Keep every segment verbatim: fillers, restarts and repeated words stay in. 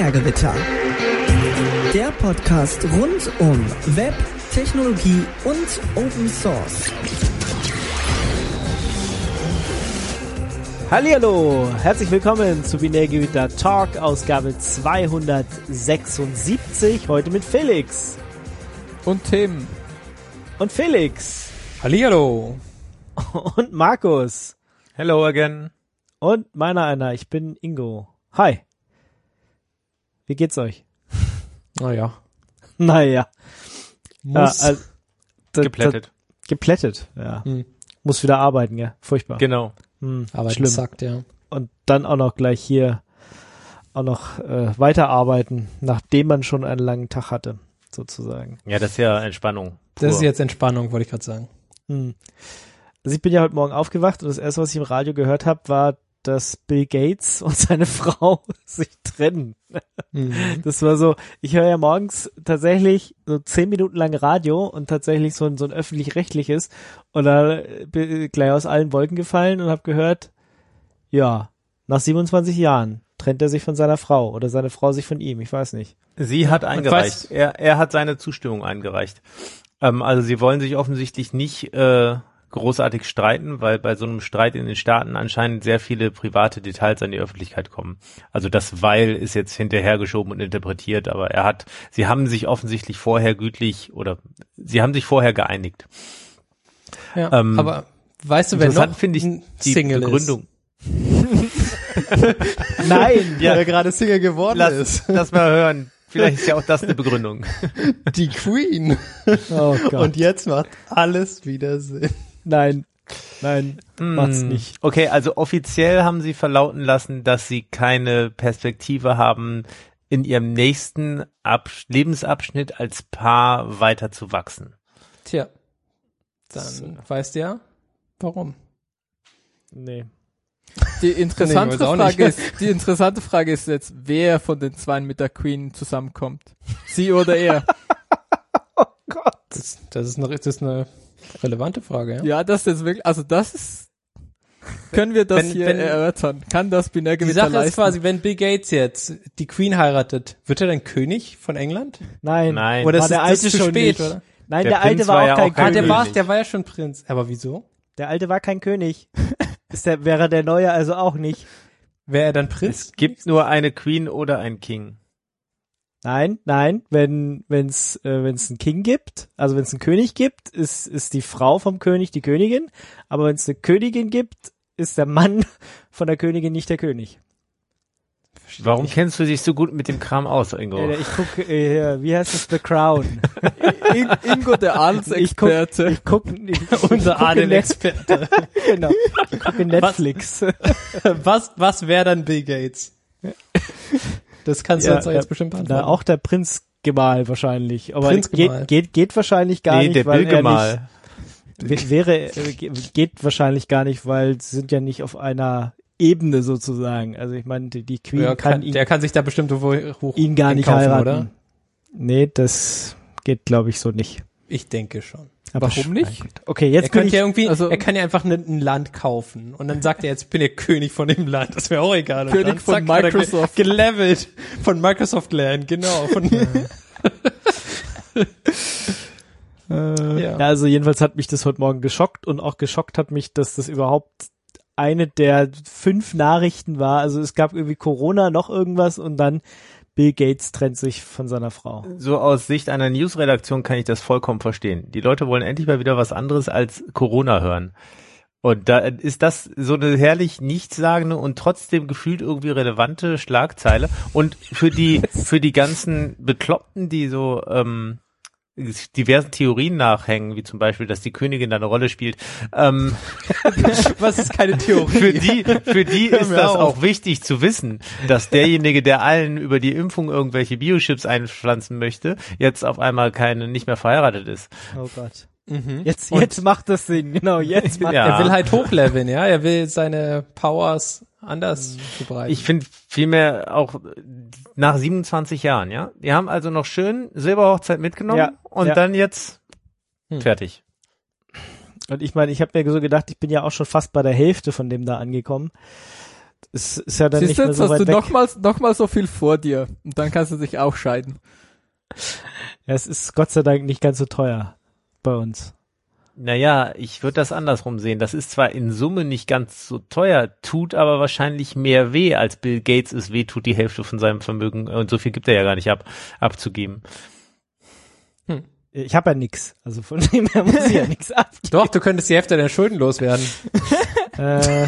Binärgewitter. Der Podcast rund um Web, Technologie und Open Source. Hallihallo, herzlich willkommen zu Binärgewitter Talk, Ausgabe zweihundertsechsundsiebzig, heute mit Felix. Und Tim. Und Felix. Hallihallo. Und Markus. Hello again. Und meiner einer, ich bin Ingo. Hi. Wie geht's euch? Naja. Naja. Muss. Ja, also, da, geplättet. Da, geplättet, ja. Hm. Muss wieder arbeiten, ja. Furchtbar. Genau. Hm, Aber schlimm. Sagt, ja. Und dann auch noch gleich hier auch noch äh, weiterarbeiten, nachdem man schon einen langen Tag hatte, sozusagen. Ja, das ist ja Entspannung. Pur. Das ist jetzt Entspannung, wollte ich gerade sagen. Hm. Also ich bin ja heute Morgen aufgewacht und das erste, was ich im Radio gehört habe, war, dass Bill Gates und seine Frau sich trennen. Mhm. Das war so, ich höre ja morgens tatsächlich so zehn Minuten lang Radio und tatsächlich so ein, so ein öffentlich-rechtliches und da bin ich gleich aus allen Wolken gefallen und habe gehört, ja, nach siebenundzwanzig Jahren trennt er sich von seiner Frau oder seine Frau sich von ihm, ich weiß nicht. Sie hat eingereicht, er, er hat seine Zustimmung eingereicht. Ähm, also sie wollen sich offensichtlich nicht äh, großartig streiten, weil bei so einem Streit in den Staaten anscheinend sehr viele private Details an die Öffentlichkeit kommen. Also das Weil ist jetzt hinterhergeschoben und interpretiert, aber er hat, sie haben sich offensichtlich vorher gütlich oder sie haben sich vorher geeinigt. Ja, ähm, aber weißt du, wer noch finde ich die Single Begründung. Nein, ja, der gerade Single geworden lass, ist. Lass mal hören. Vielleicht ist ja auch das eine Begründung. Die Queen. Oh Gott. Und jetzt macht alles wieder Sinn. Nein, nein, Mm. macht's nicht. Okay, also offiziell haben sie verlauten lassen, dass sie keine Perspektive haben, in ihrem nächsten Abs- Lebensabschnitt als Paar weiter zu wachsen. Tja, dann So. weißt du ja, warum. Nee. Die interessante Nee, ich weiß auch Frage nicht. ist, die interessante Frage ist jetzt, wer von den zwei mit der Queen zusammenkommt. Sie oder er? Das, das, ist, eine, das ist eine relevante Frage, ja. Ja, das ist jetzt wirklich, also das ist, können wir das Wenn- hier wenn- erörtern? Kann das Die Binärgewitter Sache ist leisten? quasi, wenn Bill Gates jetzt die Queen heiratet, wird er dann König von England? Nein. Nein. Oder war ist der das alte zu schon spät, nicht. oder? Nein, Der der, alte Prinz war war auch ja kein auch Ah, König. der war, König. der war ja schon Prinz. Aber wieso? Der alte war kein König. Ist der, wäre der neue also auch nicht. Wäre er dann Prinz? Es gibt nur eine Queen oder ein King. Nein, nein, wenn wenn's äh, wenn's einen King gibt, also wenn es einen König gibt, ist ist die Frau vom König die Königin, aber wenn es eine Königin gibt, ist der Mann von der Königin nicht der König. Warum kennst du dich so gut mit dem Kram aus, Ingo? Äh, ich gucke, äh, wie heißt das, The Crown? In, Ingo, der Ich guck, Adelsexperte. ich guck, ich, ich Unser gucke Adelexperte. Net- genau, ich gucke Netflix. Was, was wäre dann Bill Gates? Das kannst du Ja, uns doch ja, jetzt bestimmt beantworten. Na, auch der Prinzgemahl wahrscheinlich, aber Prinzgemahl. geht, geht geht wahrscheinlich gar nee, nicht, der weil er Billgemahl. nicht, w- wäre äh, ge- geht wahrscheinlich gar nicht, weil sie sind ja nicht auf einer Ebene sozusagen. Also ich meine, die, die Queen ja, kann, kann, ihn, der kann sich da bestimmt wo hoch ihn gar nicht einkaufen, heiraten. oder? Nee, das geht glaube ich so nicht. Ich denke schon. Aber Warum sch- nicht? Okay, Er jetzt bin könnte ich, ja irgendwie, also- er kann ja einfach ne, ein Land kaufen und dann sagt er jetzt, ich bin der König von dem Land. Das wäre auch egal. Und König dann, von zack, wird er Microsoft. ge- Gelevelt. Von Microsoft Land, genau. Von, äh, ja. ja, also jedenfalls hat mich das heute Morgen geschockt und auch geschockt hat mich, dass das überhaupt eine der fünf Nachrichten war. Also es gab irgendwie Corona, noch irgendwas und dann Bill Gates trennt sich von seiner Frau. So aus Sicht einer Newsredaktion kann ich das vollkommen verstehen. Die Leute wollen endlich mal wieder was anderes als Corona hören. Und da ist das so eine herrlich nichtssagende und trotzdem gefühlt irgendwie relevante Schlagzeile. Und für die für die ganzen Bekloppten, die so ähm, diversen Theorien nachhängen, wie zum Beispiel, dass die Königin da eine Rolle spielt, ähm, Was ist keine Theorie? für die, für die Hör ist mir das auf. auch wichtig zu wissen, dass derjenige, der allen über die Impfung irgendwelche Biochips einpflanzen möchte, jetzt auf einmal keine, nicht mehr verheiratet ist. Oh Gott. Mhm. Jetzt, Und jetzt macht das Sinn, genau, jetzt macht Ja. Er will halt hochleveln, ja. Er will seine Powers anders verbreiten. Ich finde vielmehr auch nach siebenundzwanzig Jahren, ja. Die haben also noch schön Silberhochzeit mitgenommen Ja, und ja. dann jetzt Hm. fertig. Und ich meine, ich habe mir so gedacht, ich bin ja auch schon fast bei der Hälfte von dem da angekommen. es ist ja dann Siehst nicht du, mehr jetzt so hast weit du weg. nochmals noch mal so viel vor dir und dann kannst du dich auch scheiden. Ja, es ist Gott sei Dank nicht ganz so teuer bei uns. Naja, ich würde das andersrum sehen. Das ist zwar in Summe nicht ganz so teuer, tut aber wahrscheinlich mehr weh, als Bill Gates es weh tut, die Hälfte von seinem Vermögen, und so viel gibt er ja gar nicht ab, abzugeben. Hm. Ich habe ja nix, also von dem her muss ich ja nix abgeben. Doch, du könntest die Hälfte deiner Schulden loswerden. Äh,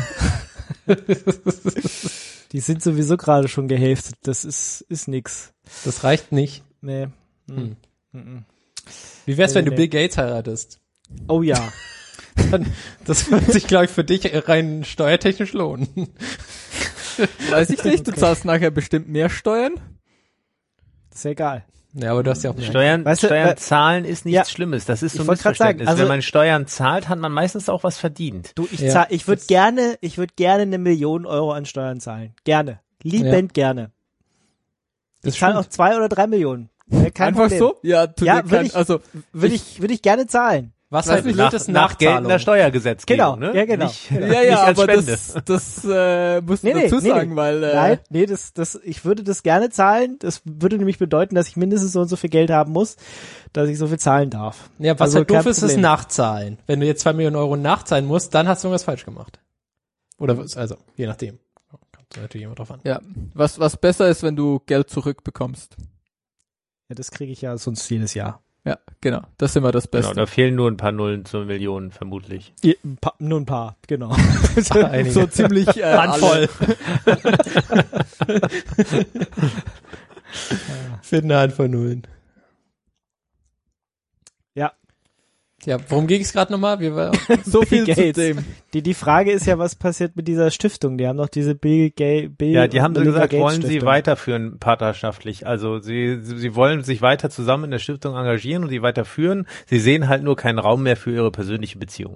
die sind sowieso gerade schon gehälftet, das ist ist nix. Das reicht nicht. Nee. Hm. Mhm. Wie wär's, wenn Nee, du nee. Bill Gates heiratest? Oh ja. Dann, das wird sich, glaube ich, für dich rein steuertechnisch lohnen. Weiß ich nicht, du zahlst nachher bestimmt mehr Steuern. Das ist ja egal. Ja, aber du hast ja auch mehr. Steuern, Weißt du, Steuern äh, zahlen ist nichts ja, Schlimmes. Das ist so ich ein wollte grad sagen, Missverständnis. also- Wenn man Steuern zahlt, hat man meistens auch was verdient. Du, ich Ja, zahl, ich würde das- gerne, ich würde gerne eine Million Euro an Steuern zahlen. Gerne. Liebend Ja. gerne. Das Ich zahle auch stimmt. zwei oder drei Millionen. Wäre Kein Einfach Problem. so? Ja, tut Ja, mir will kein, ich- also Würde ich, würde ich gerne zahlen. Was Weiß halt nicht, blöd Nach, ist, nach geltender Nachzahlung. Steuergesetzgebung, Genau, ne? ja, genau. Nicht, ja, nicht ja, als aber Spende. das, das äh, musst du Nee, nee, dazu nee, sagen, nee. weil äh, Nein, nee, das, das, ich würde das gerne zahlen. Das würde nämlich bedeuten, dass ich mindestens so und so viel Geld haben muss, dass ich so viel zahlen darf. Ja, was Also halt kein doof ist, ist Problem. Nachzahlen. Wenn du jetzt zwei Millionen Euro nachzahlen musst, dann hast du irgendwas falsch gemacht. Oder was, also, je nachdem. Kommt natürlich immer drauf an. ja, was was besser ist, wenn du Geld zurückbekommst. Ja, das kriege ich ja sonst jedes Jahr. Ja, genau, das ist immer das Genau, Beste. da fehlen nur ein paar Nullen zur Million, vermutlich. Ja, ein paar, nur ein paar, genau. Einige. So ziemlich äh, Handvoll. Für eine Handvoll Nullen. Ja. Ja, worum ging es gerade nochmal? Wir war alle. So viel Bill zu Gates. dem. Die, die Frage ist ja, was passiert mit dieser Stiftung? Die haben doch diese Bill Gates, Bill Ja, die haben und Melinda gesagt, Gates wollen sie Stiftung. weiterführen, partnerschaftlich. Also sie, sie sie wollen sich weiter zusammen in der Stiftung engagieren und sie weiterführen. Sie sehen halt nur keinen Raum mehr für ihre persönliche Beziehung.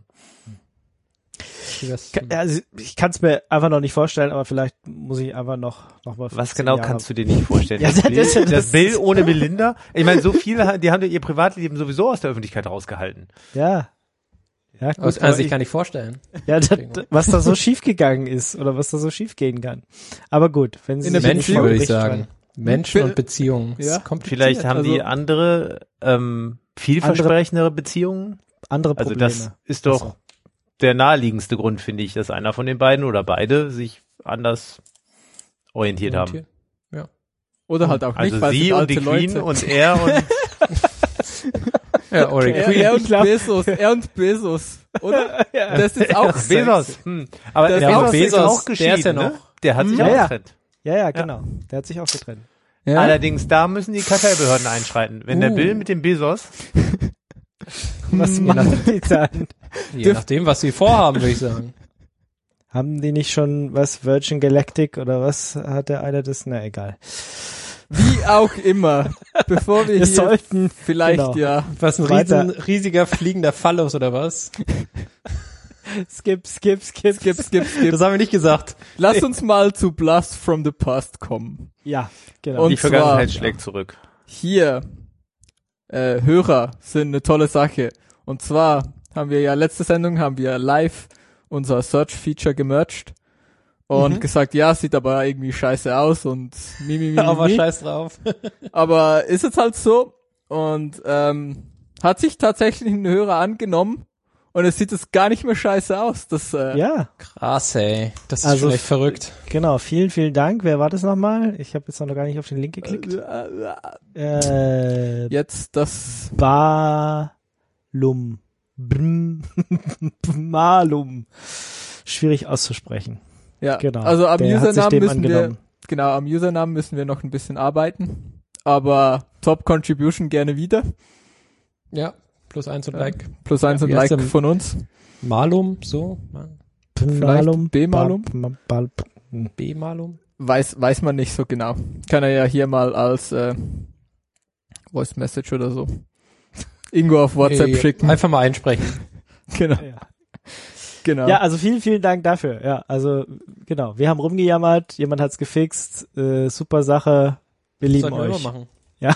das, Ka- Also ich kann es mir einfach noch nicht vorstellen, aber vielleicht muss ich einfach noch, noch mal Was genau kannst du dir nicht vorstellen? Ja, das, das- Bill, das- das, das- Bill ohne Melinda? Ich meine, so viele, die haben ja ihr Privatleben sowieso aus der Öffentlichkeit rausgehalten. Ja. Ja, gut, das kann aber man sich ich- gar nicht vorstellen. ja, das, was da so schief gegangen ist oder was da so schief gehen kann. Aber gut, wenn sie In der sich Menschen, nicht würde ich Bericht sagen. schreiben. Menschen Hm? und Beziehungen. Das Ja. ist kompliziert. Vielleicht haben die also- andere, ähm, vielversprechendere Beziehungen. Andere Also Probleme. das ist doch Ach so. der naheliegendste Grund, finde ich, dass einer von den beiden oder beide sich anders orientiert haben. Oder halt auch Also nicht, weil es sie sind und alte die Queen Leute. und er und Ja, oder er, Queen. er und Ich glaub- Bezos, er und Bezos, oder? Das ist auch Bezos. Hm. Aber Der Bezos, Bezos, ist auch der geschieden, ist ja ne? noch- Der hat sich Ja, auch ja. getrennt. Ja, ja, genau. Der hat sich auch getrennt. Ja? Allerdings, da müssen die Kartellbehörden einschreiten. Wenn der Uh. Bill mit dem Bezos, Was Hm, machen die dann? Je nachdem, was sie vorhaben, würde ich sagen. Haben die nicht schon was Virgin Galactic oder was hat der einer das? Na, egal. Wie auch immer. Bevor wir Wir hier sollten vielleicht genau. ja Was, ein Weiter. riesen, riesiger fliegender Phallus oder was? skip, skip, skip, skip, skip, skip. Das haben wir nicht gesagt. Lass uns mal zu Blast from the Past kommen. Ja, genau. Und die Vergangenheit zwar- schlägt zurück. Hier, äh, Hörer sind eine tolle Sache. Und zwar haben wir ja, letzte Sendung haben wir live unser Search-Feature gemerged und Mhm. gesagt, ja, sieht aber irgendwie scheiße aus und mi, mi, mi, Aber mi. scheiß drauf. Aber ist jetzt halt so und ähm, hat sich tatsächlich ein Hörer angenommen und es sieht jetzt gar nicht mehr scheiße aus. Das, äh, Ja, Krass, ey. Das ist Also schon echt verrückt. genau. Vielen, vielen Dank. Wer war das nochmal? Ich habe jetzt noch gar nicht auf den Link geklickt. Äh, Jetzt das, Balum. Brm. Malum. Schwierig auszusprechen. ja, Genau. also am Der hat sich Usernamen dem müssen wir, angenommen. genau, am Usernamen müssen wir noch ein bisschen arbeiten, aber Top Contribution gerne wieder. Ja, plus eins und Like. Plus eins und Wie heißt Like der? von uns. Malum, so. Malum. B-Malum? Ba- Bal- B-Malum. Weiß, weiß man nicht so genau. Kann er ja hier mal als äh, Voice Message oder so irgendwo auf WhatsApp Ey, schicken. Einfach mal einsprechen. Genau, Ja. genau. Ja, also vielen, vielen Dank dafür. Ja, also genau. Wir haben rumgejammert, jemand hat's gefixt. Äh, super Sache. Wir lieben Sollten wir euch. immer machen. Ja.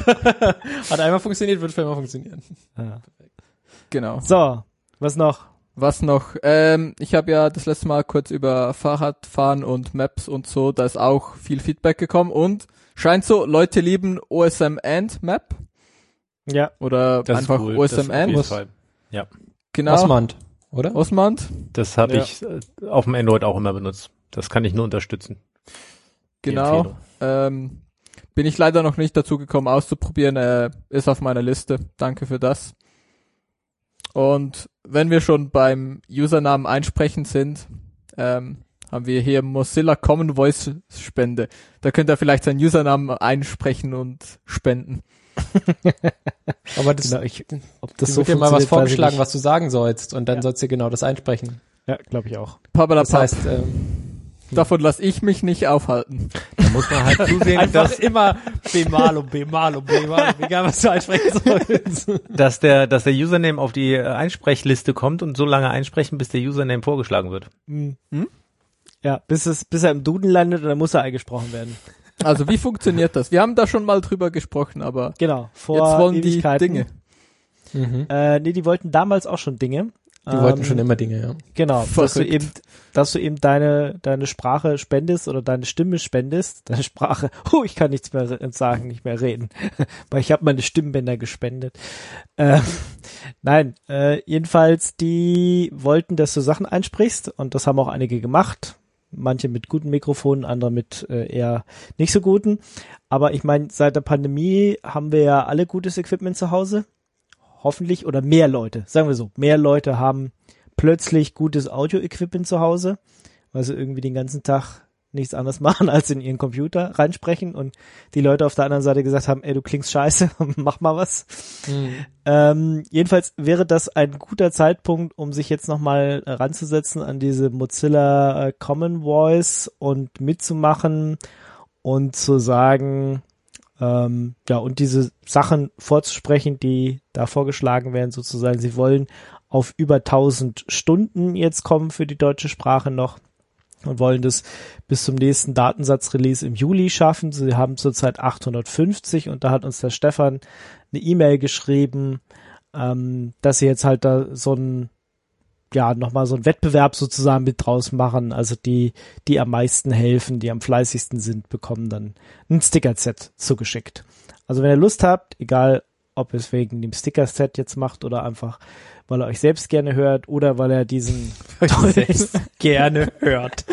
Hat einmal funktioniert, wird für immer funktionieren. Ja. genau. So, was noch? Was noch? Ähm, ich habe ja das letzte Mal kurz über Fahrradfahren und Maps und so, da ist auch viel Feedback gekommen und scheint so, Leute lieben O S M and Map Ja. oder Das ist einfach cool. O S Das M auf jeden and. Fall. Ja, Genau. Osmand, oder? Osmand. das habe Ja. ich äh, auf dem Android auch immer benutzt. Das kann ich nur unterstützen. Die Genau. Empfehlung. Ähm, bin ich leider noch nicht dazu gekommen auszuprobieren, äh, ist auf meiner Liste. Danke für das. Und wenn wir schon beim Usernamen einsprechen sind, ähm, haben wir hier Mozilla Common Voice Spende. Da könnt ihr vielleicht seinen Usernamen einsprechen und spenden. Aber das, Genau, ich, ob das das wird so dir mal was funktioniert, weiß ich vorgeschlagen, nicht. was du sagen sollst und dann Ja. sollst du genau das einsprechen. Ja, glaube ich auch. Pabalapap. Das heißt, ähm, Davon lasse ich mich nicht aufhalten. Da muss man halt zusehen, einfach dass, immer B-Malum, B-Malum, B-Malum, egal was du einsprechen sollst. dass der, dass der Username auf die äh, Einsprechliste kommt und so lange einsprechen, bis der Username vorgeschlagen wird. Hm. Hm? Ja, bis es, bis er im Duden landet und dann muss er eingesprochen werden. Also wie funktioniert das? Wir haben da schon mal drüber gesprochen, aber Genau, vor jetzt wollen die Ewigkeiten. Dinge. Mhm. Äh, nee, die wollten damals auch schon Dinge. Die wollten schon immer Dinge, ja. Genau, dass du Verrückt. eben, dass du eben deine, deine Sprache spendest oder deine Stimme spendest. Deine Sprache, oh, ich kann nichts mehr re- sagen, nicht mehr reden, weil ich habe meine Stimmbänder gespendet. Äh, nein, äh, jedenfalls, die wollten, dass du Sachen einsprichst und das haben auch einige gemacht. Manche mit guten Mikrofonen, andere mit äh, eher nicht so guten. Aber ich meine, seit der Pandemie haben wir ja alle gutes Equipment zu Hause. Hoffentlich, oder mehr Leute, sagen wir so, mehr Leute haben plötzlich gutes Audio-Equipment zu Hause, weil sie irgendwie den ganzen Tag nichts anderes machen, als in ihren Computer reinsprechen und die Leute auf der anderen Seite gesagt haben, ey, du klingst scheiße, mach mal was. Mhm. Ähm, jedenfalls wäre das ein guter Zeitpunkt, um sich jetzt nochmal ranzusetzen an diese Mozilla äh, Common Voice und mitzumachen und zu sagen, ähm, ja, und diese Sachen vorzusprechen, die da vorgeschlagen werden, sozusagen. Sie wollen auf über tausend Stunden jetzt kommen für die deutsche Sprache noch und wollen das bis zum nächsten Datensatzrelease im Juli schaffen. Sie haben zurzeit achthundertfünfzig und da hat uns der Stefan eine E-Mail geschrieben, ähm, dass sie jetzt halt da so ein ja, nochmal so einen Wettbewerb sozusagen mit draus machen. Also die, die am meisten helfen, die am fleißigsten sind, bekommen dann ein Sticker-Set zugeschickt. Also wenn ihr Lust habt, egal ob ihr es wegen dem Sticker-Set jetzt macht oder einfach, weil er euch selbst gerne hört oder weil er diesen Selbst gerne hört.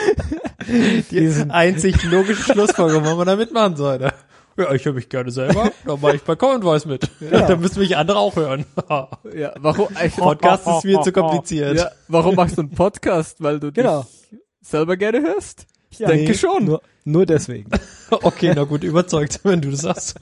diesen Einzig logische Schlussfolgerung, was man da mitmachen sollte. Ja, ich höre mich gerne selber, dann mache ich bei Common Voice mit. Ja. Dann müssen mich andere auch hören. Ja, warum? Podcast ist mir zu kompliziert. Ja, warum machst du einen Podcast? Weil du Genau. dich selber gerne hörst? Ich Ja, denke nee, schon. Nur, nur deswegen. Okay, na gut, überzeugt, wenn du das sagst.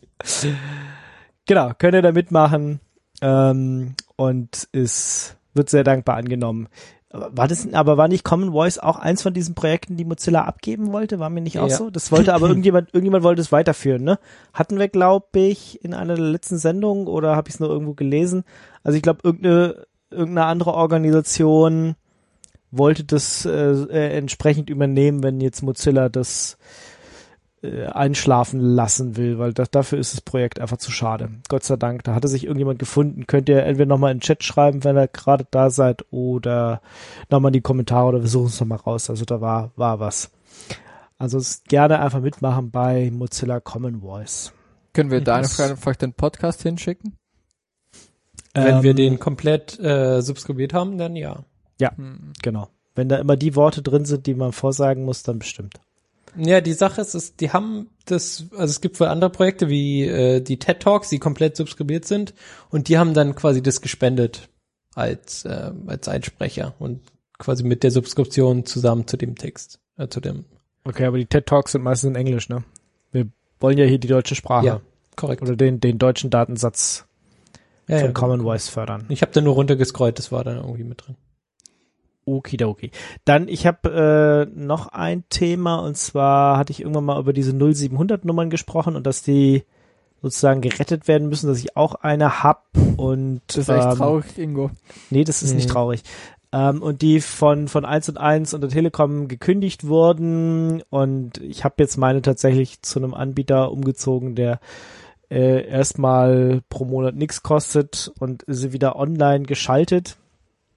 Genau, könnt ihr da mitmachen ähm, und es wird sehr dankbar angenommen. War das, aber war nicht Common Voice auch eins von diesen Projekten, die Mozilla abgeben wollte? War mir nicht auch Ja. so? Das wollte aber irgendjemand, irgendjemand wollte es weiterführen, ne? Hatten wir, glaube ich, in einer der letzten Sendungen oder habe ich es nur irgendwo gelesen? Also ich glaube, irgendeine, irgendeine andere Organisation wollte das äh, äh, entsprechend übernehmen, wenn jetzt Mozilla das äh, einschlafen lassen will, weil das, dafür ist das Projekt einfach zu schade. Gott sei Dank, da hatte sich irgendjemand gefunden. Könnt ihr entweder nochmal in den Chat schreiben, wenn ihr gerade da seid, oder nochmal in die Kommentare oder wir suchen es nochmal raus. Also da war, war was. Also es gerne einfach mitmachen bei Mozilla Common Voice. Können wir da Das- einfach den Podcast hinschicken? Wenn wir Ähm, den komplett äh, subskribiert haben, dann ja. Hm. Genau. Wenn da immer die Worte drin sind, die man vorsagen muss, dann bestimmt. Ja, die Sache ist, ist, die haben das, also es gibt wohl andere Projekte wie äh, die TED Talks, die komplett subskribiert sind und die haben dann quasi das gespendet als äh, als Einsprecher und quasi mit der Subskription zusammen zu dem Text, äh, zu dem. Okay, aber die TED Talks sind meistens in Englisch, ne? Wir wollen ja hier die deutsche Sprache Ja, korrekt. oder den, den deutschen Datensatz Ja, von ja, Common genau. Voice fördern. Ich habe da nur runtergescrollt, das war dann irgendwie mit drin. Okidoki. Dann, ich habe äh, noch ein Thema und zwar hatte ich irgendwann mal über diese null siebenhundert Nummern gesprochen und dass die sozusagen gerettet werden müssen, dass ich auch eine hab und Das ist echt ähm, traurig, Ingo. Nee, das ist nicht Mhm. traurig. Ähm, und die von von eins und eins und der Telekom gekündigt wurden und ich habe jetzt meine tatsächlich zu einem Anbieter umgezogen, der äh, erstmal pro Monat nichts kostet und sie wieder online geschaltet.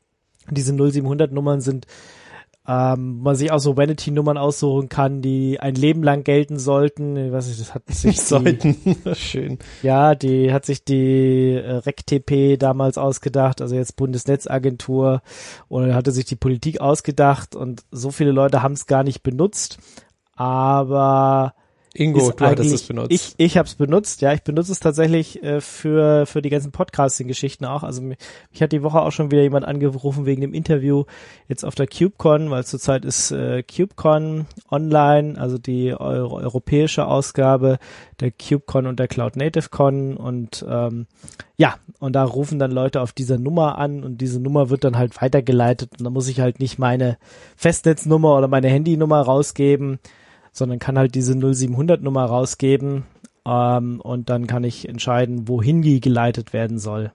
Diese null sieben hundert Nummern sind, ähm, man sich auch so Vanity-Nummern aussuchen kann, die ein Leben lang gelten sollten. Ich weiß nicht, das hat sich die, sollten. Schön. Ja, die hat sich die äh, R E C T P damals ausgedacht, also jetzt Bundesnetzagentur, oder hatte sich die Politik ausgedacht und so viele Leute haben es gar nicht benutzt, aber Ingo, du hattest es benutzt. Ich, ich habe es benutzt, ja, ich benutze es tatsächlich äh, für für die ganzen Podcasting-Geschichten auch. Also mich, mich hat die Woche auch schon wieder jemand angerufen wegen dem Interview jetzt auf der KubeCon, weil zurzeit ist äh, KubeCon online, also die euro europäische Ausgabe der KubeCon und der Cloud Native Con und ähm, ja, und da rufen dann Leute auf dieser Nummer an und diese Nummer wird dann halt weitergeleitet und da muss ich halt nicht meine Festnetznummer oder meine Handynummer rausgeben, sondern kann halt diese null sieben hundert Nummer rausgeben ähm, und dann kann ich entscheiden, wohin die geleitet werden soll.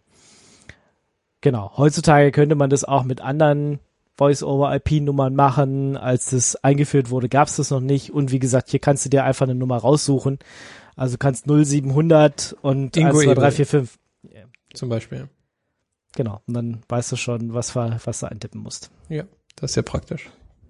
Genau, heutzutage könnte man das auch mit anderen Voice-over-I P-Nummern machen. Als das eingeführt wurde, gab es das noch nicht und wie gesagt, hier kannst du dir einfach eine Nummer raussuchen. Also kannst null sieben hundert und Ingo eins, zwei, drei, vier, fünf zum Beispiel. Genau, und dann weißt du schon, was, was du eintippen musst. Ja, das ist ja praktisch.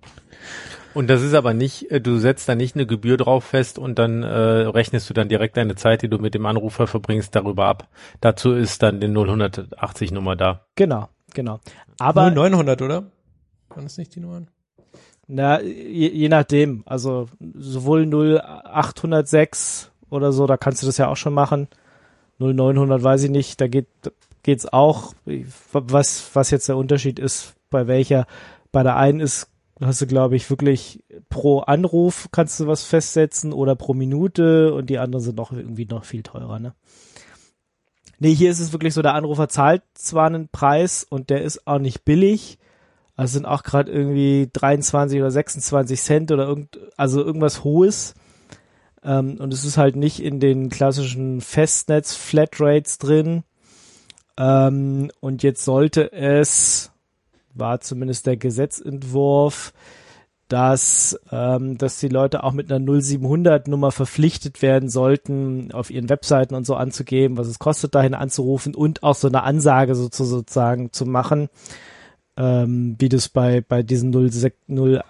Und das ist aber nicht, du setzt da nicht eine Gebühr drauf fest und dann äh, rechnest du dann direkt deine Zeit, die du mit dem Anrufer verbringst, darüber ab. Dazu ist dann die null achtzig Nummer da. Genau, genau. Aber null neunhundert, oder? Waren das nicht die Nummern? Na, je, je nachdem. Also sowohl null achthundertsechs oder so, da kannst du das ja auch schon machen. null neunhundert weiß ich nicht, da geht geht's auch. Was was jetzt der Unterschied ist, bei welcher, bei der einen ist hast du, glaube ich, wirklich pro Anruf kannst du was festsetzen oder pro Minute und die anderen sind noch irgendwie noch viel teurer, ne? Nee, hier ist es wirklich so, der Anrufer zahlt zwar einen Preis und der ist auch nicht billig, also sind auch gerade irgendwie dreiundzwanzig oder sechsundzwanzig Cent oder irgend, also irgendwas Hohes, ähm, und es ist halt nicht in den klassischen Festnetz-Flatrates drin, ähm, und jetzt sollte es, war zumindest der Gesetzentwurf, dass ähm, dass die Leute auch mit einer null sieben hundert Nummer verpflichtet werden sollten, auf ihren Webseiten und so anzugeben, was es kostet, dahin anzurufen und auch so eine Ansage so zu, sozusagen zu machen, ähm, wie du es bei bei diesen null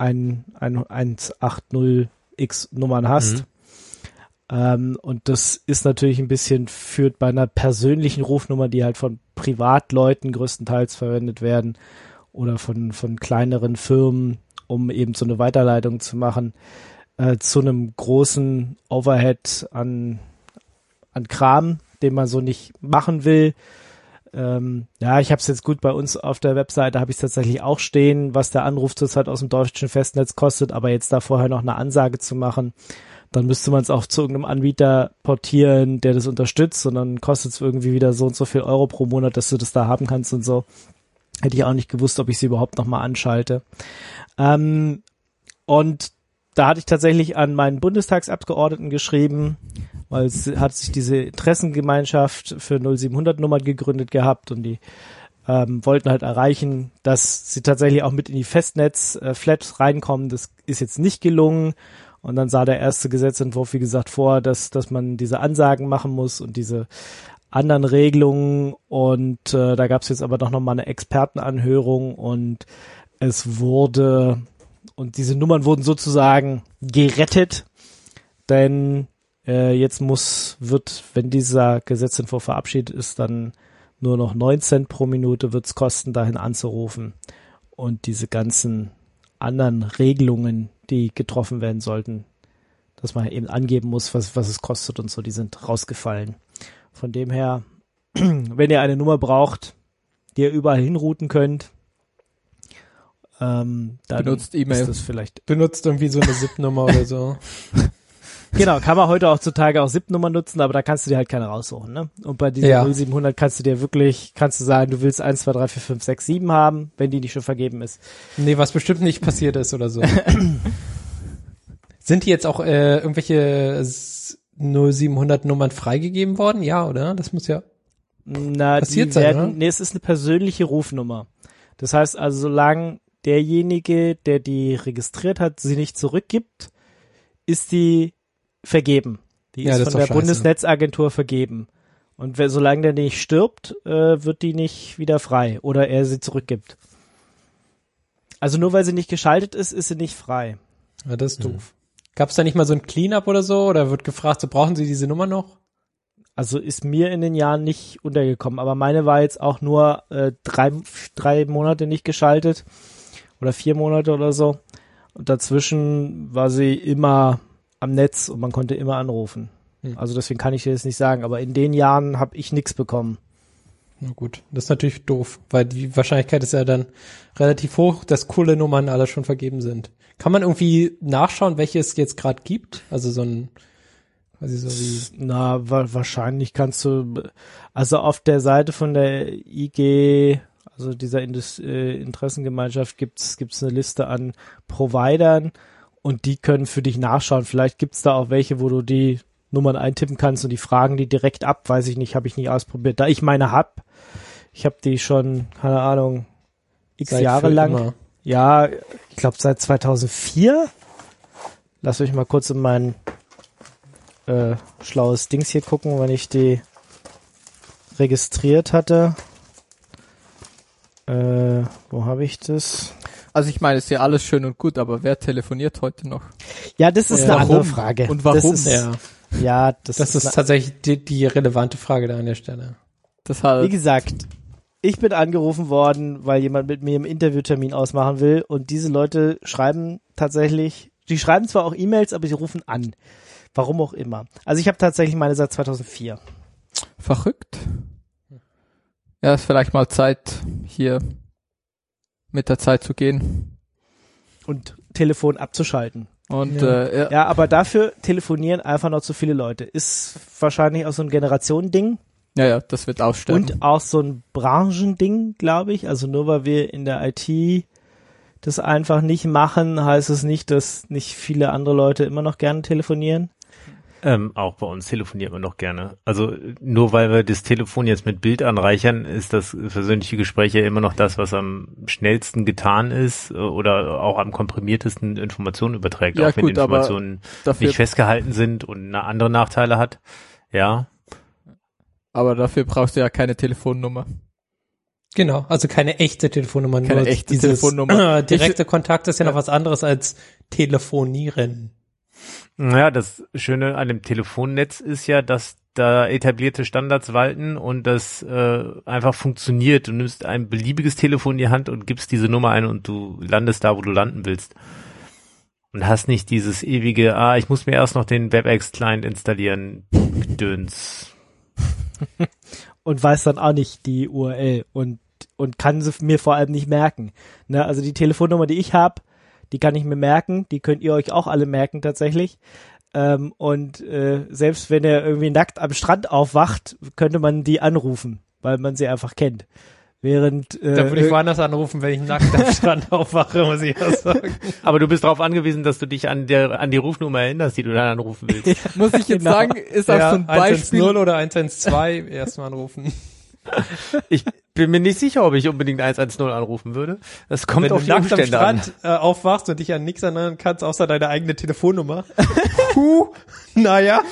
eins acht null X Nummern hast. Mhm. Ähm, und das ist natürlich ein bisschen, führt bei einer persönlichen Rufnummer, die halt von Privatleuten größtenteils verwendet werden oder von von kleineren Firmen, um eben so eine Weiterleitung zu machen, äh, zu einem großen Overhead an an Kram, den man so nicht machen will. Ähm, ja, ich habe es jetzt gut bei uns auf der Webseite, habe ich es tatsächlich auch stehen, was der Anruf zurzeit aus dem deutschen Festnetz kostet, aber jetzt da vorher noch eine Ansage zu machen, dann müsste man es auch zu irgendeinem Anbieter portieren, der das unterstützt, und dann kostet es irgendwie wieder so und so viel Euro pro Monat, dass du das da haben kannst und so. Hätte ich auch nicht gewusst, ob ich sie überhaupt nochmal anschalte. Ähm, und da hatte ich tatsächlich an meinen Bundestagsabgeordneten geschrieben, weil es hat sich diese Interessengemeinschaft für null sieben hundert Nummern gegründet gehabt und die ähm, wollten halt erreichen, dass sie tatsächlich auch mit in die Festnetz-Flat reinkommen. Das ist jetzt nicht gelungen. Und dann sah der erste Gesetzentwurf, wie gesagt, vor, dass dass man diese Ansagen machen muss und diese anderen Regelungen. Und äh, da gab es jetzt aber doch nochmal eine Expertenanhörung und es wurde, und diese Nummern wurden sozusagen gerettet, denn äh, jetzt muss, wird, wenn dieser Gesetzentwurf verabschiedet ist, dann nur noch neun Cent pro Minute wird es kosten, dahin anzurufen. Und diese ganzen anderen Regelungen, die getroffen werden sollten, dass man eben angeben muss, was, was es kostet und so, die sind rausgefallen. Von dem her, wenn ihr eine Nummer braucht, die ihr überall hinrouten könnt, ähm, dann benutzt E-Mail. ist das vielleicht. Benutzt irgendwie so eine S I P-Nummer oder so. Genau, kann man heute auch zutage auch S I P-Nummern nutzen, aber da kannst du dir halt keine raussuchen, ne? Und bei dieser Ja. null sieben hundert kannst du dir wirklich, kannst du sagen, du willst eins, zwei, drei, vier, fünf, sechs, sieben haben, wenn die nicht schon vergeben ist. Nee, was bestimmt nicht passiert ist oder so. Sind die jetzt auch äh, irgendwelche null sieben hundert Nummern freigegeben worden? Ja, oder? Das muss ja Na, passiert die sein, werden, oder? nee, es ist eine persönliche Rufnummer. Das heißt also, solange derjenige, der die registriert hat, sie nicht zurückgibt, ist die vergeben. Die Ja, ist das von ist der doch scheiße. Bundesnetzagentur vergeben. Und wer, solange der nicht stirbt, äh, wird die nicht wieder frei oder er sie zurückgibt. Also nur weil sie nicht geschaltet ist, ist sie nicht frei. Ja, das ist doof. Gab's da nicht mal so ein Cleanup oder so? Oder wird gefragt, so brauchen Sie diese Nummer noch? Also ist mir in den Jahren nicht untergekommen, aber meine war jetzt auch nur äh, drei, drei Monate nicht geschaltet oder vier Monate oder so. Und dazwischen war sie immer am Netz und man konnte immer anrufen. Hm. Also deswegen kann ich dir das nicht sagen, aber in den Jahren habe ich nichts bekommen. Na gut, das ist natürlich doof, weil die Wahrscheinlichkeit ist ja dann relativ hoch, dass coole Nummern alle schon vergeben sind. Kann man irgendwie nachschauen, welche es jetzt gerade gibt? Also so ein quasi so wie Na, wa- wahrscheinlich kannst du, also auf der Seite von der I G, also dieser Indus, äh, Interessengemeinschaft, gibt's gibt's eine Liste an Providern und die können für dich nachschauen. Vielleicht gibt's da auch welche, wo du die Nummern eintippen kannst und die fragen die direkt ab. Weiß ich nicht, habe ich nicht ausprobiert. Da ich meine hab, ich habe die schon, keine Ahnung, x seit Jahre für lang. immer. Ja, ich glaube seit zweitausendvier. Lass mich mal kurz in mein äh, schlaues Dings hier gucken, wenn ich die registriert hatte. Äh, wo habe ich das? Also ich meine, ist ja alles schön und gut, aber wer telefoniert heute noch? Ja, das ist Ja, eine andere warum? Frage. Und warum? Das ist, Ja, ja, das, das ist eine- tatsächlich die, die relevante Frage da an der Stelle. Wie Deshalb, gesagt, ich bin angerufen worden, weil jemand mit mir einen Interviewtermin ausmachen will und diese Leute schreiben tatsächlich, die schreiben zwar auch E-Mails, aber sie rufen an. Warum auch immer. Also ich habe tatsächlich meine seit zweitausendvier. verrückt. Ja, ist vielleicht mal Zeit, hier mit der Zeit zu gehen. Und Telefon abzuschalten. Und Ja. äh, ja, Ja, aber dafür telefonieren einfach noch zu viele Leute. Ist wahrscheinlich auch so ein Generationending ja, ja, das wird aussterben. und auch so ein Branchending, glaube ich. Also nur weil wir in der I T das einfach nicht machen, heißt es nicht, dass nicht viele andere Leute immer noch gerne telefonieren. Ähm, auch bei uns telefoniert man noch gerne. Also nur weil wir das Telefon jetzt mit Bild anreichern, ist das persönliche Gespräch ja immer noch das, was am schnellsten getan ist äh, oder auch am komprimiertesten Informationen überträgt, Ja, auch wenn gut, aber Informationen dafür, nicht festgehalten sind und eine andere Nachteile hat. Ja, aber dafür brauchst du ja keine Telefonnummer. Genau, also keine echte Telefonnummer. Keine nur echte dieses, Telefonnummer. Äh, direkte Kontakt ist ja noch was anderes als telefonieren. naja, das Schöne an dem Telefonnetz ist ja, dass da etablierte Standards walten und das äh, einfach funktioniert. Du nimmst ein beliebiges Telefon in die Hand und gibst diese Nummer ein und du landest da, wo du landen willst. Und hast nicht dieses ewige, ah, ich muss mir erst noch den WebEx-Client installieren, Gedöns. Und weiß dann auch nicht die U R L und und kann sie mir vor allem nicht merken. Ne, also die Telefonnummer, die ich habe, die kann ich mir merken, die könnt ihr euch auch alle merken tatsächlich. Ähm, und äh, selbst wenn er irgendwie nackt am Strand aufwacht, könnte man die anrufen, weil man sie einfach kennt. Während äh, Da würde ich woanders anrufen, wenn ich nackt am Strand aufwache, muss ich auch sagen. Aber du bist darauf angewiesen, dass du dich an der an die Rufnummer erinnerst, die du dann anrufen willst. Muss ich jetzt Genau. sagen, ist auch so ein Beispiel. eins eins null oder eins eins zwei erstmal anrufen. Ich bin mir nicht sicher, ob ich unbedingt eins eins null anrufen würde. Das kommt Wenn auf du die nackt am Umstände an. Strand äh, aufwachst und dich an nichts erinnern kannst, außer deine eigene Telefonnummer. Puh, naja.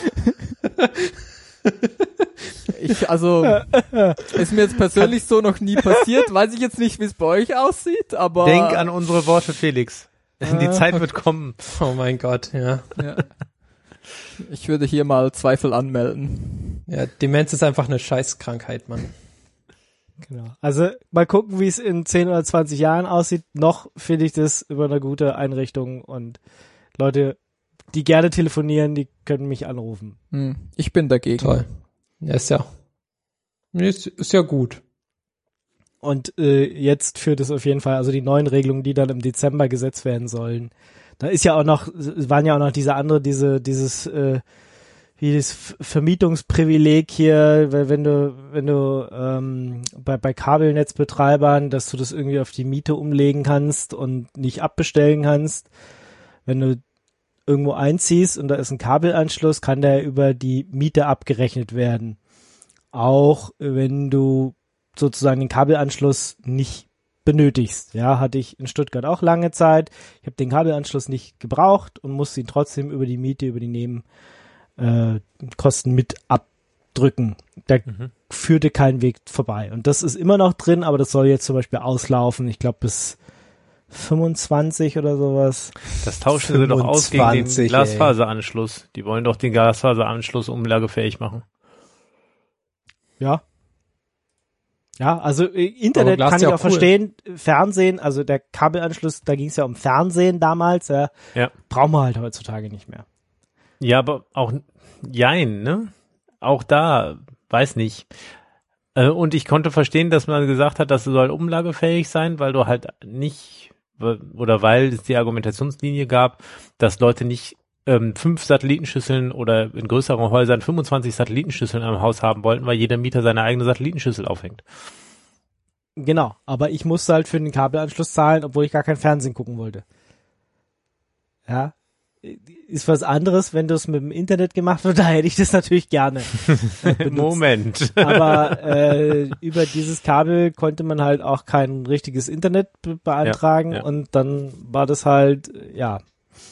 Ich, also, ist mir jetzt persönlich so noch nie passiert. Weiß ich jetzt nicht, wie es bei euch aussieht, aber. Denk an unsere Worte, Felix. Die Zeit wird kommen. Oh mein Gott, ja. Ja. Ich würde hier mal Zweifel anmelden. Ja, Demenz ist einfach eine Scheißkrankheit, Mann. Genau. Also mal gucken, wie es in zehn oder zwanzig Jahren aussieht. Noch finde ich das über eine gute Einrichtung und Leute, die gerne telefonieren, die können mich anrufen. Hm, ich bin dagegen. Toll. Ja, ist ja, ist, ist ja gut. Und äh, jetzt führt es auf jeden Fall, also die neuen Regelungen, die dann im Dezember gesetzt werden sollen. Da ist ja auch noch, es waren ja auch noch diese andere, diese, dieses, äh, wie das F- Vermietungsprivileg hier, weil wenn du, wenn du ähm, bei, bei Kabelnetzbetreibern, dass du das irgendwie auf die Miete umlegen kannst und nicht abbestellen kannst. Wenn du irgendwo einziehst und da ist ein Kabelanschluss, kann der über die Miete abgerechnet werden. Auch wenn du sozusagen den Kabelanschluss nicht benötigst. Ja, hatte ich in Stuttgart auch lange Zeit. Ich habe den Kabelanschluss nicht gebraucht und musste ihn trotzdem über die Miete, über die Nebenkosten äh, mit abdrücken. Da Mhm. führte kein Weg vorbei. Und das ist immer noch drin, aber das soll jetzt zum Beispiel auslaufen. Ich glaube bis fünfundzwanzig oder sowas. Das tauschen sie doch aus gegen den fünfundzwanzig, Glasfaseranschluss. Die wollen doch den Glasfaseranschluss umlagefähig machen. Ja. Ja, also äh, Internet Glas kann ist ich ja auch cool. verstehen. Fernsehen, also der Kabelanschluss, da ging es ja um Fernsehen damals, ja. Ja. Brauchen wir halt heutzutage nicht mehr. Ja, aber auch, jein, ne? Auch da, weiß nicht. Äh, Und ich konnte verstehen, dass man gesagt hat, das soll umlagefähig sein, weil du halt nicht, oder weil es die Argumentationslinie gab, dass Leute nicht ähm, fünf Satellitenschüsseln oder in größeren Häusern fünfundzwanzig Satellitenschüsseln im Haus haben wollten, weil jeder Mieter seine eigene Satellitenschüssel aufhängt. Genau, aber ich musste halt für den Kabelanschluss zahlen, obwohl ich gar kein Fernsehen gucken wollte. Ja, ist was anderes, wenn das mit dem Internet gemacht wird, da hätte ich das natürlich gerne äh, benutzt. Moment. Aber äh, über dieses Kabel konnte man halt auch kein richtiges Internet be beantragen Ja, ja. und dann war das halt, ja,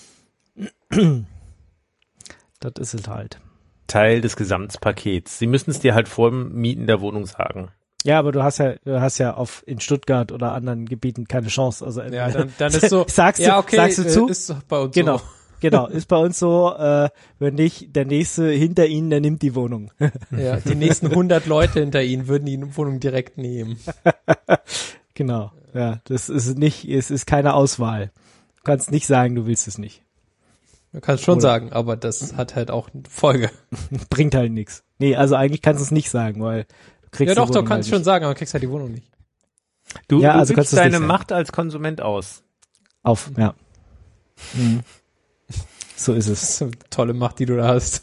das ist es halt. Teil des Gesamtpakets. Sie müssen es dir halt vor dem Mieten der Wohnung sagen. Ja, aber du hast ja, du hast ja auf in Stuttgart oder anderen Gebieten keine Chance. Also Ja, dann, dann ist so, sagst du, ja, okay, sagst du äh, zu? ist doch bei uns Genau, so. genau. Ist bei uns so, äh, wenn nicht der nächste hinter ihnen, der nimmt die Wohnung. Ja, die nächsten hundert Leute hinter ihnen würden die Wohnung direkt nehmen. Genau. Ja, das ist nicht, es ist keine Auswahl. Du kannst nicht sagen, du willst es nicht. Man kann es schon Oder- sagen, aber das hat halt auch eine Folge. Bringt halt nichts. Nee, also eigentlich kannst du es nicht sagen, weil du kriegst Ja die doch, doch, Wohnung kannst halt schon sagen, aber kriegst halt die Wohnung nicht. Du, Ja, du also kannst übst du es nicht deine sagen. Macht als Konsument aus. auf. Ja. Mhm. So ist es. Das ist eine tolle Macht, die du da hast.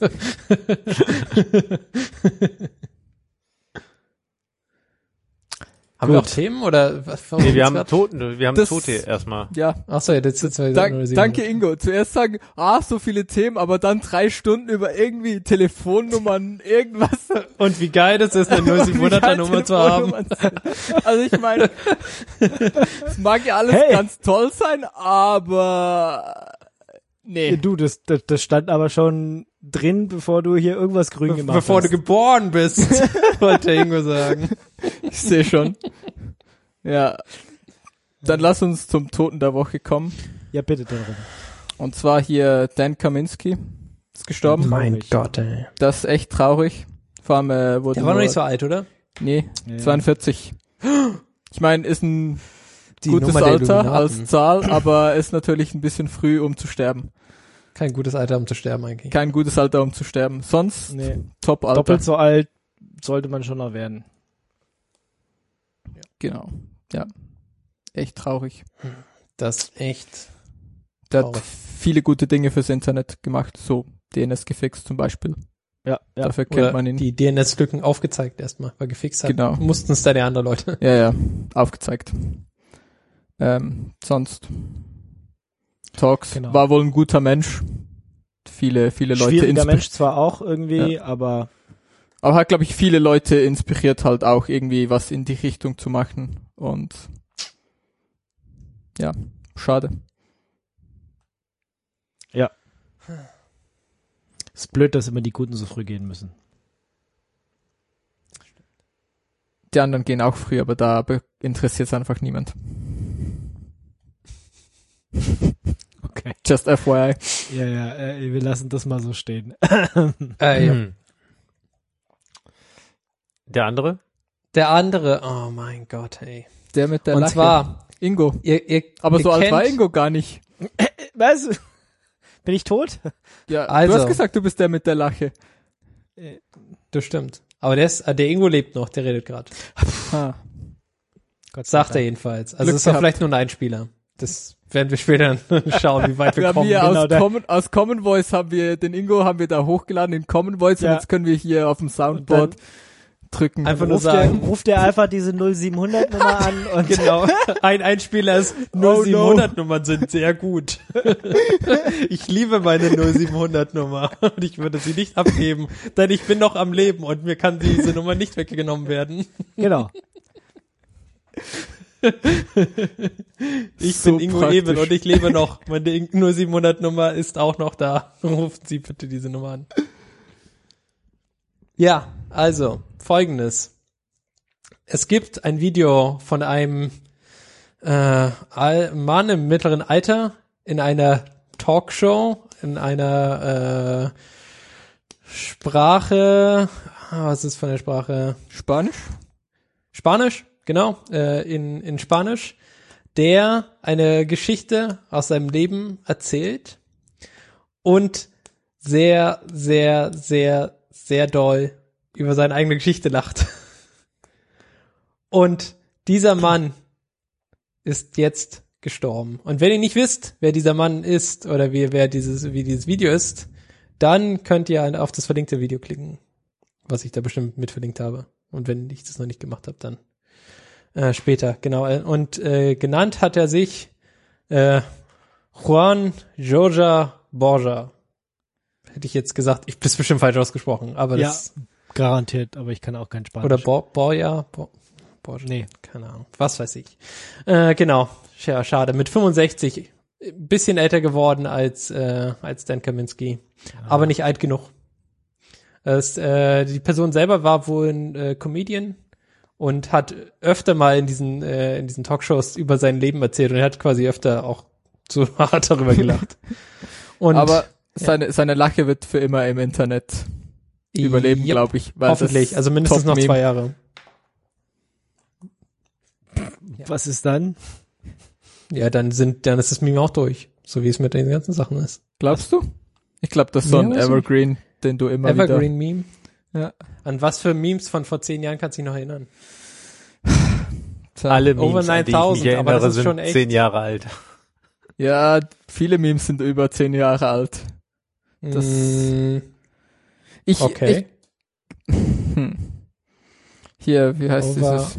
Haben wir auch Gut. Themen oder was? warum Nee, wir geht's haben grad? Toten, wir haben Das- Tote erstmal. Ja. Ach so, ja, jetzt sitzen wir Dank, nur sieben danke Minuten. Ingo. Zuerst sagen, ah, so viele Themen, aber dann drei Stunden über irgendwie Telefonnummern, irgendwas. Und wie geil das ist, eine null sieben hunderter Nummer zu haben. Also ich meine, es mag ja alles Hey. ganz toll sein, aber nee. Du, das, das, das stand aber schon drin, bevor du hier irgendwas grün Be gemacht bevor hast. du geboren bist, wollte Ingo sagen. Ich sehe schon. Ja. Dann lass uns zum Toten der Woche kommen. Ja, bitte darum. Und zwar hier Dan Kaminski ist gestorben. Mein Gott, ey. Das ist echt traurig. Vor allem äh, wurde Der war noch nur- nicht so alt, oder? Nee, Ja. zweiundvierzig. Ich meine, ist ein Die gutes Nummer der Alter Illuminaten. als Zahl, aber ist natürlich ein bisschen früh, um zu sterben. Kein gutes Alter, um zu sterben eigentlich. Kein gutes Alter, um zu sterben. Sonst Nee. top Alter. Doppelt so alt sollte man schon noch werden. Genau. Ja. Echt traurig. Das ist echt. Der hat Traurig. viele gute Dinge fürs Internet gemacht, so D N S gefixt zum Beispiel. Ja, ja. Dafür kennt Oder man ihn. die D N S-Lücken aufgezeigt erstmal, weil gefixt hat. Genau. Mussten es da die anderen Leute. Ja, ja, aufgezeigt. Ähm, sonst Talks Genau. war wohl ein guter Mensch. Viele, viele Leute Schwieriger inspiriert. Mensch zwar auch irgendwie, aber Aber hat, glaube ich, viele Leute inspiriert, halt auch irgendwie was in die Richtung zu machen. Und ja, schade. ist blöd, dass immer die Guten so früh gehen müssen. Die anderen gehen auch früh, aber da interessiert es einfach niemand. Okay. Just F Y I. Ja, ja, äh, wir lassen das mal so stehen. Äh, ja. Hm. Der andere? Der andere, oh mein Gott, ey. Der mit der Und Lache. zwar, Ingo. ihr, ihr, Aber ihr so alt kennt, war Ingo gar nicht. Was? Bin ich tot? Ja, Also. du hast gesagt, du bist der mit der Lache. Das stimmt. Aber der ist, äh, der Ingo lebt noch, der redet gerade. Ah. Gott sei Sagt er Dank. jedenfalls. Also Glück es ist doch gehabt. vielleicht nur ein Einspieler. Das werden wir später schauen, wie weit wir, Wir haben kommen. hier genau, aus, der- Common, aus Common Voice haben wir, den Ingo haben wir da hochgeladen in Common Voice Ja. und jetzt können wir hier auf dem Soundboard drücken. Einfach nur Ruft der, sagen. ruft der einfach diese null sieben hundert Nummer an und Genau. Ein Einspieler ist null sieben hundert Nummern sind sehr gut. Ich liebe meine null sieben hundert Nummer und ich würde sie nicht abgeben, denn ich bin noch am Leben und mir kann diese Nummer nicht weggenommen werden. genau. Ich So bin Ingo praktisch. Eben und ich lebe noch. Meine null sieben hundert Nummer ist auch noch da. Rufen Sie bitte diese Nummer an. Ja, also, folgendes. Es gibt ein Video von einem äh, Al- Mann im mittleren Alter in einer Talkshow, in einer äh, Sprache, ah, was ist von der Sprache? Spanisch? Spanisch, genau, äh, in, in Spanisch, der eine Geschichte aus seinem Leben erzählt und sehr, sehr, sehr, sehr doll über seine eigene Geschichte lacht. Und dieser Mann ist jetzt gestorben. Und wenn ihr nicht wisst, wer dieser Mann ist oder wie, wer dieses, wie dieses Video ist, dann könnt ihr auf das verlinkte Video klicken, was ich da bestimmt mit verlinkt habe. Und wenn ich das noch nicht gemacht habe, dann äh, später, genau. Und äh, genannt hat er sich äh, Juan Jorge Borja. Hätte ich jetzt gesagt, ich bin bestimmt falsch ausgesprochen, aber Ja, das garantiert, aber ich kann auch kein Spanisch. oder Bo Borja, Bo Borja, Nee. keine Ahnung, was weiß ich. Äh, genau, ja, schade. Mit fünfundsechzig, bisschen älter geworden als äh, als Dan Kaminski, aber nicht alt genug. Es, äh, die Person selber war wohl ein äh, Comedian und hat öfter mal in diesen äh, in diesen Talkshows über sein Leben erzählt und er hat quasi öfter auch so hart darüber gelacht. Und Aber seine, seine Lache wird für immer im Internet überleben, Yep, glaube ich. Weil hoffentlich, das also mindestens noch Top-Meme. zwei Jahre. Was ist dann? Ja, dann sind, dann ist das Meme auch durch, so wie es mit den ganzen Sachen ist. Glaubst du? Ich glaube, das ist so Ja, ein weiß ich. Evergreen, den du immer Evergreen Meme. wieder... Ja. An was für Memes von vor zehn Jahren kannst du dich noch erinnern? Alle Over Memes, an die ich mich neuntausend, aber erinnere, das ist schon sind echt. zehn Jahre alt. Ja, viele Memes sind über zehn Jahre alt. Das- Mm, Ich, okay. Ich, hm. Hier, wie heißt Over- dieses?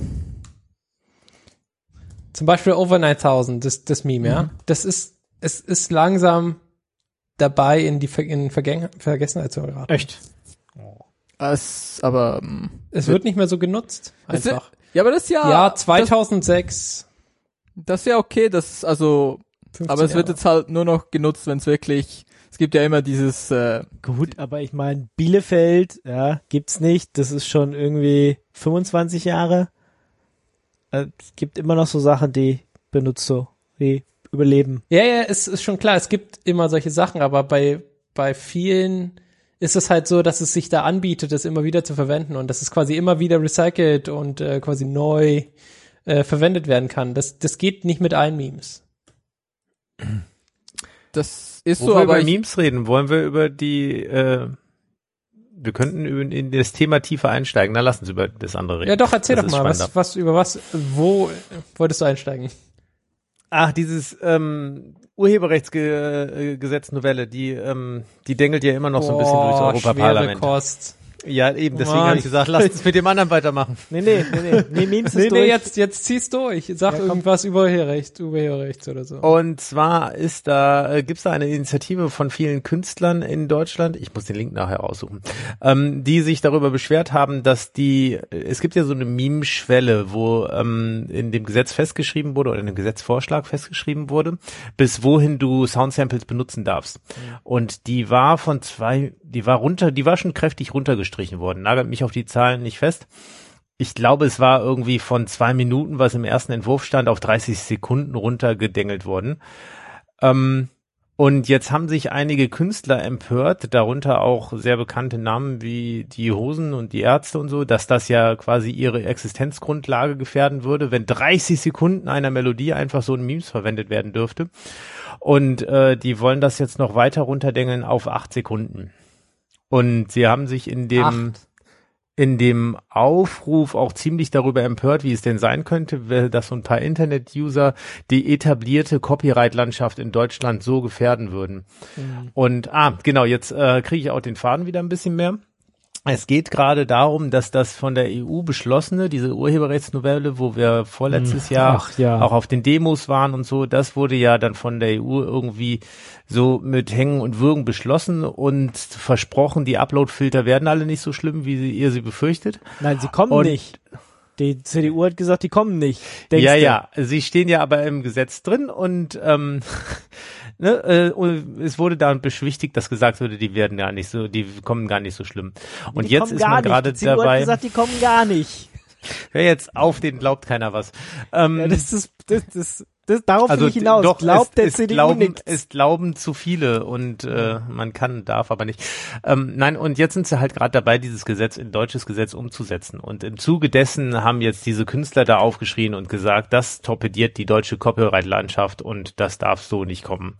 Zum Beispiel Over neuntausend, das, das Meme, ja. Mhm. Das ist, es ist langsam dabei, in die Ver in Vergäng Vergessenheit zu geraten. Echt? Es, aber, hm. Es wird nicht mehr so genutzt, Es ist- einfach. ja, aber das ist ja, Ja, zweitausendsechs. das, das ist ja okay, das ist also, fünfzehn aber es wird Jahre. jetzt halt nur noch genutzt, wenn es wirklich, es gibt ja immer dieses, äh, Gut, aber ich meine, Bielefeld, ja, gibt's nicht. Das ist schon irgendwie fünfundzwanzig Jahre. Äh, Es gibt immer noch so Sachen, die benutzt so, die überleben. Ja, ja, es ist schon klar, es gibt immer solche Sachen, aber bei, bei vielen ist es halt so, dass es sich da anbietet, das immer wieder zu verwenden und dass es quasi immer wieder recycelt und äh, quasi neu äh, verwendet werden kann. Das, das geht nicht mit allen Memes. das ist Wo so, wir aber über ich, Memes reden, wollen wir über die, äh, wir könnten über, in das Thema tiefer einsteigen. Na, lass uns über das andere reden. Ja, doch, erzähl Das doch ist mal, was, spannender. was, über was, wo wolltest du einsteigen? Ach, dieses ähm, Urheberrechtsgesetz-Novelle, die, ähm, die dengelt ja immer noch so ein bisschen durchs Boah, Europaparlament. schwere Kost. Ja, eben, deswegen Mann. habe ich gesagt, lass uns mit dem anderen weitermachen. Nee, nee, nee, nee. Nee, Memes ist Nee, durch. nee, jetzt, jetzt zieh's durch. Sag Ja, komm. irgendwas über Urheberrecht, Urheberrecht oder so. Und zwar ist da, äh, gibt's da eine Initiative von vielen Künstlern in Deutschland, ich muss den Link nachher raussuchen, ähm, die sich darüber beschwert haben, dass die, es gibt ja so eine Meme-Schwelle, wo ähm, in dem Gesetz festgeschrieben wurde oder in dem Gesetzvorschlag festgeschrieben wurde, bis wohin du Soundsamples benutzen darfst. Und die war von zwei, die war runter, die war schon kräftig runtergestrichen worden, nagelt mich auf die Zahlen nicht fest. Ich glaube, es war irgendwie von zwei Minuten, was im ersten Entwurf stand, auf dreißig Sekunden runtergedengelt worden. Ähm, und jetzt haben sich einige Künstler empört, darunter auch sehr bekannte Namen wie die Hosen und die Ärzte und so, dass das ja quasi ihre Existenzgrundlage gefährden würde, wenn dreißig Sekunden einer Melodie einfach so in Memes verwendet werden dürfte. Und äh, die wollen das jetzt noch weiter runterdengeln auf acht Sekunden. Und sie haben sich in dem Acht. in dem Aufruf auch ziemlich darüber empört, wie es denn sein könnte, dass so ein paar Internet-User die etablierte Copyright-Landschaft in Deutschland so gefährden würden. Mhm. Und, ah, genau, jetzt äh, kriege ich auch den Faden wieder ein bisschen mehr. Es geht gerade darum, dass das von der E U beschlossene, diese Urheberrechtsnovelle, wo wir vorletztes Jahr Ach, ja. auch auf den Demos waren und so, das wurde ja dann von der E U irgendwie so mit Hängen und Würgen beschlossen und versprochen, die Upload-Filter werden alle nicht so schlimm, wie sie, ihr sie befürchtet. Nein, sie kommen Und- nicht. Die C D U hat gesagt, die kommen nicht. Denkst ja, du? ja, sie stehen ja aber im Gesetz drin und ähm, ne, äh, und es wurde dann beschwichtigt, dass gesagt wurde, die werden gar nicht so, die kommen gar nicht so schlimm. Und Die jetzt kommen ist gar man nicht. gerade Die C D U hat dabei. gesagt, die kommen gar nicht. Hör jetzt auf, den glaubt keiner was. Ähm, Ja, das ist, das, das, das, darauf also will ich hinaus. doch, Glaubt es, der es C D U glauben, nichts. es glauben zu viele und äh, man kann, darf aber nicht. Ähm, nein, und jetzt sind sie halt gerade dabei, dieses Gesetz in deutsches Gesetz umzusetzen. Und im Zuge dessen haben jetzt diese Künstler da aufgeschrien und gesagt, das torpediert die deutsche Copyright-Landschaft und das darf so nicht kommen.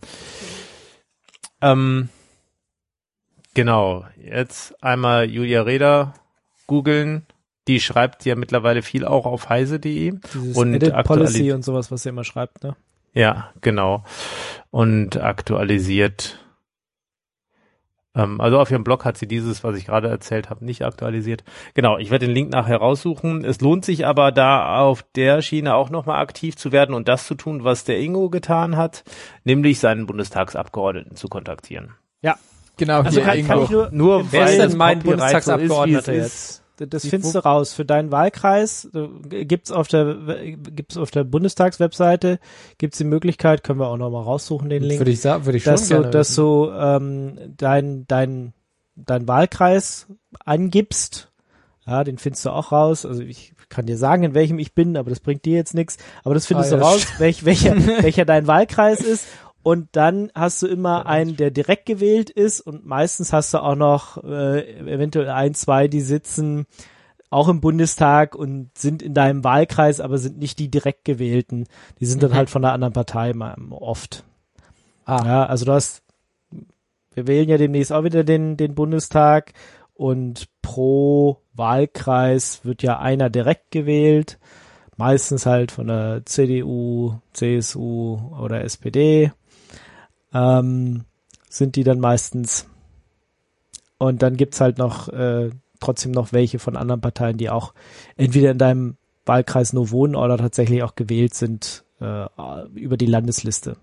Ähm, genau, jetzt einmal Julia Reda googeln. Die schreibt ja mittlerweile viel auch auf heise punkt de. Dieses und Edit Policy aktualis- und sowas, was ihr immer schreibt, ne? Ja, genau. Und aktualisiert. Ähm, also auf ihrem Blog hat sie dieses, was ich gerade erzählt habe, nicht aktualisiert. Genau, ich werde den Link nachher raussuchen. Es lohnt sich aber da auf der Schiene auch nochmal aktiv zu werden und das zu tun, was der Ingo getan hat, nämlich seinen Bundestagsabgeordneten zu kontaktieren. Ja. Genau, Also hier kann, kann ich Ingo. nur, Nur Wer weil ist denn das mein Copyright Bundestagsabgeordneter so ist, wie es jetzt? ist. das Die- findest du raus. Für deinen Wahlkreis äh, gibt's auf der gibt's auf der Bundestagswebseite gibt's die Möglichkeit, können wir auch noch mal raussuchen den Link, Würde ich sagen, würde ich schon dass du gerne dass wissen. du ähm, dein dein dein Wahlkreis angibst. Ja, den findest du auch raus. Also ich kann dir sagen, in welchem ich bin, aber das bringt dir jetzt nichts. Aber das findest Ah, du ja, raus, welch, welcher welcher dein Wahlkreis ist. Und dann hast du immer einen, der direkt gewählt ist und meistens hast du auch noch äh, eventuell ein, zwei, die sitzen auch im Bundestag und sind in deinem Wahlkreis, aber sind nicht die direkt gewählten. Die sind dann Mhm. halt von einer anderen Partei mal oft. Ah. Ja, also du hast, wir wählen ja demnächst auch wieder den, den Bundestag und pro Wahlkreis wird ja einer direkt gewählt. Meistens halt von der C D U, C S U oder S P D. Ähm, sind die dann meistens. Und dann gibt's halt noch äh, trotzdem noch welche von anderen Parteien, die auch entweder in deinem Wahlkreis nur wohnen oder tatsächlich auch gewählt sind äh, über die Landesliste.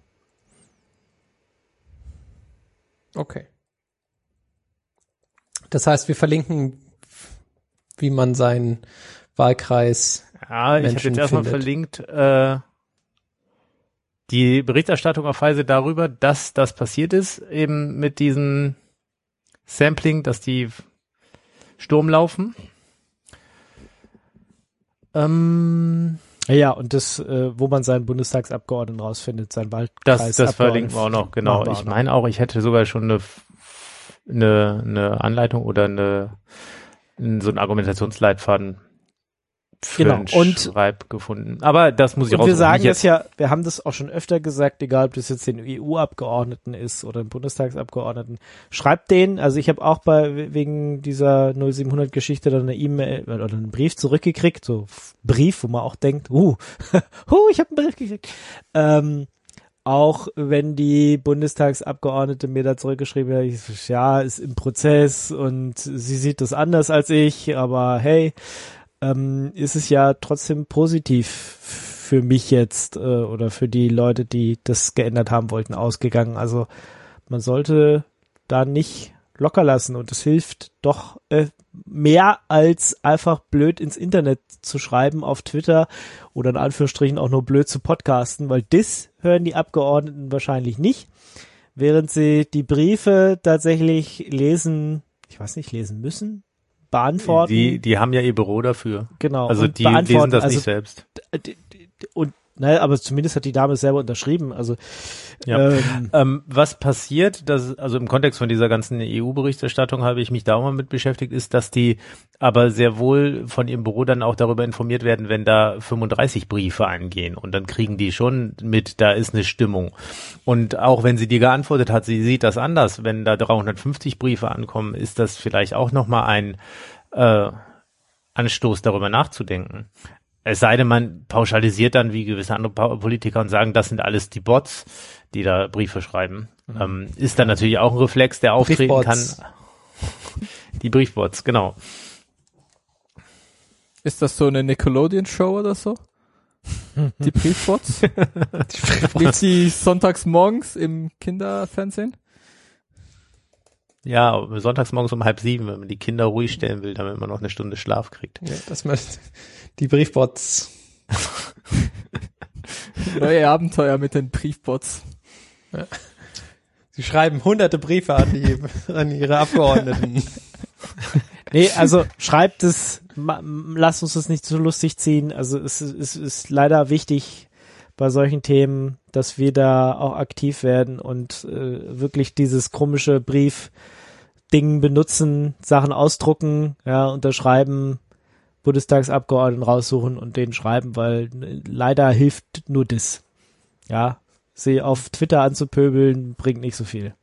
Okay. Das heißt, wir verlinken, wie man seinen Wahlkreis. Ja, ich habe Menschen jetzt erstmal findet. verlinkt äh, die Berichterstattung auf Heise darüber, dass das passiert ist, eben mit diesem Sampling, dass die Sturm laufen. Ähm, Ja, und das, äh, wo man seinen Bundestagsabgeordneten rausfindet, sein Wahlkreis. das das verlinken wir auch noch, genau. Machen wir Ich auch noch. meine auch, ich hätte sogar schon eine, eine, eine Anleitung oder eine so einen Argumentationsleitfaden für Genau, einen und- Schreib gefunden. Aber das muss ich Und raussuchen. wir sagen Nicht das jetzt. ja, wir haben das auch schon öfter gesagt, egal ob das jetzt den E U-Abgeordneten ist oder den Bundestagsabgeordneten, schreibt den, also ich habe auch bei wegen dieser null siebenhundert Geschichte dann eine E-Mail oder einen Brief zurückgekriegt, so Brief, wo man auch denkt, uh, huh, ich habe einen Brief gekriegt. Ähm, auch wenn die Bundestagsabgeordnete mir da zurückgeschrieben hat, ich, ja, ist im Prozess und sie sieht das anders als ich, aber hey, ähm, ist es ja trotzdem positiv für mich jetzt äh, oder für die Leute, die das geändert haben wollten, ausgegangen. Also man sollte da nicht locker lassen und es hilft doch äh, mehr als einfach blöd ins Internet zu schreiben auf Twitter oder in Anführungsstrichen auch nur blöd zu podcasten, weil das hören die Abgeordneten wahrscheinlich nicht, während sie die Briefe tatsächlich lesen, ich weiß nicht, lesen müssen, beantworten. Die, die haben ja ihr Büro dafür. Genau. Also und die lesen beantworten. das also, nicht selbst. d- d- d- Und naja, aber zumindest hat die Dame es selber unterschrieben. Also Ja. ähm, Ähm, was passiert, das, also im Kontext von dieser ganzen E U-Berichterstattung habe ich mich da auch mal mit beschäftigt, ist, dass die aber sehr wohl von ihrem Büro dann auch darüber informiert werden, wenn da fünfunddreißig Briefe eingehen und dann kriegen die schon mit, da ist eine Stimmung. Und auch wenn sie dir geantwortet hat, sie sieht das anders, wenn da dreihundertfünfzig Briefe ankommen, ist das vielleicht auch nochmal ein äh, Anstoß, darüber nachzudenken. Es sei denn, man pauschalisiert dann wie gewisse andere Pa- Politiker und sagen, das sind alles die Bots, die da Briefe schreiben. Mhm. Ähm, ist dann natürlich auch ein Reflex, der auftreten Briefbots. kann. Die Briefbots, genau. Ist das so eine Nickelodeon-Show oder so? Die Briefbots? Spielt sie sonntags morgens im Kinderfernsehen? Ja, sonntags morgens um halb sieben, wenn man die Kinder ruhig stellen will, damit man noch eine Stunde Schlaf kriegt. Ja, dass man die Briefbots. Neue Abenteuer mit den Briefbots. Sie schreiben hunderte Briefe an die, an ihre Abgeordneten. Nee, also schreibt es, ma, lasst uns das nicht so lustig ziehen. Also es, es ist leider wichtig bei solchen Themen, dass wir da auch aktiv werden und äh, wirklich dieses komische Brief-Ding benutzen, Sachen ausdrucken, ja, unterschreiben, Bundestagsabgeordneten raussuchen und denen schreiben, weil leider hilft nur das. Ja, sie auf Twitter anzupöbeln, bringt nicht so viel.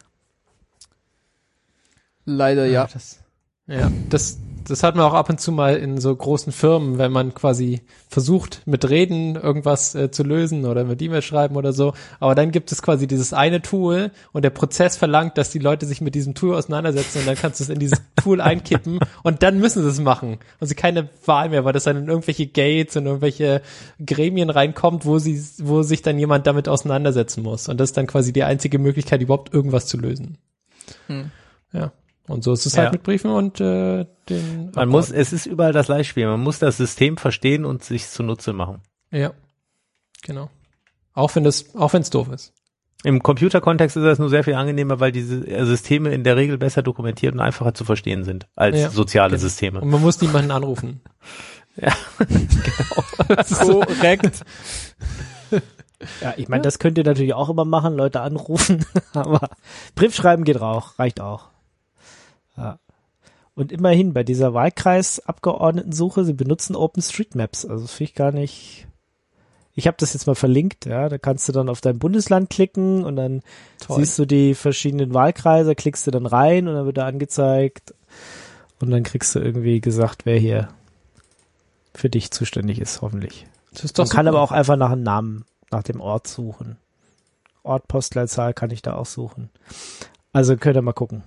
Leider ja. Das, ja, das, das hat man auch ab und zu mal in so großen Firmen, wenn man quasi versucht, mit Reden irgendwas äh, zu lösen oder mit E-Mail schreiben oder so. Aber dann gibt es quasi dieses eine Tool und der Prozess verlangt, dass die Leute sich mit diesem Tool auseinandersetzen und dann kannst du es in dieses Tool einkippen und dann müssen sie es machen. Und sie keine Wahl mehr, weil das dann in irgendwelche Gates und irgendwelche Gremien reinkommt, wo sie, wo sich dann jemand damit auseinandersetzen muss. Und das ist dann quasi die einzige Möglichkeit, überhaupt irgendwas zu lösen. Hm. Ja. Und so ist es halt Ja. mit Briefen und äh, den Man muss, es ist überall das Gleichspiel. Man muss das System verstehen und sich zunutze machen. Ja, genau. Auch wenn das, auch wenn es doof ist. Im Computerkontext ist das nur sehr viel angenehmer, weil diese Systeme in der Regel besser dokumentiert und einfacher zu verstehen sind als Ja, soziale genau. Systeme. Und man muss niemanden anrufen. Ja, genau. Korrekt. Ja, ich meine, das könnt ihr natürlich auch immer machen, Leute anrufen, aber Briefschreiben geht auch, reicht auch. Ja. Und immerhin bei dieser Wahlkreisabgeordnetensuche, sie benutzen OpenStreetMaps, also das finde ich gar nicht. Ich habe das jetzt mal verlinkt, ja, da kannst du dann auf dein Bundesland klicken und dann Toll. siehst du die verschiedenen Wahlkreise, klickst du dann rein und dann wird da angezeigt und dann kriegst du irgendwie gesagt, wer hier für dich zuständig ist, hoffentlich. Das ist doch Man kann super. aber auch einfach nach einem Namen, nach dem Ort suchen. Ort, Postleitzahl kann ich da auch suchen. Also könnt ihr mal gucken.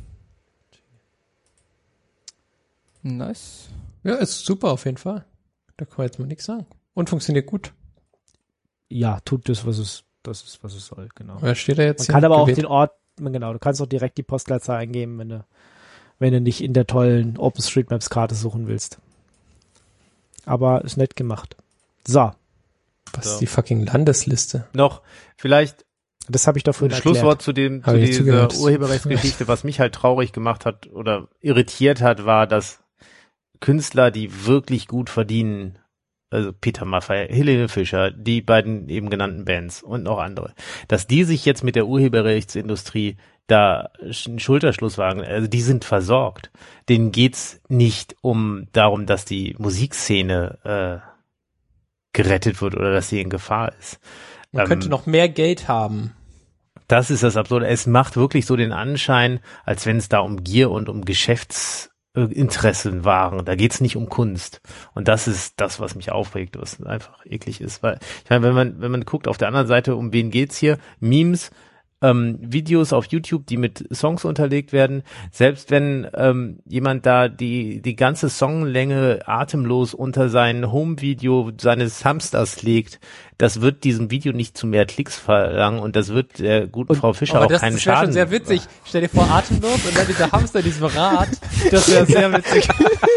Nice. Ja, ist super auf jeden Fall. Da kann man jetzt mal nichts sagen. Und funktioniert gut. Ja, tut das, was es, das ist, was es soll, genau. Da steht da jetzt. Man kann aber auch gewählt. den Ort, genau, du kannst auch direkt die Postleitzahl eingeben, wenn du, wenn du nicht in der tollen OpenStreetMaps-Karte suchen willst. Aber ist nett gemacht. So, Was So. ist die fucking Landesliste? noch vielleicht das habe ich doch ein vorhin erklärt. Schlusswort zu dem, Hab zu ich dieser zugehört. Urheberrechtsgeschichte. Was mich halt traurig gemacht hat oder irritiert hat, war, dass Künstler, die wirklich gut verdienen, also Peter Maffay, Helene Fischer, die beiden eben genannten Bands und noch andere, dass die sich jetzt mit der Urheberrechtsindustrie da einen Schulterschluss wagen. Also die sind versorgt. Denen geht's nicht um darum, dass die Musikszene äh, gerettet wird oder dass sie in Gefahr ist. Man Ähm, könnte noch mehr Geld haben. Das ist das Absurde. Es macht wirklich so den Anschein, als wenn es da um Gier und um Geschäftsinteressen waren. Da geht's nicht um Kunst. Und das ist das, was mich aufregt, was einfach eklig ist. Weil, ich meine, wenn man, wenn man guckt, auf der anderen Seite, um wen geht's hier? Memes, ähm, Videos auf YouTube, die mit Songs unterlegt werden. Selbst wenn ähm, jemand da die die ganze Songlänge atemlos unter sein Home-Video seines Hamsters legt, das wird diesem Video nicht zu mehr Klicks verlangen und das wird der guten Und- Frau Fischer Aber auch das, keinen das wäre Schaden. schon sehr witzig. Stell dir vor, atemlos und dann dieser Hamster in diesem Rad. Das wäre sehr witzig.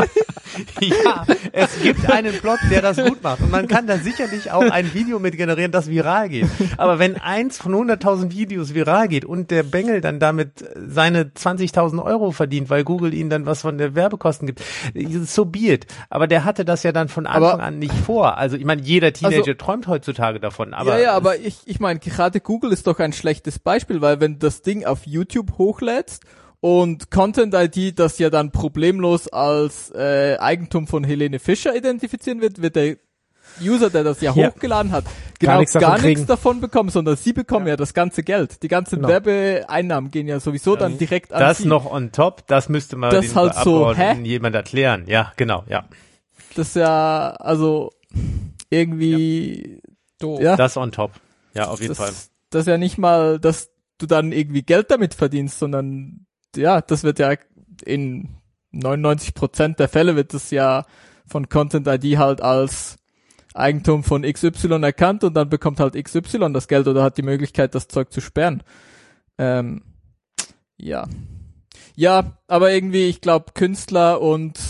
Ja, es gibt einen Plot, der das gut macht. Und man kann da sicherlich auch ein Video mit generieren, das viral geht. Aber wenn eins von hunderttausend Videos viral geht und der Bengel dann damit seine zwanzigtausend Euro verdient, weil Google ihm dann was von der Werbekosten gibt, so be it. Aber der hatte das ja dann von Anfang Aber- an nicht vor. Also ich meine, jeder Teenager Also- träumt heutzutage davon. Aber ja, ja, aber ich, ich meine, gerade Google ist doch ein schlechtes Beispiel, weil wenn du das Ding auf YouTube hochlädst und Content I D das ja dann problemlos als äh, Eigentum von Helene Fischer identifizieren wird, wird der User, der das ja, Ja. hochgeladen hat, Gar genau nichts davon gar nichts kriegen. davon bekommen, sondern sie bekommen ja, das ganze Geld. Die ganzen Genau. Werbeeinnahmen gehen ja sowieso dann direkt an das sie. noch on top, das müsste mal Das den halt so, Abgeordneten hä? jemand erklären. Ja, genau, ja. Das ist ja, also irgendwie, Doof. ja, Das on top. Ja, auf jeden das, Fall. das ist ja nicht mal, dass du dann irgendwie Geld damit verdienst, sondern ja, das wird ja in neunundneunzig Prozent der Fälle wird das ja von Content I D halt als Eigentum von X Y erkannt und dann bekommt halt X Y das Geld oder hat die Möglichkeit, das Zeug zu sperren. Ähm, ja. Ja, aber irgendwie, ich glaube, Künstler und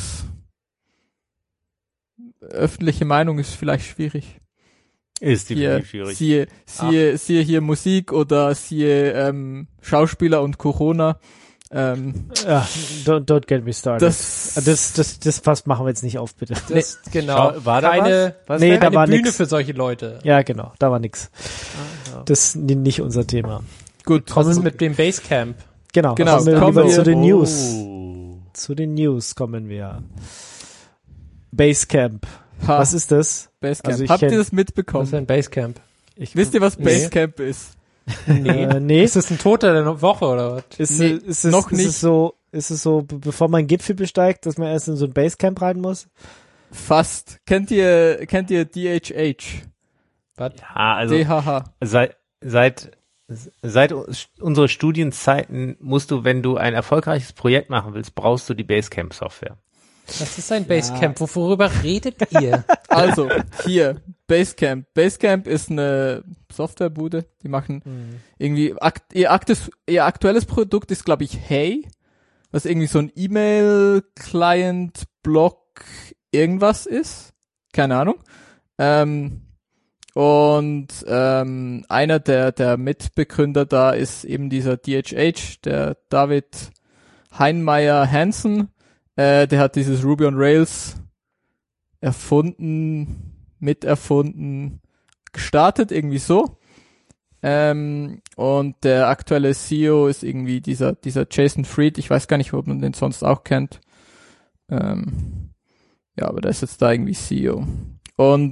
öffentliche Meinung ist vielleicht schwierig. Ist Hier, definitiv schwierig. siehe, siehe, siehe hier Musik oder siehe ähm, Schauspieler und Corona. Ähm, Ja, don't, don't get me started. das, das, das, das Fass machen wir jetzt nicht auf, bitte. Das, genau. Schau, war da keine, was? Nee, keine da war Bühne nix. für solche Leute. Ja, genau, da war nix. Ah, ja. Das ist ni- nicht unser Thema. gut, Was ist mit dem Basecamp? Genau, Genau, kommen wir kommen lieber wir- zu den News. Oh. Zu den News kommen wir. Basecamp. ha, Was ist das? Basecamp. also ich Habt kenn- ihr das Was mitbekommen? ist ein Basecamp? Ich, Wisst ihr, was Nee. Basecamp ist? Nee. Äh, nee. Ist das ein Toter der Woche oder was? Ist, Nee, ist, es, noch ist nicht. es so, ist es so, be- bevor man einen Gipfel besteigt, dass man erst in so ein Basecamp rein muss? Fast. Kennt ihr, kennt ihr D H H? Was? Ja, also D H H. seit seit seit unsere Studienzeiten musst du, wenn du ein erfolgreiches Projekt machen willst, brauchst du die Basecamp-Software. Was ist ein Basecamp? Wo- Worüber redet ihr? Also, hier, Basecamp. Basecamp ist eine Softwarebude, die machen irgendwie, akt, ihr, aktes, ihr aktuelles Produkt ist, glaube ich, Hey, was irgendwie so ein E-Mail-Client, Blog, irgendwas ist. Keine Ahnung. Ähm, und ähm, einer der, der Mitbegründer da ist eben dieser D H H, der David Heinmeier Hansen. Äh, der hat dieses Ruby on Rails erfunden, miterfunden, gestartet, irgendwie so. Ähm, und der aktuelle C E O ist irgendwie dieser, dieser Jason Fried. Ich weiß gar nicht, ob man den sonst auch kennt. Ähm, ja, aber der ist jetzt da irgendwie C E O. Und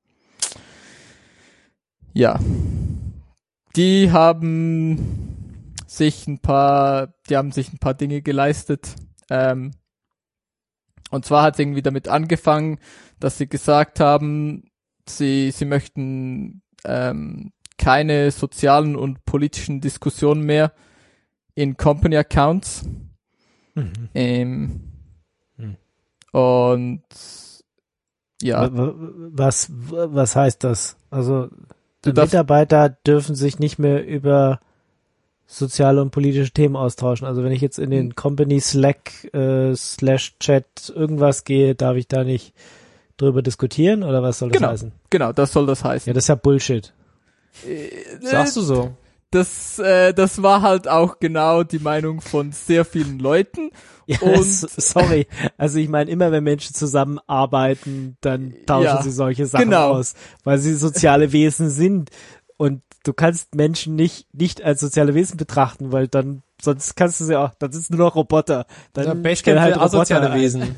ja, die haben sich ein paar, die haben sich ein paar Dinge geleistet. Ähm, und zwar hat es irgendwie damit angefangen, dass sie gesagt haben, sie, sie möchten ähm, keine sozialen und politischen Diskussionen mehr in Company Accounts. Mhm. Ähm, Hm. Und ja, W- w- Was, was heißt das? Also, die Du darfst- Mitarbeiter dürfen sich nicht mehr über soziale und politische Themen austauschen. Also wenn ich jetzt in den Company Slack äh, slash Chat irgendwas gehe, darf ich da nicht drüber diskutieren oder was soll das Genau. heißen? genau, das soll das Ja, heißen. das ist ja Bullshit. Sagst du so? Das, äh, das war halt auch genau die Meinung von sehr vielen Leuten. Ja, Und- s- sorry. Also ich meine, immer wenn Menschen zusammenarbeiten, dann tauschen Ja, sie solche Sachen genau. aus, weil sie soziale Wesen sind. Und du kannst Menschen nicht nicht als soziale Wesen betrachten, weil dann sonst kannst du sie auch, dann sind es nur noch Roboter. Dann Ja, Basecamp stell halt für asoziale Roboter ein. Wesen.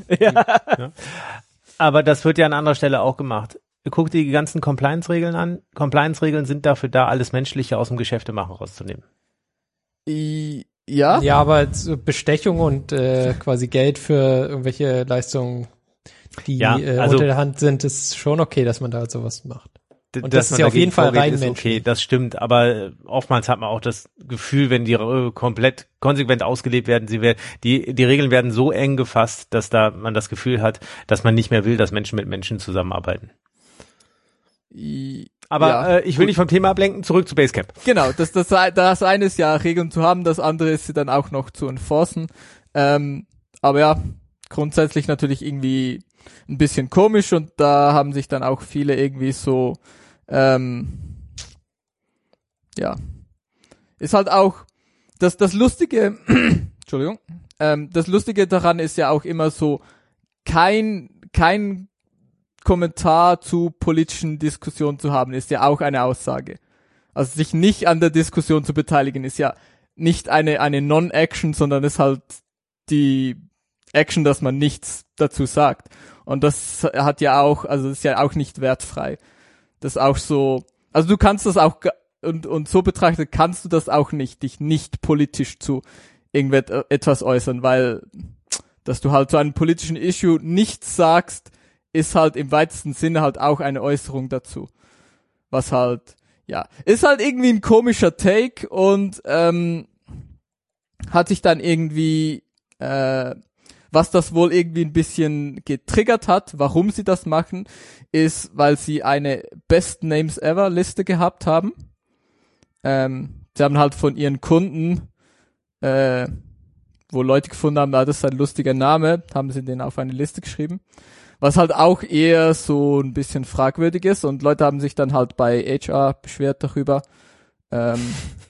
Aber das wird ja an anderer Stelle auch gemacht. Guck dir die ganzen Compliance-Regeln an. Compliance-Regeln sind dafür da, alles Menschliche aus dem Geschäftemachen rauszunehmen. I- Ja, Ja, aber so Bestechung und äh, quasi Geld für irgendwelche Leistungen, die Ja, äh, also- unter der Hand sind, ist schon okay, dass man da sowas macht. D- Und dass das ist man ja auf dagegen jeden Fall vorgeht, rein ist menschlich. okay, das stimmt, aber äh, oftmals hat man auch das Gefühl, wenn die äh, komplett konsequent ausgelebt werden, sie werden, die, die Regeln werden so eng gefasst, dass da man das Gefühl hat, dass man nicht mehr will, dass Menschen mit Menschen zusammenarbeiten. I- Aber ja, äh, ich will gut. nicht vom Thema ablenken, zurück zu Basecamp. Genau, das, das, das eine ist ja Regeln zu haben, das andere ist sie dann auch noch zu enforcen. Ähm, aber ja, grundsätzlich natürlich irgendwie ein bisschen komisch und da haben sich dann auch viele irgendwie so, ähm, ja, ist halt auch, das, das Lustige, Entschuldigung, ähm, das Lustige daran ist ja auch immer so, kein, kein Kommentar zu politischen Diskussionen zu haben, ist ja auch eine Aussage. Also sich nicht an der Diskussion zu beteiligen, ist ja nicht eine, eine Non-Action, sondern ist halt die Action, dass man nichts dazu sagt. Und das hat ja auch, also ist ja auch nicht wertfrei. Das ist auch so, also du kannst das auch, und, und so betrachtet kannst du das auch nicht, dich nicht politisch zu irgendetwas äußern, weil, dass du halt zu einem politischen Issue nichts sagst, ist halt im weitesten Sinne halt auch eine Äußerung dazu. Was halt, ja, ist halt irgendwie ein komischer Take und ähm, hat sich dann irgendwie, äh, was das wohl irgendwie ein bisschen getriggert hat, warum sie das machen, ist, weil sie eine Best Names Ever Liste gehabt haben. Ähm, sie haben halt von ihren Kunden, äh, wo Leute gefunden haben, ah, das ist ein lustiger Name, haben sie den auf eine Liste geschrieben. Was halt auch eher so ein bisschen fragwürdig ist und Leute haben sich dann halt bei H R beschwert darüber. Ähm,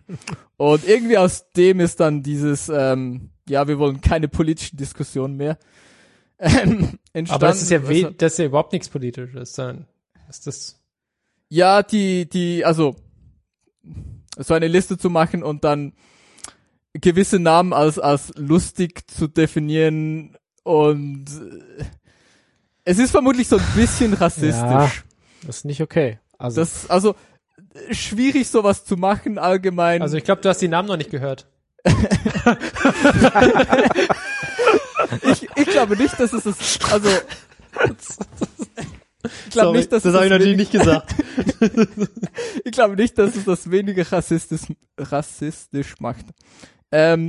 Und irgendwie aus dem ist dann dieses, ähm, ja, wir wollen keine politischen Diskussionen mehr, ähm, entstanden. Aber das ist ja, we- Also, das ist ja überhaupt nichts Politisches. Dann ist das ja, die, die, also so eine Liste zu machen und dann gewisse Namen als als lustig zu definieren und äh, es ist vermutlich so ein bisschen rassistisch. Ja, das ist nicht okay. Also, Das, also äh, schwierig sowas zu machen allgemein. Also ich glaube, du hast die Namen noch nicht gehört. ich, ich glaube nicht, dass es das, also ich glaube Sorry, nicht, dass das es habe ich natürlich wenig- nicht gesagt. Ich glaube nicht, dass es das weniger rassistisch, rassistisch macht. Ähm,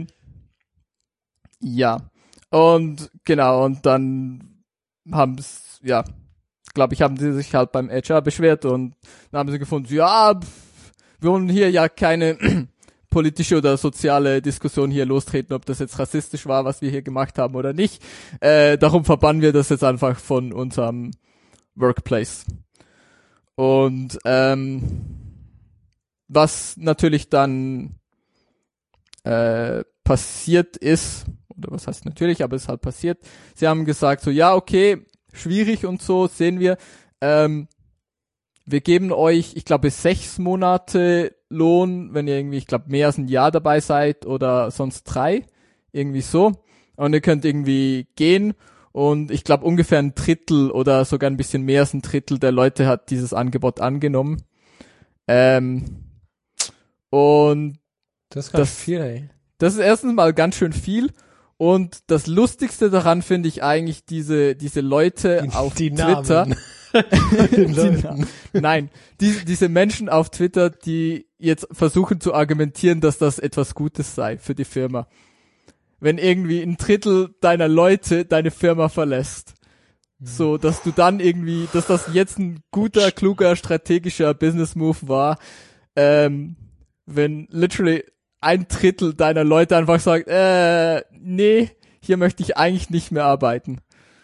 ja. Und genau, und dann haben es, ja, glaube ich, haben sie sich halt beim H R beschwert und dann haben sie gefunden, ja, pff, wir wollen hier ja keine politische oder soziale Diskussion hier lostreten, ob das jetzt rassistisch war, was wir hier gemacht haben oder nicht. Äh, darum verbannen wir das jetzt einfach von unserem Workplace. Und ähm, was natürlich dann äh, passiert ist, oder was heißt natürlich, aber es ist halt passiert, sie haben gesagt so, ja, okay, schwierig und so, sehen wir, ähm, wir geben euch, ich glaube, sechs Monate Lohn, wenn ihr irgendwie, ich glaube, mehr als ein Jahr dabei seid oder sonst drei, irgendwie so. Und ihr könnt irgendwie gehen und ich glaube, ungefähr ein Drittel oder sogar ein bisschen mehr als ein Drittel der Leute hat dieses Angebot angenommen. Ähm, und Das ist ganz Das- viel, ey. das ist erstens mal ganz schön viel. Und das Lustigste daran finde ich eigentlich diese, diese Leute auf die Twitter. Namen. Die Namen. Nein, die, diese Menschen auf Twitter, die jetzt versuchen zu argumentieren, dass das etwas Gutes sei für die Firma. Wenn irgendwie ein Drittel deiner Leute deine Firma verlässt. So, dass du dann irgendwie, dass das jetzt ein guter, kluger, strategischer Business Move war, ähm, wenn literally ein Drittel deiner Leute einfach sagt, äh, nee, hier möchte ich eigentlich nicht mehr arbeiten.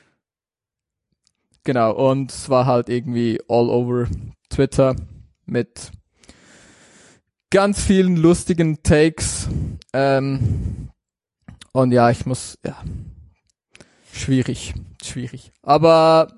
Genau, und es war halt irgendwie all over Twitter mit ganz vielen lustigen Takes. Ähm, und ja, ich muss, ja, schwierig, schwierig. Aber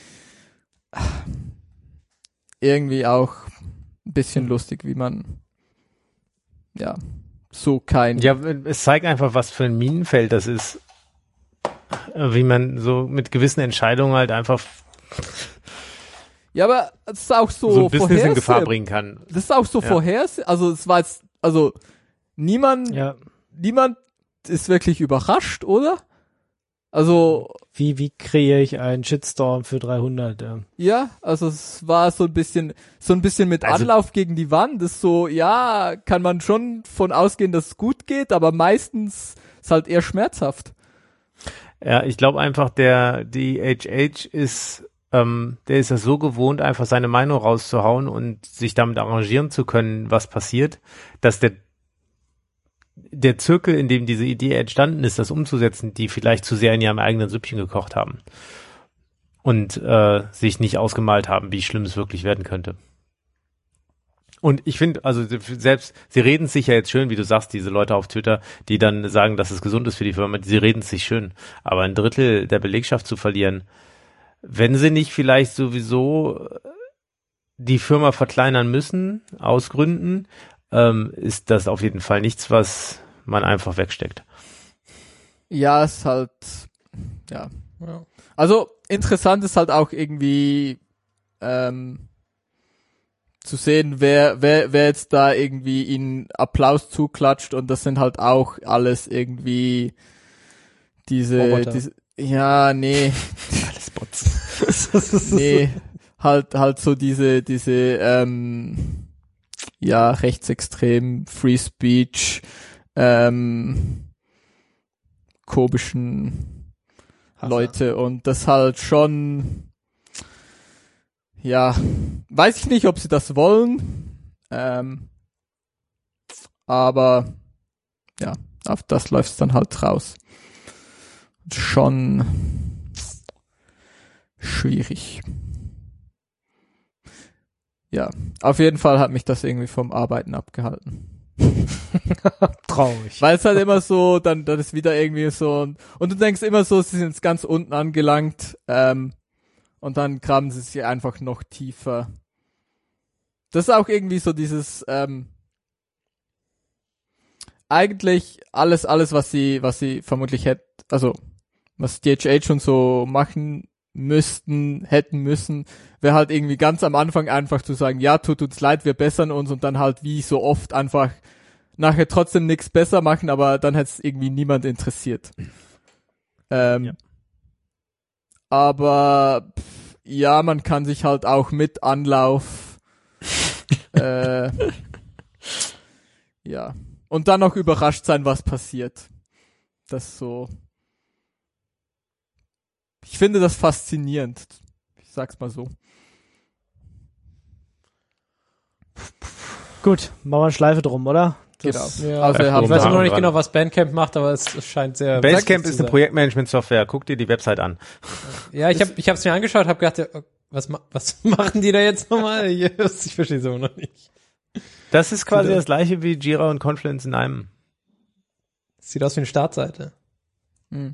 irgendwie auch ein bisschen lustig, wie man, ja, so kein... Ja, es zeigt einfach, was für ein Minenfeld das ist. Wie man so mit gewissen Entscheidungen halt einfach Ja, aber es ist auch so, so ein Business in Gefahr vorherseh- bringen kann. Das ist auch so Ja. vorherseh, also es war jetzt, also niemand, ja, niemand ist wirklich überrascht, oder? Also, wie, wie kreiere ich einen Shitstorm für dreihundert? Ja. ja, also es war so ein bisschen, so ein bisschen mit Also- Anlauf gegen die Wand. Das ist so, ja, kann man schon von ausgehen, dass es gut geht, aber meistens ist halt eher schmerzhaft. Ja, ich glaube einfach, der die H H ist, ähm, der ist das so gewohnt, einfach seine Meinung rauszuhauen und sich damit arrangieren zu können, was passiert, dass der der Zirkel, in dem diese Idee entstanden ist, das umzusetzen, die vielleicht zu sehr in ihrem eigenen Süppchen gekocht haben und äh, sich nicht ausgemalt haben, wie schlimm es wirklich werden könnte. Und ich finde, also selbst, sie reden sich ja jetzt schön, wie du sagst, diese Leute auf Twitter, die dann sagen, dass es gesund ist für die Firma, sie reden sich schön. Aber ein Drittel der Belegschaft zu verlieren, wenn sie nicht vielleicht sowieso die Firma verkleinern müssen, aus Gründen, ähm, ist das auf jeden Fall nichts, was man einfach wegsteckt. Ja, es ist halt, ja. Ja. Also, interessant ist halt auch irgendwie, ähm, zu sehen, wer, wer, wer jetzt da irgendwie ihnen Applaus zuklatscht und das sind halt auch alles irgendwie diese, Roboter. diese ja, nee, Alles Bots. nee, halt, halt so diese, diese, ähm, ja, rechtsextrem, Free Speech, ähm, komischen Hasser. Leute und das halt schon, ja, weiß ich nicht, ob sie das wollen, ähm, aber ja, auf das läuft's dann halt raus. Schon schwierig. Ja, auf jeden Fall hat mich das irgendwie vom Arbeiten abgehalten. Traurig. Weil es halt immer so, dann, dann ist wieder irgendwie so, und, und du denkst immer so, sie sind jetzt ganz unten angelangt, ähm, und dann graben sie sich einfach noch tiefer. Das ist auch irgendwie so dieses, ähm, eigentlich alles, alles, was sie, was sie vermutlich hätten, also, was D H H schon so machen müssten, hätten müssen, wäre halt irgendwie ganz am Anfang einfach zu sagen, ja, tut uns leid, wir bessern uns und dann halt wie so oft einfach nachher trotzdem nichts besser machen, aber dann hätte es irgendwie niemand interessiert. Ähm, Ja. Aber pff, ja, man kann sich halt auch mit Anlauf äh, ja. Und dann noch überrascht sein, was passiert. Das ist so. Ich finde das faszinierend. Ich sag's mal so. Gut, machen wir eine Schleife drum, oder? Das, Genau. Ja, Also wir ich haben weiß da noch nicht dran. genau, was Bandcamp macht, aber es scheint sehr... Basecamp zu ist eine sein. Projektmanagement-Software. Guck dir die Website an. Ja, ich habe ich hab's mir angeschaut, habe gedacht, ja, was, ma- was machen die da jetzt nochmal? Ich verstehe es immer noch nicht. Das ist quasi das gleiche wie Jira und Confluence in einem. Sieht aus wie eine Startseite. Hm.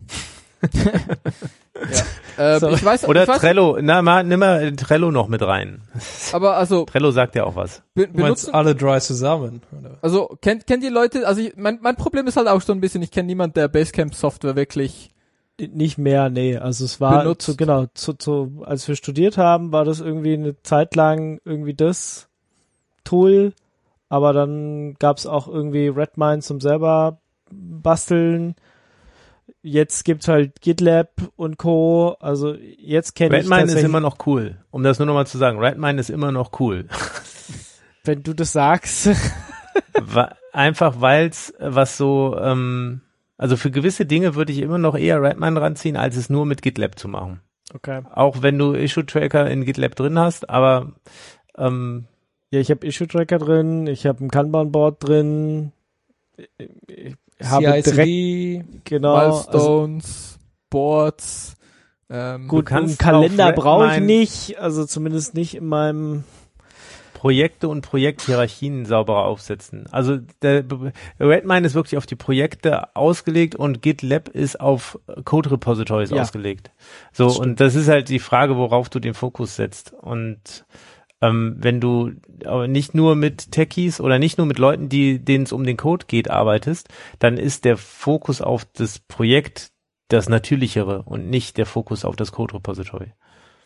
ja. äh, Sorry. ich weiß, Oder ich weiß, Trello. Na, mal, nimm mal Trello noch mit rein. aber also Trello sagt ja auch was. be Du meinst benutzen, alle Dry zusammen, oder? also kennt kennt die Leute, also ich, mein mein Problem ist halt auch so ein bisschen, ich kenne niemand, der Basecamp Software wirklich nicht mehr, nee. Also es war benutzt. zu, genau, zu, zu, als wir studiert haben, war das irgendwie eine Zeit lang irgendwie das Tool, aber dann gab's auch irgendwie Redmine zum selber basteln. Jetzt gibt's halt GitLab und Co. Also jetzt kenne ich Redmine ist tatsächlich, immer noch cool. Um das nur nochmal zu sagen. Redmine ist immer noch cool. wenn du das sagst. Wa- Einfach weil's was so, ähm, also für gewisse Dinge würde ich immer noch eher Redmine ranziehen, als es nur mit GitLab zu machen. Okay. Auch wenn du Issue-Tracker in GitLab drin hast, aber ähm, Ja, ich habe Issue-Tracker drin, ich habe ein Kanban-Board drin, ich habe direkt, C I C D, genau, also Milestones, Boards, ähm, gut, kannst einen Kalender auf brauche ich Redmine- nicht, also zumindest nicht in meinem, Projekte und Projekthierarchien sauberer aufsetzen. Also der Redmine ist wirklich auf die Projekte ausgelegt und GitLab ist auf Code Repositories Ja. ausgelegt. So, Das stimmt. und das ist halt die Frage, worauf du den Fokus setzt. Und ähm, wenn du aber nicht nur mit Techies oder nicht nur mit Leuten, die denen es um den Code geht, arbeitest, dann ist der Fokus auf das Projekt das Natürlichere und nicht der Fokus auf das Code Repository.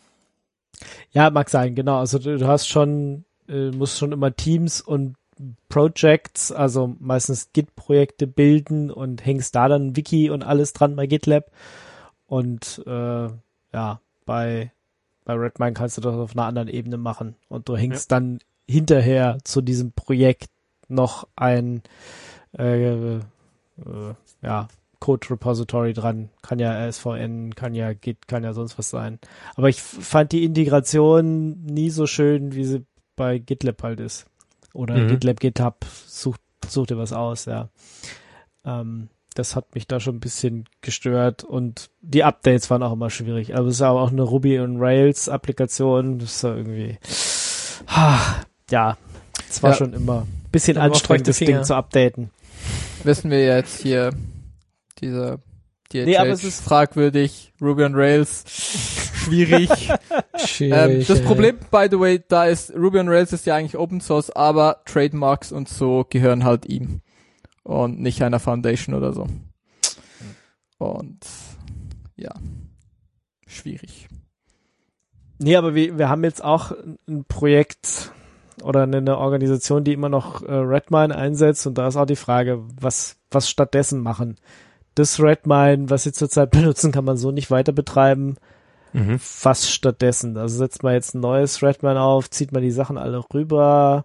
ja, mag sein, genau, also du, du hast schon, äh, musst schon immer Teams und Projects, also meistens Git-Projekte bilden und hängst da dann ein Wiki und alles dran bei GitLab und äh, ja, bei bei Redmine kannst du das auf einer anderen Ebene machen und du hängst dann hinterher zu diesem Projekt noch ein äh, äh, ja, Code Repository dran. Kann ja S V N, kann ja Git, kann ja sonst was sein. Aber ich fand die Integration nie so schön, wie sie bei GitLab halt ist. Oder Mhm. GitLab, GitHub, such, such dir was aus, ja. Ähm, das hat mich da schon ein bisschen gestört und die Updates waren auch immer schwierig. Aber es ist aber auch eine Ruby und Rails Applikation. Das ist ja irgendwie, ha, ja, es war Ja. schon immer ein bisschen Aber anstrengend, das feuchte Finger. Ding zu updaten. wissen wir jetzt hier, dieser D H H Nee, aber es ist- fragwürdig, Ruby on Rails, schwierig. ähm, das Problem, by the way, da ist, Ruby on Rails ist ja eigentlich Open Source, aber Trademarks und so gehören halt ihm und nicht einer Foundation oder so. Und ja, schwierig. Nee, aber wir, wir haben jetzt auch ein Projekt oder eine, eine Organisation, die immer noch äh, Redmine einsetzt und da ist auch die Frage, was, was stattdessen machen. Das Redmine, was sie zurzeit benutzen, kann man so nicht weiter betreiben. Mhm. Was stattdessen? Also setzt man jetzt ein neues Redmine auf, zieht man die Sachen alle rüber,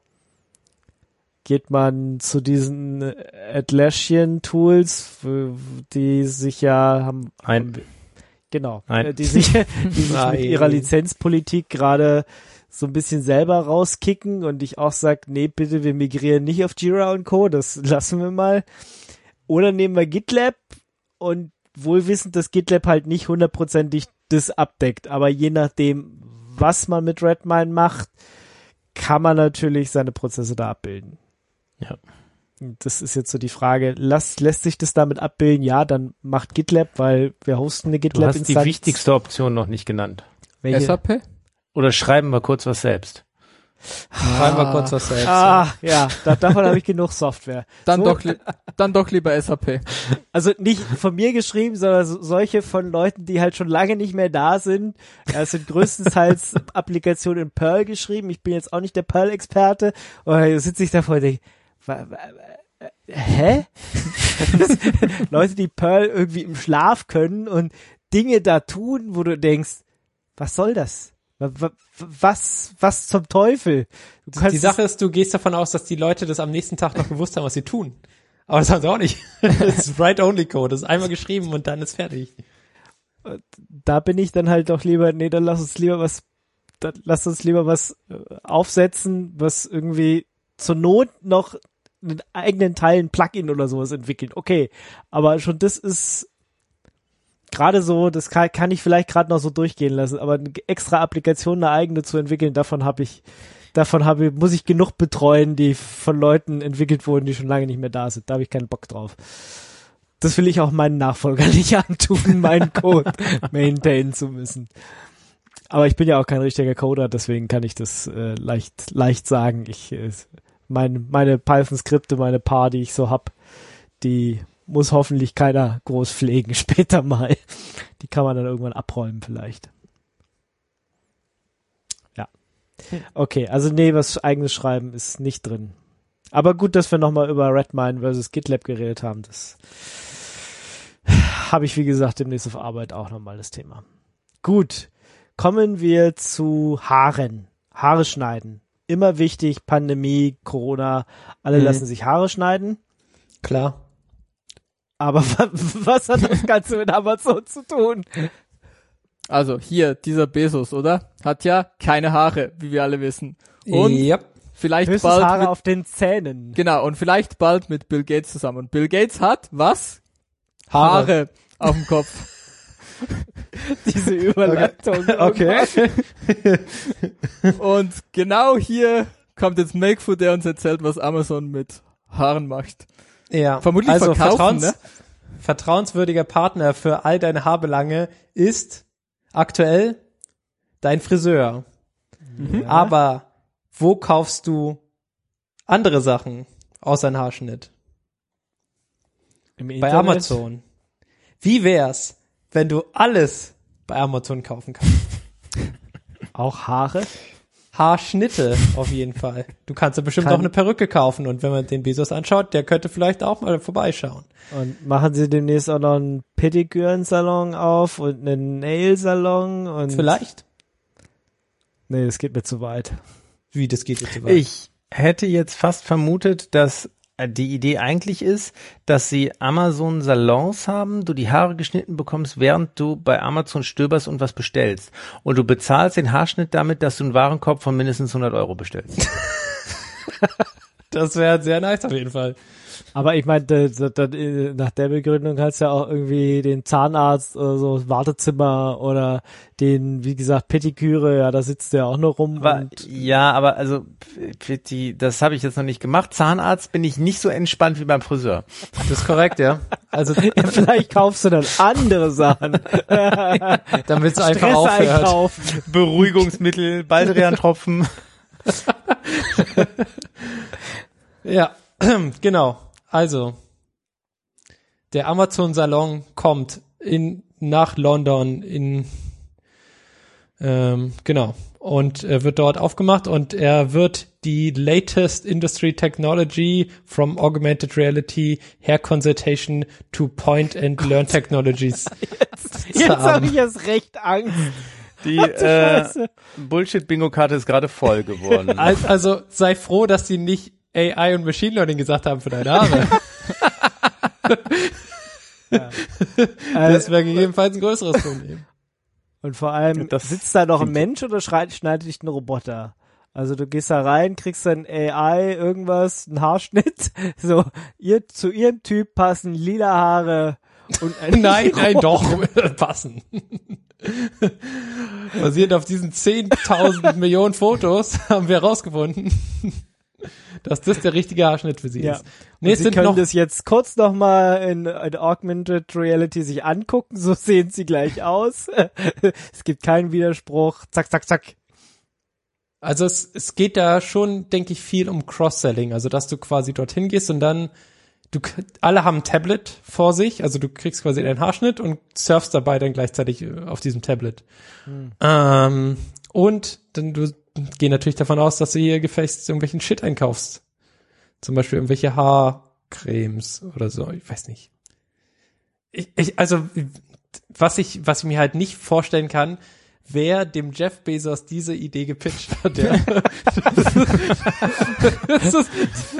geht man zu diesen Atlassian-Tools, w- die sich ja haben, Ein, genau, Nein. äh, die sich, die sich mit Nein. ihrer Lizenzpolitik gerade so ein bisschen selber rauskicken und ich auch sag, nee, bitte, wir migrieren nicht auf Jira und Co., das lassen wir mal. Oder nehmen wir GitLab und wohl wissend, dass GitLab halt nicht hundertprozentig das abdeckt, aber je nachdem, was man mit Redmine macht, kann man natürlich seine Prozesse da abbilden. Ja. Das ist jetzt so die Frage, Lass, lässt sich das damit abbilden? Ja, dann macht GitLab, weil wir hosten eine Du GitLab-Instanz. hast die wichtigste Option noch nicht genannt. Welche? S A P? Oder schreiben wir kurz was selbst. Schreiben wir kurz was selbst. Ah, ja, da, davon habe ich genug Software. Dann So, doch, li- dann doch lieber S A P. Also nicht von mir geschrieben, sondern so, solche von Leuten, die halt schon lange nicht mehr da sind. Ja, es sind größtenteils Applikationen in Perl geschrieben. Ich bin jetzt auch nicht der Perl-Experte. Und da sitze ich davor und denke, wa- wa- wa- hä? Leute, die Perl irgendwie im Schlaf können und Dinge da tun, wo du denkst, was soll das? Was, was zum Teufel? Du kannst Die Sache ist, du gehst davon aus, dass die Leute das am nächsten Tag noch gewusst haben, was sie tun. Aber das haben sie auch nicht. Das ist Write-Only-Code. Das ist einmal geschrieben und dann ist fertig. da bin ich dann halt doch lieber, nee, dann lass uns lieber was, dann lass uns lieber was äh, aufsetzen, was irgendwie zur Not noch einen eigenen Teil, ein Plugin oder sowas entwickeln. Okay, aber schon das ist gerade so, das kann, kann ich vielleicht gerade noch so durchgehen lassen, aber eine extra Applikation, eine eigene zu entwickeln, davon habe ich, davon habe ich, muss ich genug betreuen, die von Leuten entwickelt wurden, die schon lange nicht mehr da sind. Da habe ich keinen Bock drauf. Das will ich auch meinen Nachfolger nicht antun, meinen Code maintainen zu müssen. Aber ich bin ja auch kein richtiger Coder, deswegen kann ich das äh, leicht leicht sagen. Ich äh, meine meine Python-Skripte, meine paar, die ich so hab, die muss hoffentlich keiner groß pflegen später mal. Die kann man dann irgendwann abräumen vielleicht. Ja. Okay, also nee, was eigenes Schreiben ist nicht drin. Aber gut, dass wir nochmal über Redmine versus GitLab geredet haben. Das habe ich, wie gesagt, demnächst auf Arbeit auch nochmal das Thema. Gut, kommen wir zu Haaren. Haare schneiden. Immer wichtig, Pandemie, Corona, alle Mhm. lassen sich Haare schneiden. Klar. Aber wa- was hat das Ganze mit Amazon zu tun? Also hier, dieser Bezos, oder? Hat ja keine Haare, wie wir alle wissen. Und ja. vielleicht Höchstens bald Haare mit, auf den Zähnen. genau, und vielleicht bald mit Bill Gates zusammen. Und Bill Gates hat was? Haare. Haare auf dem Kopf. Diese Überleitung. Okay. Und genau hier kommt jetzt Melkfoot, der uns erzählt, was Amazon mit Haaren macht. Ja. Vermutlich also verkaufen, vertrauens, ne? vertrauenswürdiger Partner für all deine Haarbelange ist aktuell dein Friseur. Mhm. Aber wo kaufst du andere Sachen außer ein Haarschnitt? Im Bei Internet? Amazon. Wie wär's, wenn du alles bei Amazon kaufen kannst? Auch Haare? Haarschnitte auf jeden Fall. Du kannst ja bestimmt Kann- auch eine Perücke kaufen und wenn man den Bezos anschaut, der könnte vielleicht auch mal vorbeischauen. Und machen sie demnächst auch noch einen Pediküren-Salon auf und einen Nail-Salon und... Vielleicht? Nee, das geht mir zu weit. Wie, das geht jetzt so weit. Ich hätte jetzt fast vermutet, dass die Idee eigentlich ist, dass sie Amazon Salons haben, du die Haare geschnitten bekommst, während du bei Amazon stöberst und was bestellst. Und du bezahlst den Haarschnitt damit, dass du einen Warenkorb von mindestens hundert Euro bestellst. Das wäre sehr nice auf jeden Fall. Aber ich meine, da- da- da- äh, nach der Begründung kannst du ja auch irgendwie den Zahnarzt oder so, das Wartezimmer oder den, wie gesagt, Pediküre, ja, da sitzt der auch noch rum. Aber, und ja, aber also für die, das habe ich jetzt noch nicht gemacht. Zahnarzt bin ich nicht so entspannt wie beim Friseur. Das ist korrekt, ja. Also, ja, vielleicht kaufst du dann andere Sachen. damit es einfach Stress aufhört. einkaufen. Beruhigungsmittel, Baldrian-Tropfen. Ja, genau. Also, der Amazon-Salon kommt in, nach London in, ähm, genau. Und er wird dort aufgemacht und er wird die latest industry technology from augmented reality, hair consultation to point and learn technologies. Jetzt habe ich erst recht Angst. Die Ach, du äh, Scheiße. Bullshit-Bingo-Karte ist gerade voll geworden. Al- Also sei froh, dass sie nicht A I und Machine Learning gesagt haben für deine Haare. Das wäre gegebenenfalls ein größeres Problem. Und vor allem, Das sitzt da noch ein Mensch oder schreit, schneidet dich ein Roboter? Also du gehst da rein, kriegst dann A I, irgendwas, einen Haarschnitt. So, ihr, zu ihrem Typ passen lila Haare und ein Nein, nein, doch, passen. Basierend auf diesen zehntausend Millionen Fotos haben wir herausgefunden, dass das der richtige Haarschnitt für sie Ja. ist. Nee, es Sie sind können noch, das jetzt kurz nochmal in, in Augmented Reality sich angucken, so sehen sie gleich aus. Es gibt keinen Widerspruch. Zack, zack, zack. also es, es geht da schon, denke ich, viel um Cross-Selling, also dass du quasi dorthin gehst und dann, du, alle haben ein Tablet vor sich, also du kriegst quasi deinen Haarschnitt und surfst dabei dann gleichzeitig auf diesem Tablet. Hm. Ähm, und dann du geh natürlich davon aus, dass du hier gefälligst irgendwelchen Shit einkaufst. Zum Beispiel irgendwelche Haarcremes oder so, ich weiß nicht. Ich, ich, also, was ich, was ich mir halt nicht vorstellen kann, wer dem Jeff Bezos diese Idee gepitcht hat. Ja. Das ist,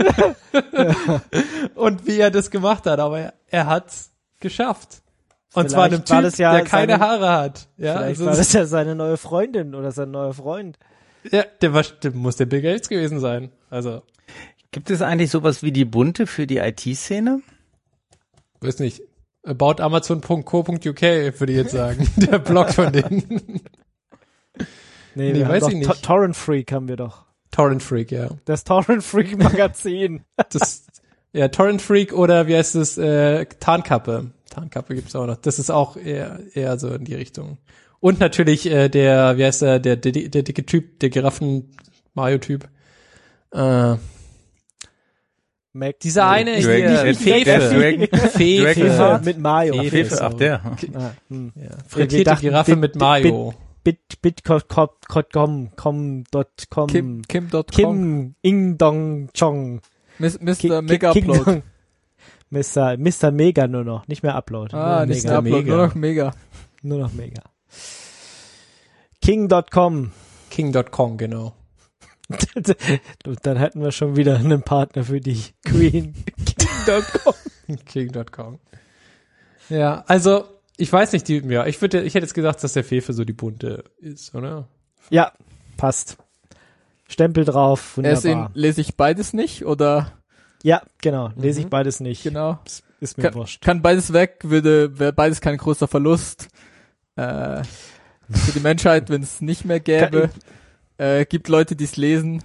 und wie er das gemacht hat, aber er, er hat's geschafft. Und Vielleicht zwar einem war Typ, das ja der keine seine- Haare hat. Ja, Vielleicht also war es- das ja seine neue Freundin oder sein neuer Freund. ja, der, war, der muss der Bill Gates gewesen sein. Also, Gibt es eigentlich sowas wie die Bunte für die I T-Szene? weiß nicht. About Amazon Punkt co Punkt U K würde ich jetzt sagen. Der Blog von denen. Nee, Nee, wir weiß haben ich doch nicht. To- Torrent Freak haben wir doch. Torrent Freak, ja. Das Torrent Freak Magazin. Das, ja, Torrent Freak oder wie heißt es, äh, Tarnkappe. Tarnkappe gibt's auch noch. Das ist auch eher, eher so in die Richtung. Und natürlich äh, der, wie heißt der, der, der, der dicke Typ, der Giraffen-Mario-Typ. Äh, Mac dieser eine Dragon- hier, äh, Fefe. Dragon- Fefe. Dragon- mit Mario. Fefe. Fefe, ach der. Ah, hm. Ja, Wir frittierte dachten, Giraffe Bit- mit Bit- Mayo. Bit, bit, com, com, dot com, Kim, Kim Punkt com. Kim, Ing Dong Chong. Mis- Ki- Mister Ki- Mega King Upload. Dong. Mister Mister Mega nur noch, nicht mehr Upload. Ah, nur nicht Mega. mehr Upload, Mega. nur noch Mega. Nur noch Mega. King Punkt com. King Punkt com, genau. Du, dann hätten wir schon wieder einen Partner für die Queen. King Punkt com. King Punkt com. Ja, also, ich weiß nicht, die, ja, ich würde, ich hätte jetzt gesagt, dass der Fefe so die bunte ist, oder? Ja, passt. Stempel drauf, Erst in, wunderbar. lese ich beides nicht oder Ja, genau, lese ich Mhm. beides nicht. genau. Ist mir Kann, wurscht. kann beides weg, würde, wäre beides kein großer Verlust. Äh, für die Menschheit, wenn es nicht mehr gäbe. Äh, gibt Leute, die es lesen.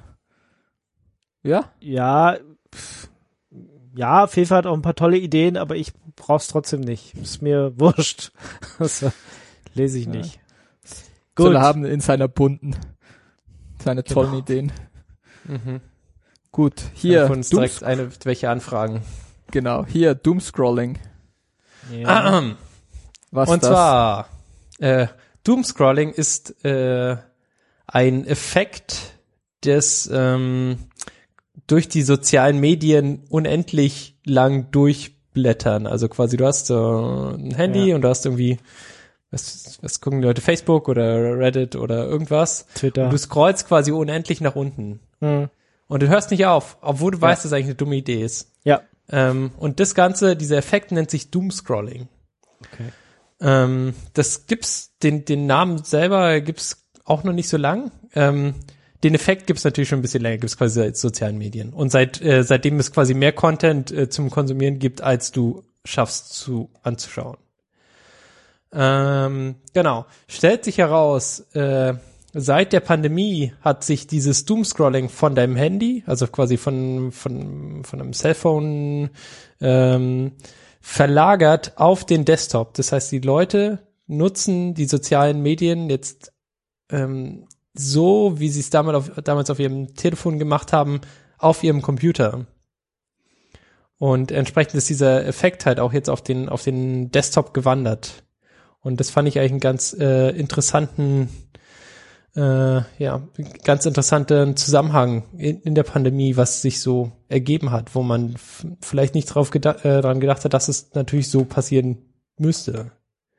Ja, Ja, pff, ja, Fefe hat auch ein paar tolle Ideen, aber ich brauch's trotzdem nicht. Ist mir wurscht. Also, lese ich Ja. nicht. soll Gut. er haben in seiner bunten, seine tollen Genau. Ideen. Mhm. Gut, hier, Von uns Doom, direkt eine, welche Anfragen. genau, hier, Doomscrolling. Ja. Ahem. Was Und das? zwar, äh, Doomscrolling ist äh, ein Effekt des ähm, durch die sozialen Medien unendlich lang durchblättern. Also quasi du hast so ein Handy Ja. und du hast irgendwie, was, was gucken die Leute, Facebook oder Reddit oder irgendwas. Twitter. Und du scrollst quasi unendlich nach unten. Hm. Und du hörst nicht auf, obwohl du Ja. weißt, dass es eigentlich eine dumme Idee ist. Ja. Ähm, und das Ganze, dieser Effekt nennt sich Doomscrolling. Okay. Ähm, das gibt's, den, den Namen selber gibt's auch noch nicht so lang. Ähm, den Effekt gibt's natürlich schon ein bisschen länger, gibt's quasi seit sozialen Medien. Und seit, äh, seitdem es quasi mehr Content äh, zum Konsumieren gibt, als du schaffst zu, anzuschauen. Ähm, genau. Stellt sich heraus, äh, seit der Pandemie hat sich dieses Doomscrolling von deinem Handy, also quasi von, von, von einem Cellphone, ähm, verlagert auf den Desktop. Das heißt, die Leute nutzen die sozialen Medien jetzt ähm, so, wie sie es damals auf, damals auf ihrem Telefon gemacht haben, auf ihrem Computer. Und entsprechend ist dieser Effekt halt auch jetzt auf den, auf den Desktop gewandert. Und das fand ich eigentlich einen ganz äh, interessanten, äh, ja, ganz interessanten Zusammenhang in, in der Pandemie, was sich so ergeben hat, wo man f- vielleicht nicht drauf geda- äh, daran gedacht hat, dass es natürlich so passieren müsste.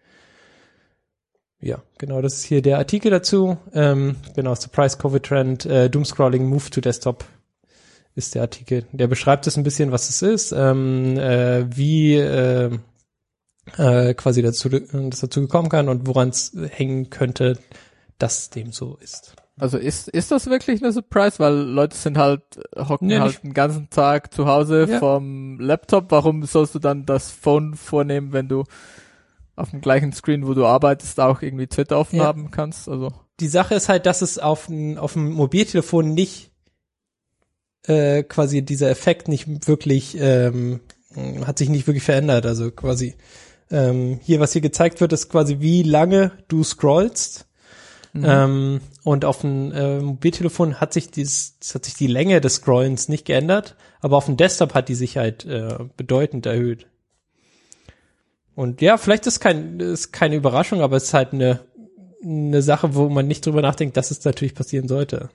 Ja, genau, das ist hier der Artikel dazu. Ähm, genau, Surprise Covid Trend, äh, Doomscrolling Move to Desktop ist der Artikel. Der beschreibt es ein bisschen, was es ist, ähm, äh, wie äh, äh, quasi dazu, das dazu gekommen kann und woran es hängen könnte, dass dem so ist. Also ist, ist das wirklich eine Surprise? Weil Leute sind halt, hocken Ja, halt nicht- den ganzen Tag zu Hause Ja. vom Laptop. Warum sollst du dann das Phone vornehmen, wenn du auf dem gleichen Screen, wo du arbeitest, auch irgendwie Twitter offen Ja. haben kannst? Also Die Sache ist halt, dass es auf dem auf dem Mobiltelefon nicht äh, quasi dieser Effekt nicht wirklich, ähm, hat sich nicht wirklich verändert. Also quasi ähm, hier, was hier gezeigt wird, ist quasi, wie lange du scrollst. Mhm. Ähm, und auf dem äh, Mobiltelefon hat sich dies, hat sich die Länge des Scrollens nicht geändert, aber auf dem Desktop hat die sich halt äh, bedeutend erhöht. Und ja, vielleicht ist kein ist keine Überraschung, aber es ist halt eine eine Sache, wo man nicht drüber nachdenkt, dass es natürlich passieren sollte.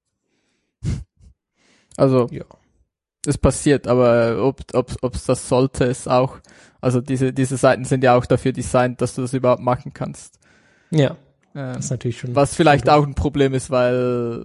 Also ja. Es passiert, aber ob ob ob es das sollte, ist auch, also diese diese Seiten sind ja auch dafür designt, dass du das überhaupt machen kannst. Ja. Ähm, das ist natürlich schon. Was vielleicht auch ein Problem ist, weil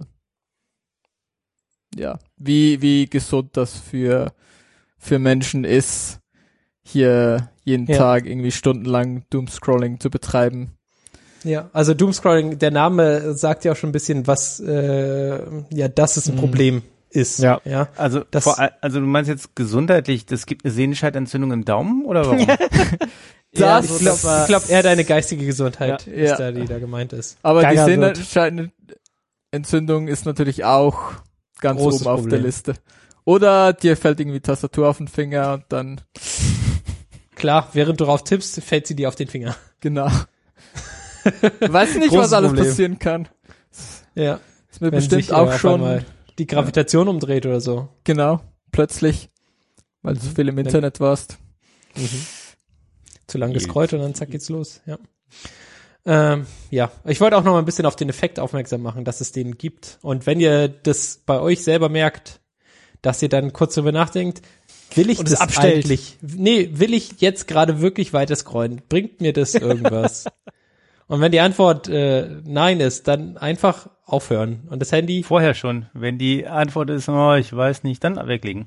ja, wie wie gesund das für für Menschen ist, hier jeden ja. Tag irgendwie stundenlang Doomscrolling zu betreiben. Ja, also Doomscrolling, der Name sagt ja auch schon ein bisschen, was äh, ja, das ist ein mhm. Problem ist. Ja, ja. Also, das, vor, also du meinst jetzt gesundheitlich, das gibt eine Sehnenscheidentzündung im Daumen oder warum? ja, ich glaube glaub, eher deine geistige Gesundheit ja. ist ja. da, die da gemeint ist. Aber Geiger die Sehnenscheidenentzündung ist natürlich auch ganz Großes oben auf Problem. Der Liste. Oder dir fällt irgendwie Tastatur auf den Finger und dann klar, während du drauf tippst, fällt sie dir auf den Finger. Genau. Weiß nicht, was alles Problem. Passieren kann. Ja. Ist mir Wenn bestimmt sich, auch äh, schon die Gravitation ja. umdreht oder so. Genau. Plötzlich. Weil mhm. du so viel im Internet warst. Mhm. Zu lang gescrollt und dann zack geht's los. Ja. Ähm, ja. Ich wollte auch noch mal ein bisschen auf den Effekt aufmerksam machen, dass es den gibt. Und wenn ihr das bei euch selber merkt, dass ihr dann kurz drüber nachdenkt, will ich und das abstellt. eigentlich, nee, will ich jetzt gerade wirklich weiter scrollen? Bringt mir das irgendwas? Und wenn die Antwort äh, nein ist, dann einfach aufhören. Und das Handy? Vorher schon. Wenn die Antwort ist, oh, ich weiß nicht, dann weglegen.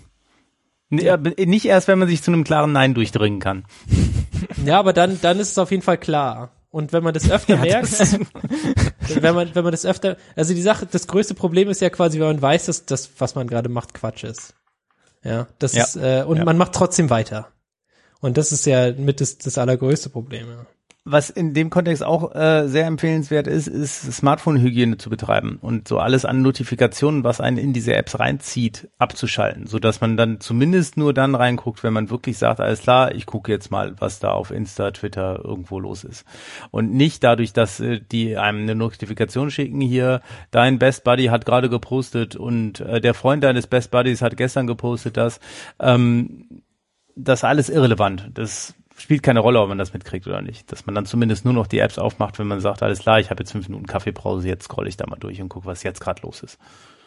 Ja. Nicht erst, wenn man sich zu einem klaren Nein durchdringen kann. Ja, aber dann, dann ist es auf jeden Fall klar. Und wenn man das öfter ja, merkt, das wenn man, wenn man das öfter, also die Sache, das größte Problem ist ja quasi, wenn man weiß, dass das, was man gerade macht, Quatsch ist. Ja, das ja. ist, äh, und ja. man macht trotzdem weiter. Und das ist ja mit das, das allergrößte Problem, ja. Was in dem Kontext auch äh, sehr empfehlenswert ist, ist Smartphone-Hygiene zu betreiben und so alles an Notifikationen, was einen in diese Apps reinzieht, abzuschalten, so dass man dann zumindest nur dann reinguckt, wenn man wirklich sagt, alles klar, ich gucke jetzt mal, was da auf Insta, Twitter irgendwo los ist. Und nicht dadurch, dass äh, die einem eine Notifikation schicken, hier, dein Best Buddy hat gerade gepostet und äh, der Freund deines Best Buddies hat gestern gepostet das. Ähm, das ist alles irrelevant. Das spielt keine Rolle, ob man das mitkriegt oder nicht. Dass man dann zumindest nur noch die Apps aufmacht, wenn man sagt, alles klar, ich habe jetzt fünf Minuten Kaffeepause, jetzt scroll ich da mal durch und gucke, was jetzt gerade los ist.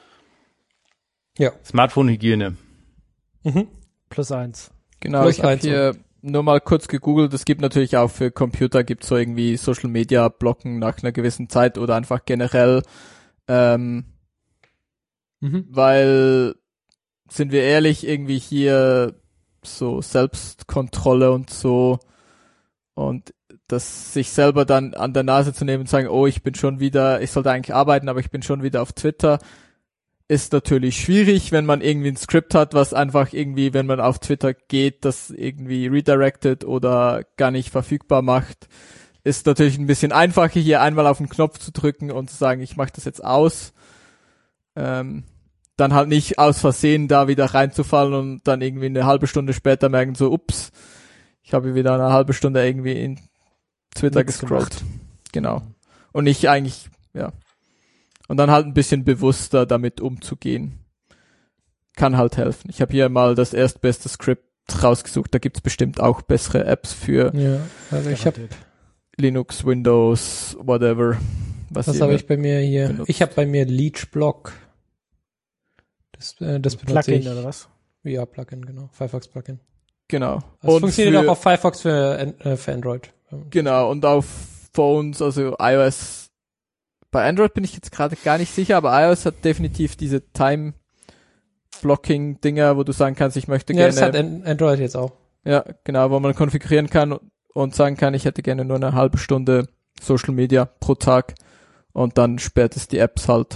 Ja. Smartphone-Hygiene. Mhm. Plus eins. Genau, Plus ich habe hier nur mal kurz gegoogelt. Es gibt natürlich auch für Computer, gibt so irgendwie Social-Media-Blocken nach einer gewissen Zeit oder einfach generell, ähm, mhm. weil, sind wir ehrlich, irgendwie hier so Selbstkontrolle und so und das sich selber dann an der Nase zu nehmen und sagen, oh, ich bin schon wieder, ich sollte eigentlich arbeiten, aber ich bin schon wieder auf Twitter, ist natürlich schwierig, wenn man irgendwie ein Skript hat, was einfach irgendwie, wenn man auf Twitter geht, das irgendwie redirected oder gar nicht verfügbar macht. Ist natürlich ein bisschen einfacher, hier einmal auf den Knopf zu drücken und zu sagen, ich mache das jetzt aus. Ähm, dann halt nicht aus Versehen da wieder reinzufallen und dann irgendwie eine halbe Stunde später merken so, ups, ich habe wieder eine halbe Stunde irgendwie in Twitter Nichts gescrollt. Gemacht. Genau. Und ich eigentlich, ja. Und dann halt ein bisschen bewusster damit umzugehen. Kann halt helfen. Ich habe hier mal das erstbeste Skript rausgesucht, da gibt's bestimmt auch bessere Apps für ja, also ich habe Linux, Windows, whatever. Was, was habe ich bei mir hier? Benutzt. Ich habe bei mir Leechblock. Das, äh, das benutze Plugin ich. oder was? Ja, Plugin, genau. Firefox Plugin. Genau. Das und funktioniert für, auch auf Firefox für, äh, für Android. Genau, und auf Phones, also iOS. Bei Android bin ich jetzt gerade gar nicht sicher, aber iOS hat definitiv diese Time-Blocking-Dinger, wo du sagen kannst, ich möchte ja, gerne... Ja, das hat Android jetzt auch. Ja, genau, wo man konfigurieren kann und sagen kann, ich hätte gerne nur eine halbe Stunde Social Media pro Tag und dann sperrt es die Apps halt.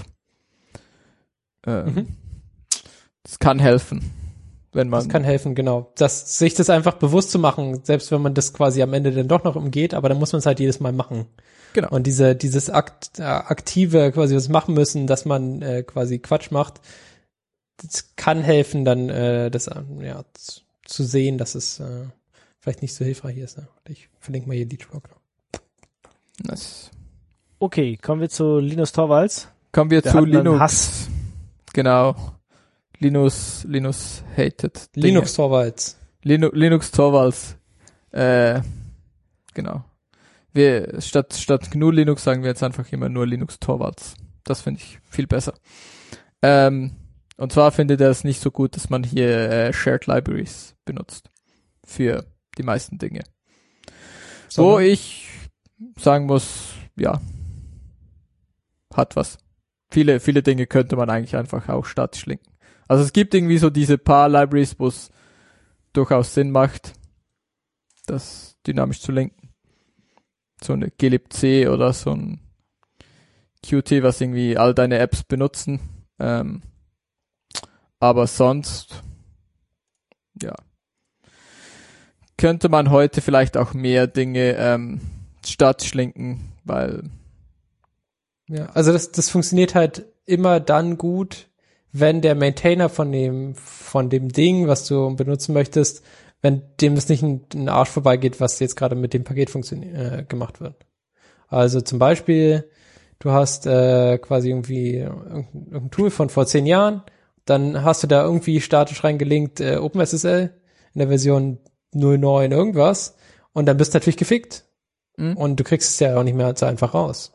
Ähm, mhm. Das kann helfen, wenn man. Das kann helfen, genau. Das, sich das einfach bewusst zu machen, selbst wenn man das quasi am Ende dann doch noch umgeht, aber dann muss man es halt jedes Mal machen. Genau. Und diese, dieses Akt, äh, aktive, quasi was machen müssen, dass man äh, quasi Quatsch macht, das kann helfen, dann äh, das ja zu, zu sehen, dass es äh, vielleicht nicht so hilfreich ist. Ne? Ich verlinke mal hier LeechBlock. Das Okay, kommen wir zu Linus Torvalds. Kommen wir Der zu hat einen Linux. Hass. Genau. Linus, Linus hated. Dinge. Linux Torvalds. Linu, Linux Torvalds. Äh, genau. Wir, statt, statt G N U Linux sagen wir jetzt einfach immer nur Linux Torvalds. Das finde ich viel besser. Ähm, und zwar findet er es nicht so gut, dass man hier äh, Shared Libraries benutzt. Für die meisten Dinge. So, wo ich sagen muss, ja, hat was. Viele, viele Dinge könnte man eigentlich einfach auch statisch linken. Also es gibt irgendwie so diese paar Libraries, wo es durchaus Sinn macht, das dynamisch zu linken. So eine glibc oder so ein Qt, was irgendwie all deine Apps benutzen. Ähm, aber sonst, ja, könnte man heute vielleicht auch mehr Dinge ähm, statisch linken, weil ja, also das, das funktioniert halt immer dann gut, wenn der Maintainer von dem, von dem Ding, was du benutzen möchtest, wenn dem es nicht ein, ein Arsch vorbeigeht, was jetzt gerade mit dem Paket funktioniert, äh, gemacht wird. Also zum Beispiel, du hast äh, quasi irgendwie irgendein, irgendein Tool von vor zehn Jahren, dann hast du da irgendwie statisch reingelinkt äh, OpenSSL in der Version null neun irgendwas und dann bist du natürlich gefickt. Mhm. Und du kriegst es ja auch nicht mehr so einfach raus.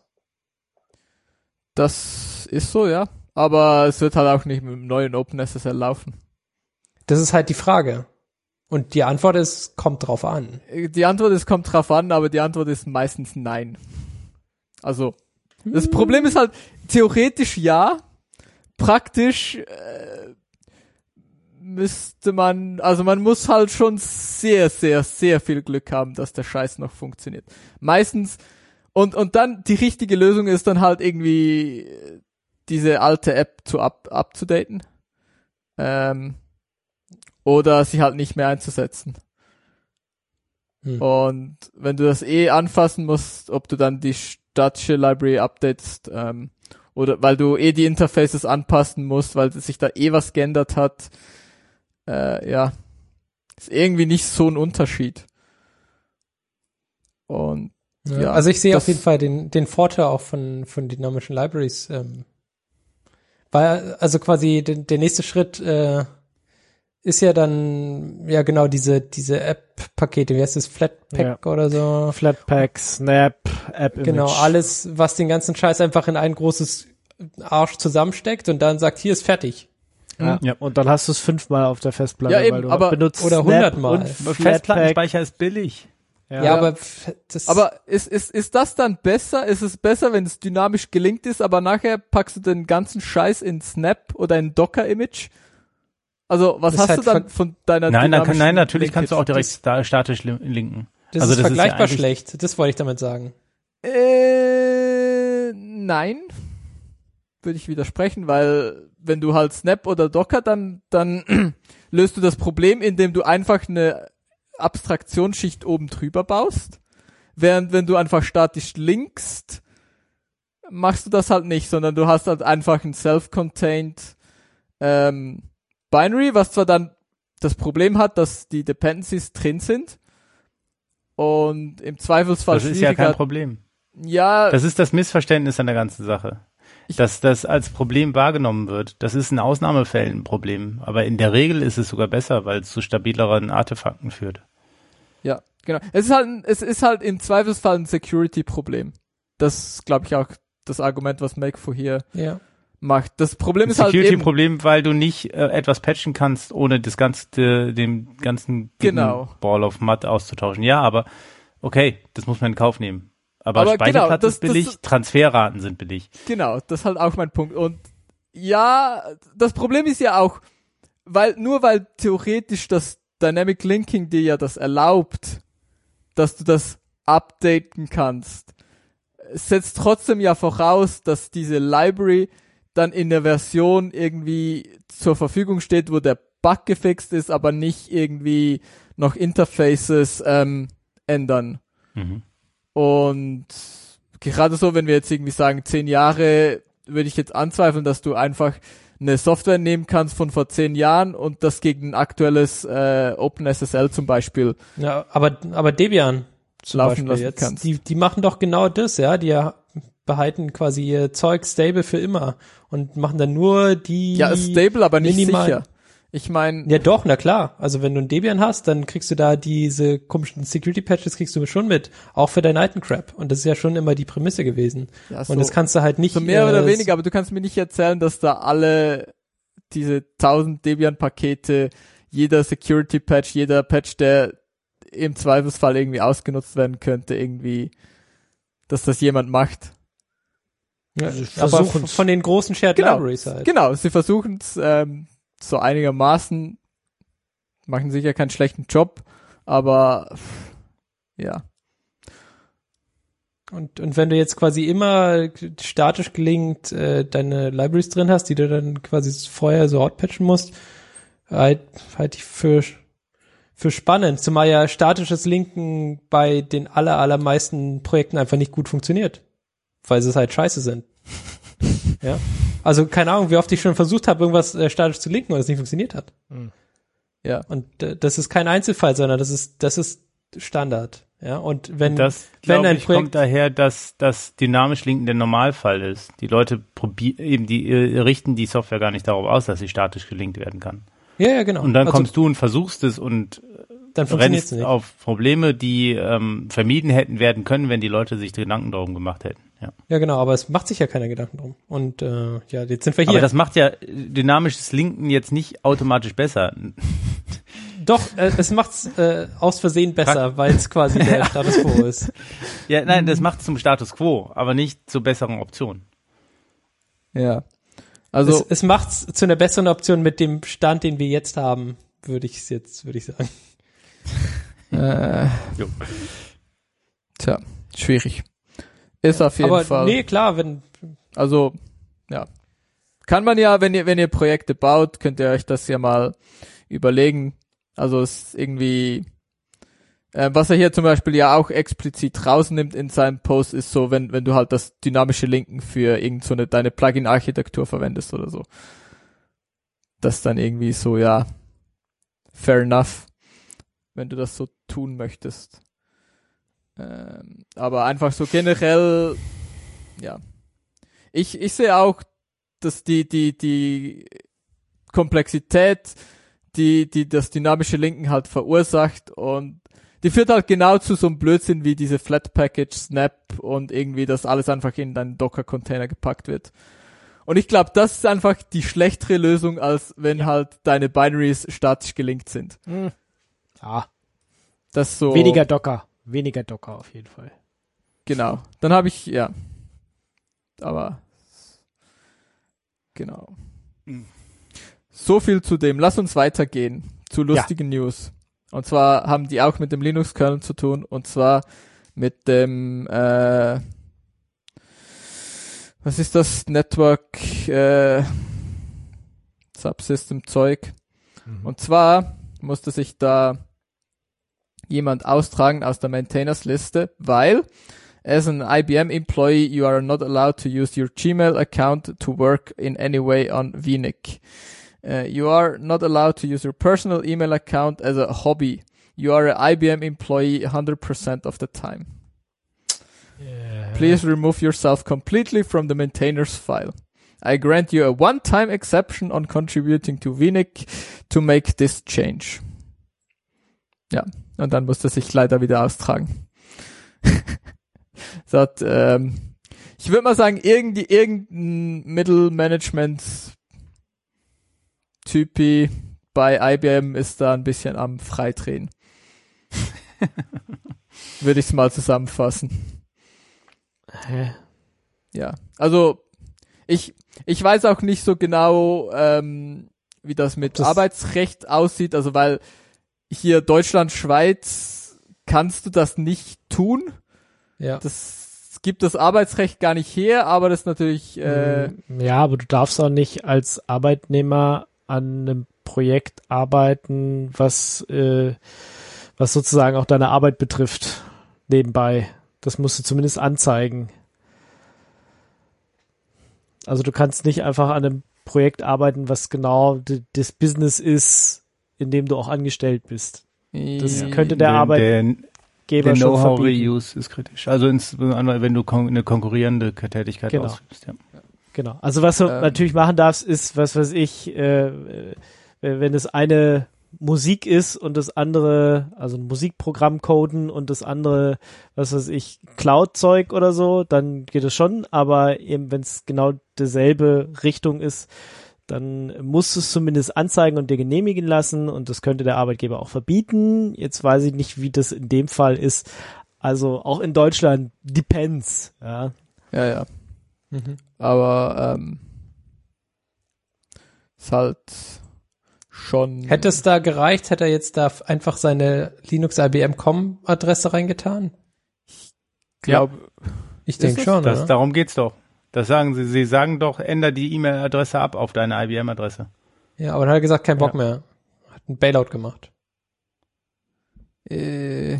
Das ist so, ja. Aber es wird halt auch nicht mit dem neuen OpenSSL laufen. Das ist halt die Frage. Und die Antwort ist, kommt drauf an. Die Antwort ist, kommt drauf an, aber die Antwort ist meistens nein. Also, das hm. Problem ist halt, theoretisch ja, praktisch äh, müsste man, also man muss halt schon sehr, sehr, sehr viel Glück haben, dass der Scheiß noch funktioniert. Meistens, und und dann, die richtige Lösung ist dann halt irgendwie diese alte App zu up, upzudaten. Ähm, oder sie halt nicht mehr einzusetzen. Hm. Und wenn du das eh anfassen musst, ob du dann die statische Library updatest, ähm, oder weil du eh die Interfaces anpassen musst, weil sich da eh was geändert hat, äh, ja, ist irgendwie nicht so ein Unterschied. Und ja, ja, also ich sehe auf jeden Fall den den Vorteil auch von von dynamischen Libraries, ähm, weil also quasi de, der nächste Schritt äh, ist ja dann ja genau diese diese App-Pakete, wie heißt das, Flatpak ja. oder so? Flatpak, Snap, App-Image. Genau, alles, was den ganzen Scheiß einfach in ein großes Arsch zusammensteckt und dann sagt, hier ist fertig. Ja. ja. Und dann hast du es fünfmal auf der Festplatte, ja, eben, weil du aber benutzt oder hundertmal. Festplattenspeicher ist billig. Ja, ja, aber das aber ist ist ist das dann besser? Ist es besser, wenn es dynamisch gelinkt ist, aber nachher packst du den ganzen Scheiß in Snap oder in Docker-Image? Also was das hast halt du dann von deiner Nein, dann kann, nein, natürlich Linkage? kannst du auch direkt das, statisch linken. Das also ist das vergleichbar ist ja schlecht. Das wollte ich damit sagen. Äh, nein, würde ich widersprechen, weil wenn du halt Snap oder Docker, dann dann löst du das Problem, indem du einfach eine Abstraktionsschicht oben drüber baust, während wenn du einfach statisch linkst, machst du das halt nicht, sondern du hast halt einfach ein self-contained ähm, Binary, was zwar dann das Problem hat, dass die Dependencies drin sind und im Zweifelsfall das ist ja kein Problem. Ja, das ist das Missverständnis an der ganzen Sache. Dass das als Problem wahrgenommen wird. Das ist in Ausnahmefällen ein Problem. Aber in der Regel ist es sogar besser, weil es zu stabileren Artefakten führt. Ja, genau. Es ist halt, es ist halt im Zweifelsfall ein Security-Problem. Das ist, glaube ich, auch das Argument, was Makeful hier ja. macht. Das Problem ein ist halt eben... Security-Problem, weil du nicht äh, etwas patchen kannst, ohne das ganze, den ganzen genau. Ball of Mud auszutauschen. Ja, aber okay, das muss man in Kauf nehmen. Aber, aber Speicherplatz genau, das, ist billig, das, Transferraten sind billig. Genau, das ist halt auch mein Punkt. Und ja, das Problem ist ja auch, weil nur weil theoretisch das Dynamic Linking dir ja das erlaubt, dass du das updaten kannst, setzt trotzdem ja voraus, dass diese Library dann in der Version irgendwie zur Verfügung steht, wo der Bug gefixt ist, aber nicht irgendwie noch Interfaces ähm, ändern. Mhm. Und gerade so, wenn wir jetzt irgendwie sagen, zehn Jahre, würde ich jetzt anzweifeln, dass du einfach eine Software nehmen kannst von vor zehn Jahren und das gegen ein aktuelles äh, OpenSSL zum Beispiel Ja, aber, aber Debian zum laufen Beispiel lassen jetzt, kannst. die, die machen doch genau das, ja, die ja behalten quasi ihr Zeug stable für immer und machen dann nur die Ja, ist stable, aber nicht minimalen- sicher. Ich meine, Ja doch, na klar. Also wenn du ein Debian hast, dann kriegst du da diese komischen Security-Patches kriegst du schon mit. Auch für deinen alten Crap. Und das ist ja schon immer die Prämisse gewesen. ja, so, Und das kannst du halt nicht... so mehr äh, oder weniger, aber du kannst mir nicht erzählen, dass da alle diese tausend Debian-Pakete, jeder Security-Patch, jeder Patch, der im Zweifelsfall irgendwie ausgenutzt werden könnte, irgendwie, dass das jemand macht. Ja, Sie aber versuchen's. von den großen Shared Genau, Libraries halt. genau, sie versuchen es ähm, so einigermaßen, machen sicher keinen schlechten Job, aber pff, ja. Und, und wenn du jetzt quasi immer statisch gelingt äh, deine Libraries drin hast, die du dann quasi vorher so outpatchen musst, halt, halt ich für, für spannend, zumal ja statisches Linken bei den aller, allermeisten Projekten einfach nicht gut funktioniert, weil sie halt scheiße sind. Ja. Also keine Ahnung, wie oft ich schon versucht habe, irgendwas äh, statisch zu linken und es nicht funktioniert hat. Ja. Und äh, das ist kein Einzelfall, sondern das ist das ist Standard. Ja. Und wenn das, wenn glaube ein ich, Projekt kommt daher, dass das dynamisch Linken der Normalfall ist. Die Leute probieren, eben die äh, richten die Software gar nicht darauf aus, dass sie statisch gelinkt werden kann. ja ja genau. Und dann also, kommst du und versuchst es und dann funktioniert es rennst nicht. auf Probleme, die ähm, vermieden hätten werden können, wenn die Leute sich Gedanken darum gemacht hätten. Ja. Ja, genau, aber es macht sich ja keiner Gedanken drum. Und äh, ja, jetzt sind wir hier. Aber das macht ja dynamisches Linken jetzt nicht automatisch besser. Doch, äh, es macht's äh, aus Versehen besser, weil es quasi der Status quo ist. Ja, nein, das macht es zum Status quo, aber nicht zur besseren Option. Ja. Also, es, es macht's zu einer besseren Option mit dem Stand, den wir jetzt haben, würde ich es jetzt, würde ich sagen. äh, Jo. tja, schwierig. Ist auf jeden aber Fall. nee, klar, wenn Also, ja. Kann man ja, wenn ihr, wenn ihr Projekte baut, könnt ihr euch das ja mal überlegen. Also es ist irgendwie, äh, was er hier zum Beispiel ja auch explizit rausnimmt in seinem Post, ist so, wenn, wenn du halt das dynamische Linken für irgend so eine, deine Plugin-Architektur verwendest oder so. Das ist dann irgendwie so, ja, fair enough, wenn du das so tun möchtest. Ähm, aber einfach so generell, ja. Ich, ich sehe auch, dass die, die, die Komplexität, die, die das dynamische Linken halt verursacht und die führt halt genau zu so einem Blödsinn wie diese Flat Package, Snap und irgendwie, dass alles einfach in deinen Docker-Container gepackt wird. Und ich glaube, das ist einfach die schlechtere Lösung, als wenn halt deine Binaries statisch gelinkt sind. Hm. Ja, Das so. weniger Docker. Weniger Docker auf jeden Fall. Genau. Dann habe ich, ja. Aber genau. Mhm. So viel zu dem. Lass uns weitergehen zu lustigen ja. News. Und zwar haben die auch mit dem Linux-Kernel zu tun. Und zwar mit dem äh, was ist das? Network äh, Subsystem-Zeug. Mhm. Und zwar musste sich da jemand austragen aus der Maintainers-Liste, weil as an I B M employee, you are not allowed to use your Gmail account to work in any way on V N I C. Uh, you are not allowed to use your personal email account as a hobby. You are an I B M employee one hundred percent of the time. Yeah. Please remove yourself completely from the maintainers file. I grant you a one-time exception on contributing to V N I C to make this change. Ja, und dann musste er sich leider wieder austragen. So hat, ähm, ich würde mal sagen, irgendwie, irgendein Mittelmanagement-Typi bei I B M ist da ein bisschen am Freidrehen. Würde ich es mal zusammenfassen. Hä? Ja, also ich ich weiß auch nicht so genau, ähm, wie das mit das Arbeitsrecht aussieht, also weil hier Deutschland, Schweiz kannst du das nicht tun. Ja. Das gibt das Arbeitsrecht gar nicht her, aber das ist natürlich äh, ja, aber du darfst auch nicht als Arbeitnehmer an einem Projekt arbeiten, was äh, was sozusagen auch deine Arbeit betrifft, nebenbei. Das musst du zumindest anzeigen. Also du kannst nicht einfach an einem Projekt arbeiten, was genau d- das Business ist, in dem du auch angestellt bist. Das Ja. könnte der Der- Arbeitgeber Der, der schon verbieten. Know-how-Reuse ist kritisch. Also insbesondere, wenn du kon- eine konkurrierende Tätigkeit Genau. ausübst. Ja. Genau. Also was du Ähm. natürlich machen darfst, ist, was weiß ich, äh, äh, wenn es eine Musik ist und das andere, also ein Musikprogramm coden und das andere, was weiß ich, Cloud-Zeug oder so, dann geht es schon, aber eben wenn es genau dieselbe Richtung ist, dann musst du es zumindest anzeigen und dir genehmigen lassen und das könnte der Arbeitgeber auch verbieten. Jetzt weiß ich nicht, wie das in dem Fall ist. Also auch in Deutschland depends, ja. Ja, ja. Mhm. Aber ähm, ist halt schon. Hätte es da gereicht, hätte er jetzt da f- einfach seine Linux I B M Punkt com Adresse reingetan? glaub, Ich Ist denke es? schon, Das, oder? darum geht's doch. Das sagen sie. Sie sagen doch, änder die E-Mail-Adresse ab auf deine I B M-Adresse. Ja, aber dann hat er gesagt, kein Bock mehr. Hat einen Bailout gemacht. äh,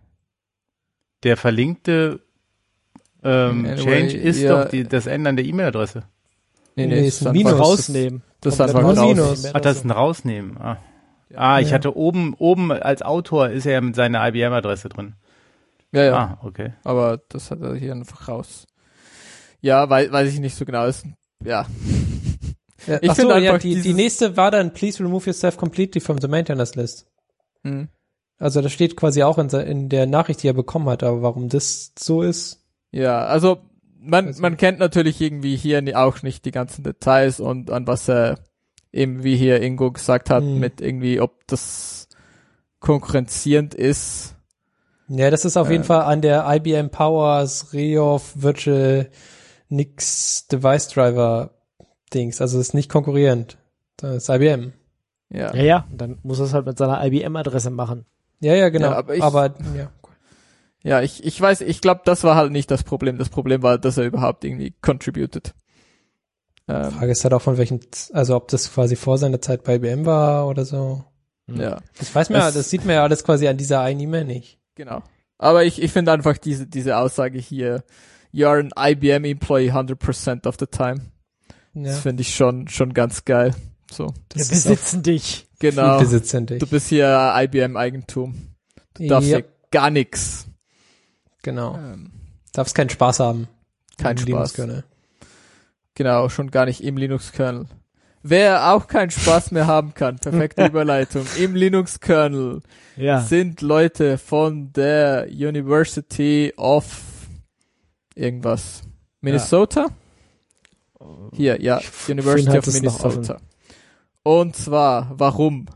Der verlinkte ähm, Anyway, Change ist ja. doch die, das Ändern der E-Mail-Adresse. nee, Nee, nee, ist ist ein einfach Minus. Rausnehmen. Das ist Komplett einfach Nur raus. Minus. Ach, das ist ein Rausnehmen. Ah, ah ich Ja. hatte oben, oben als Autor ist er ja mit seiner I B M-Adresse drin. Ja, ja. Ah, okay. Aber das hat er hier einfach raus. Ja, weiß, weiß ich nicht so genau. Ist, ja. Ja, Ich ach so, finde ja, einfach die, die dieses- nächste war dann, please remove yourself completely from the maintainers list. Hm. Also das steht quasi auch in, se- in der Nachricht, die er bekommen hat, aber warum das so ist? Ja, also man, Also- man kennt natürlich irgendwie hier ni- auch nicht die ganzen Details und an was er eben, wie hier Ingo gesagt hat, Hm. mit irgendwie, ob das konkurrenzierend ist. Ja, das ist auf Äh. jeden Fall an der I B M Powers Reof Virtual Nix Device Driver Dings. Also es ist nicht konkurrierend. Das ist I B M. Ja. Ja, ja, dann muss er es halt mit seiner I B M-Adresse machen. Ja, ja, genau. Ja, aber ich- aber ja. Ja, ich, ich weiß, ich glaube, das war halt nicht das Problem. Das Problem war, dass er überhaupt irgendwie contributed. Ähm, Frage ist halt auch von welchem, also ob das quasi vor seiner Zeit bei I B M war oder so. ja, Das weiß man ja, Es- das sieht man ja alles quasi an dieser einen E-Mail nicht. genau. Aber ich, ich finde einfach diese, diese Aussage hier, you are an I B M employee one hundred percent of the time. Ja. Das finde ich schon, schon ganz geil. So, Das Wir ist auch besitzen dich. genau. besitzend. Du bist hier I B M-Eigentum. Du darfst Ja, hier gar nix. genau. Ähm, Darfst keinen Spaß haben. kein im Spaß. Linux-Kernel. Genau, schon gar nicht im Linux-Kernel. Wer auch keinen Spaß mehr haben kann, perfekte Überleitung, im Linux-Kernel Ja. sind Leute von der University of irgendwas. Minnesota? Hier, ja, University hat of es noch Minnesota. Und zwar, warum?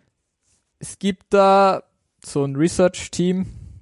Es gibt da so ein Research-Team,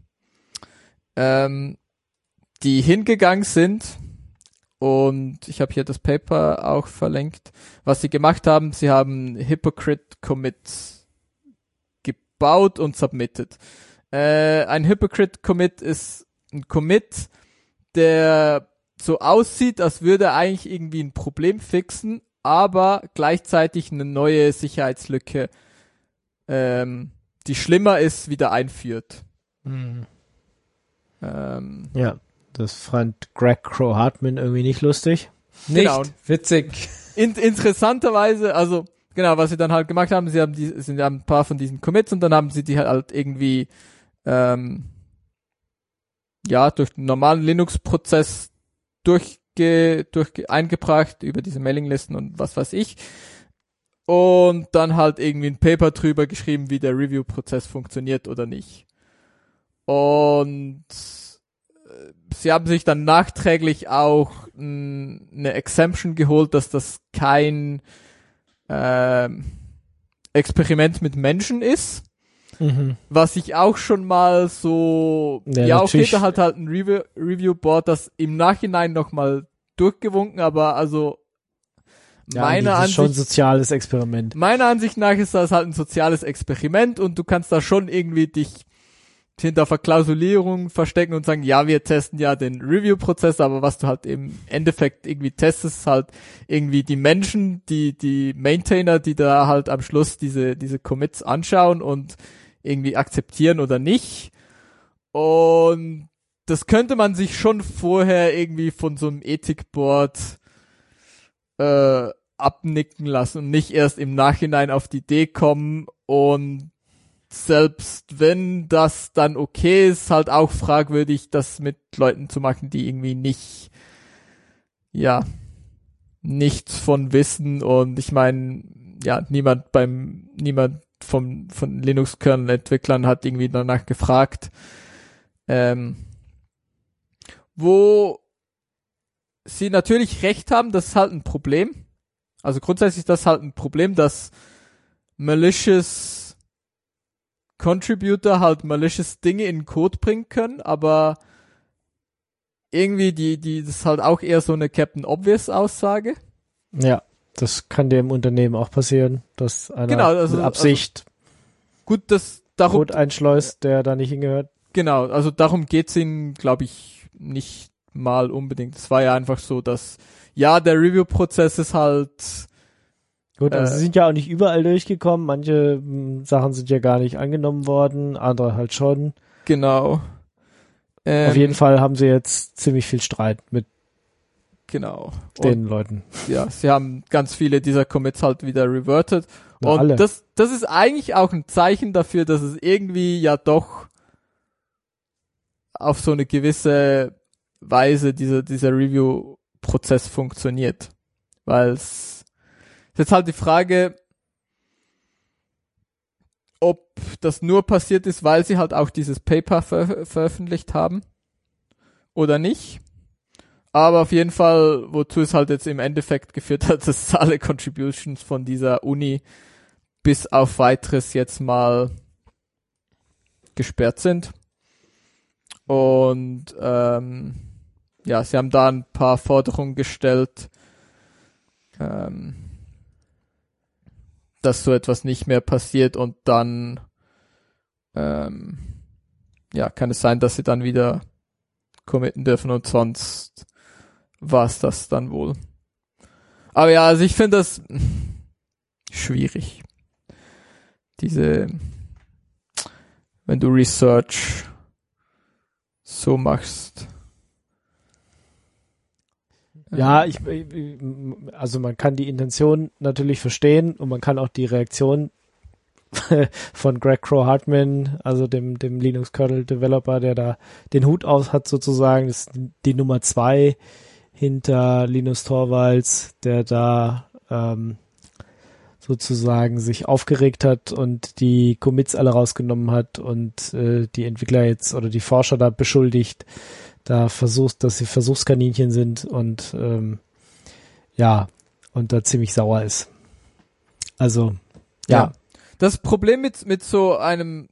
ähm, die hingegangen sind und ich habe hier das Paper auch verlinkt. Was sie gemacht haben, sie haben Hypocrite-Commits gebaut und submitted. Äh, ein Hypocrite-Commit ist ein Commit, der so aussieht, als würde er eigentlich irgendwie ein Problem fixen, aber gleichzeitig eine neue Sicherheitslücke, ähm, die schlimmer ist, wieder einführt. Mhm. Ähm, Ja, das fand Greg Crow-Hartman irgendwie nicht lustig. Nicht Genau. witzig. in, interessanterweise, also genau, was sie dann halt gemacht haben, sie haben die, sind ja ein paar von diesen Commits und dann haben sie die halt irgendwie ähm, ja durch den normalen Linux-Prozess durchge, durchge eingebracht über diese Mailinglisten und was weiß ich. Und dann halt irgendwie ein Paper drüber geschrieben, wie der Review-Prozess funktioniert oder nicht. Und äh, sie haben sich dann nachträglich auch n, eine Exemption geholt, dass das kein ähm, Experiment mit Menschen ist. Mhm. Was ich auch schon mal so, Ja, ja, okay, natürlich. da hat halt ein Review, Review-Board das im Nachhinein nochmal durchgewunken, aber also Ja, meiner das ist schon ein Ansicht, soziales Experiment. meiner Ansicht nach ist das halt ein soziales Experiment und du kannst da schon irgendwie dich hinter Verklausulierung verstecken und sagen, ja, wir testen ja den Review-Prozess, aber was du halt im Endeffekt irgendwie testest, ist halt irgendwie die Menschen, die, die Maintainer, die da halt am Schluss diese, diese Commits anschauen und irgendwie akzeptieren oder nicht. Und das könnte man sich schon vorher irgendwie von so einem Ethikboard äh, abnicken lassen und nicht erst im Nachhinein auf die Idee kommen. Und selbst wenn das dann okay ist, halt auch fragwürdig, das mit Leuten zu machen, die irgendwie nicht, ja, nichts von wissen. Und ich meine, ja, niemand beim, niemand vom, von Linux-Kernel-Entwicklern hat irgendwie danach gefragt. Ähm, wo sie natürlich recht haben, das ist halt ein Problem. Also grundsätzlich ist das halt ein Problem, dass malicious Contributor halt malicious Dinge in den Code bringen können, aber irgendwie die, die, das ist halt auch eher so eine Captain Obvious Aussage. Ja, das kann dir im Unternehmen auch passieren, dass einer Genau, also- mit Absicht Gut, das darum, Code einschleust, der da nicht hingehört. genau, also darum geht's ihnen, glaube ich, nicht mal unbedingt. Es war ja einfach so, dass, ja, der Review-Prozess ist halt, Gut, also Äh, sie sind ja auch nicht überall durchgekommen. Manche mh, Sachen sind ja gar nicht angenommen worden, andere halt schon. genau. Ähm, Auf jeden Fall haben sie jetzt ziemlich viel Streit mit Genau. den Leuten. Ja, sie haben ganz viele dieser Commits halt wieder reverted. Na, Und alle. das, das ist eigentlich auch ein Zeichen dafür, dass es irgendwie ja doch auf so eine gewisse Weise dieser, dieser Review-Prozess funktioniert. Weil es ist jetzt halt die Frage, ob das nur passiert ist, weil sie halt auch dieses Paper ver- veröffentlicht haben oder nicht. Aber auf jeden Fall, wozu es halt jetzt im Endeffekt geführt hat, dass alle Contributions von dieser Uni bis auf weiteres jetzt mal gesperrt sind. Und ähm, ja, sie haben da ein paar Forderungen gestellt, ähm, dass so etwas nicht mehr passiert, und dann ähm, ja, kann es sein, dass sie dann wieder committen dürfen, und sonst war es das dann wohl. Aber ja, also ich finde das schwierig. Diese, wenn du Research so machst. Ja, ich, ich- also man kann die Intention natürlich verstehen und man kann auch die Reaktion von Greg Crow-Hartman, also dem, dem Linux-Kernel-Developer, der da den Hut auf hat sozusagen, das ist die Nummer zwei hinter Linus Torvalds, der da ähm, sozusagen sich aufgeregt hat und die Commits alle rausgenommen hat und äh, die Entwickler jetzt oder die Forscher da beschuldigt, da versucht, dass sie Versuchskaninchen sind und ähm, ja, und da ziemlich sauer ist. Also, ja. Ja. Das Problem mit, mit so einem,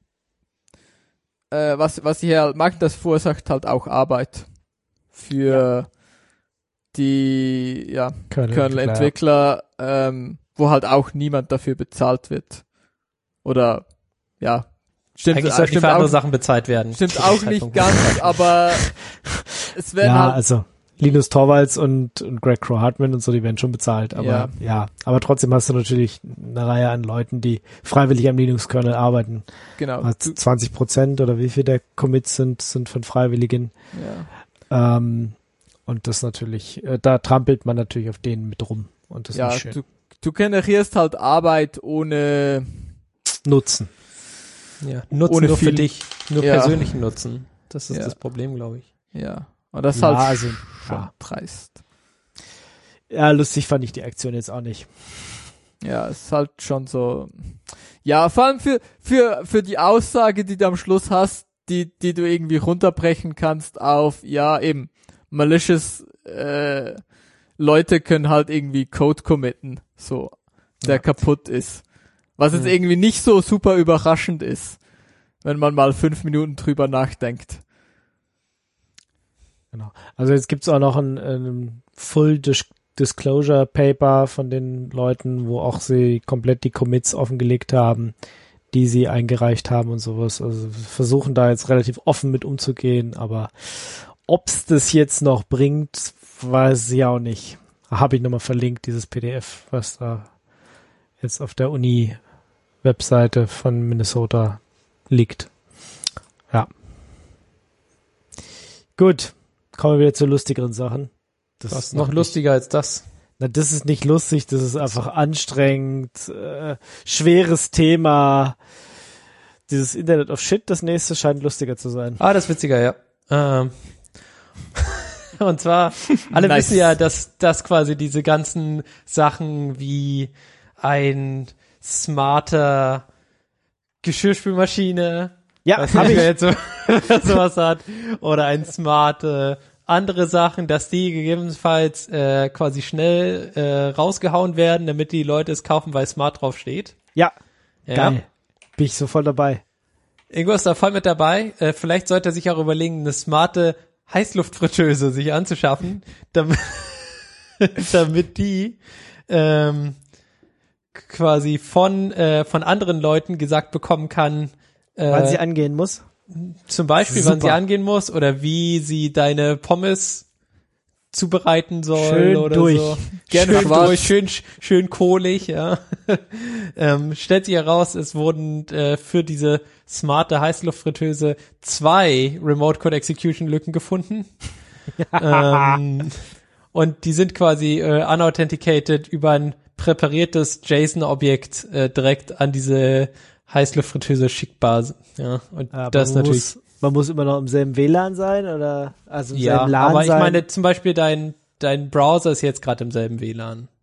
äh, was, was ich hier mag, das verursacht halt auch Arbeit für die, ja, Kernel-Entwickler, Kernel-Entwickler, ähm, wo halt auch niemand dafür bezahlt wird. Oder, ja, stimmt, Eigentlich äh, sollten die stimmt für andere auch, Sachen bezahlt werden. stimmt Zu auch dem nicht Zeitpunkt. ganz, aber es werden Ja, halt, also Linus Torvalds und, und Greg Crow-Hartman und so, die werden schon bezahlt, aber Ja. ja. aber trotzdem hast du natürlich eine Reihe an Leuten, die freiwillig am Linux-Kernel arbeiten. genau, Also du, zwanzig Prozent oder wie viel der Commits sind, sind von Freiwilligen. ja, Ähm, und das natürlich, äh, da trampelt man natürlich auf denen mit rum. Und das ist ja, nicht schön. du, du generierst halt Arbeit ohne, Nutzen. Ja, Nutzen Ohne nur viel- für dich, nur Ja. persönlichen Nutzen. Das ist Ja. das Problem, glaube ich. ja, und das ist Ja, halt also, schon ja. dreist. Ja, lustig fand ich die Aktion jetzt auch nicht. Ja, es ist halt schon so. Ja, vor allem für, für, für die Aussage, die du am Schluss hast, die, die du irgendwie runterbrechen kannst auf, ja, eben, malicious, äh, Leute können halt irgendwie Code committen, so, der Ja. kaputt ist. Was jetzt Mhm. irgendwie nicht so super überraschend ist, wenn man mal fünf Minuten drüber nachdenkt. Genau. Also jetzt gibt's auch noch ein, ein Full Dis Disclosure Paper von den Leuten, wo auch sie komplett die Commits offengelegt haben, die sie eingereicht haben und sowas. Also wir versuchen da jetzt relativ offen mit umzugehen, aber ob's das jetzt noch bringt, weiß ich auch nicht. Habe ich nochmal verlinkt, dieses P D F, was da jetzt auf der Uni-Webseite von Minnesota liegt. Ja. Gut. Kommen wir wieder zu lustigeren Sachen. Das Was ist noch nicht- lustiger als das? Na, das ist nicht lustig, das ist einfach anstrengend, äh, schweres Thema. Dieses Internet of Shit, das nächste, scheint lustiger zu sein. Ah, das ist witziger, ja. Ähm. Und zwar, alle Nice. wissen ja, dass, dass quasi diese ganzen Sachen wie ein smarter Geschirrspülmaschine, Ja, was hab ich. jetzt so, sowas hat, oder ein smarte andere Sachen, dass die gegebenenfalls äh, quasi schnell äh, rausgehauen werden, damit die Leute es kaufen, weil smart drauf steht. Ja, Ja. geil. Bin ich sofort dabei. Ingo ist da voll mit dabei. Äh, vielleicht sollte er sich auch überlegen, eine smarte Heißluftfritteuse sich anzuschaffen, damit, damit die ähm, quasi von äh, von anderen Leuten gesagt bekommen kann, äh, Wann sie angehen muss. zum Beispiel, wann Super. sie angehen muss oder wie sie deine Pommes zubereiten soll Schön oder durch. so. Gerne schön schwarz. durch, schön, schön kohlig, ja. ähm, stellt sich heraus, es wurden äh, für diese smarte Heißluftfritteuse zwei Remote Code Execution Lücken gefunden. ähm, und die sind quasi äh, unauthenticated über ein präpariertes JSON-Objekt äh, direkt an diese Heißluftfritteuse schickbar. Ja, und Aber das man natürlich. Muss, man muss immer noch im selben W L A N sein oder also im Ja, selben LAN aber ich sein. meine zum Beispiel dein dein Browser ist jetzt gerade im selben W L A N.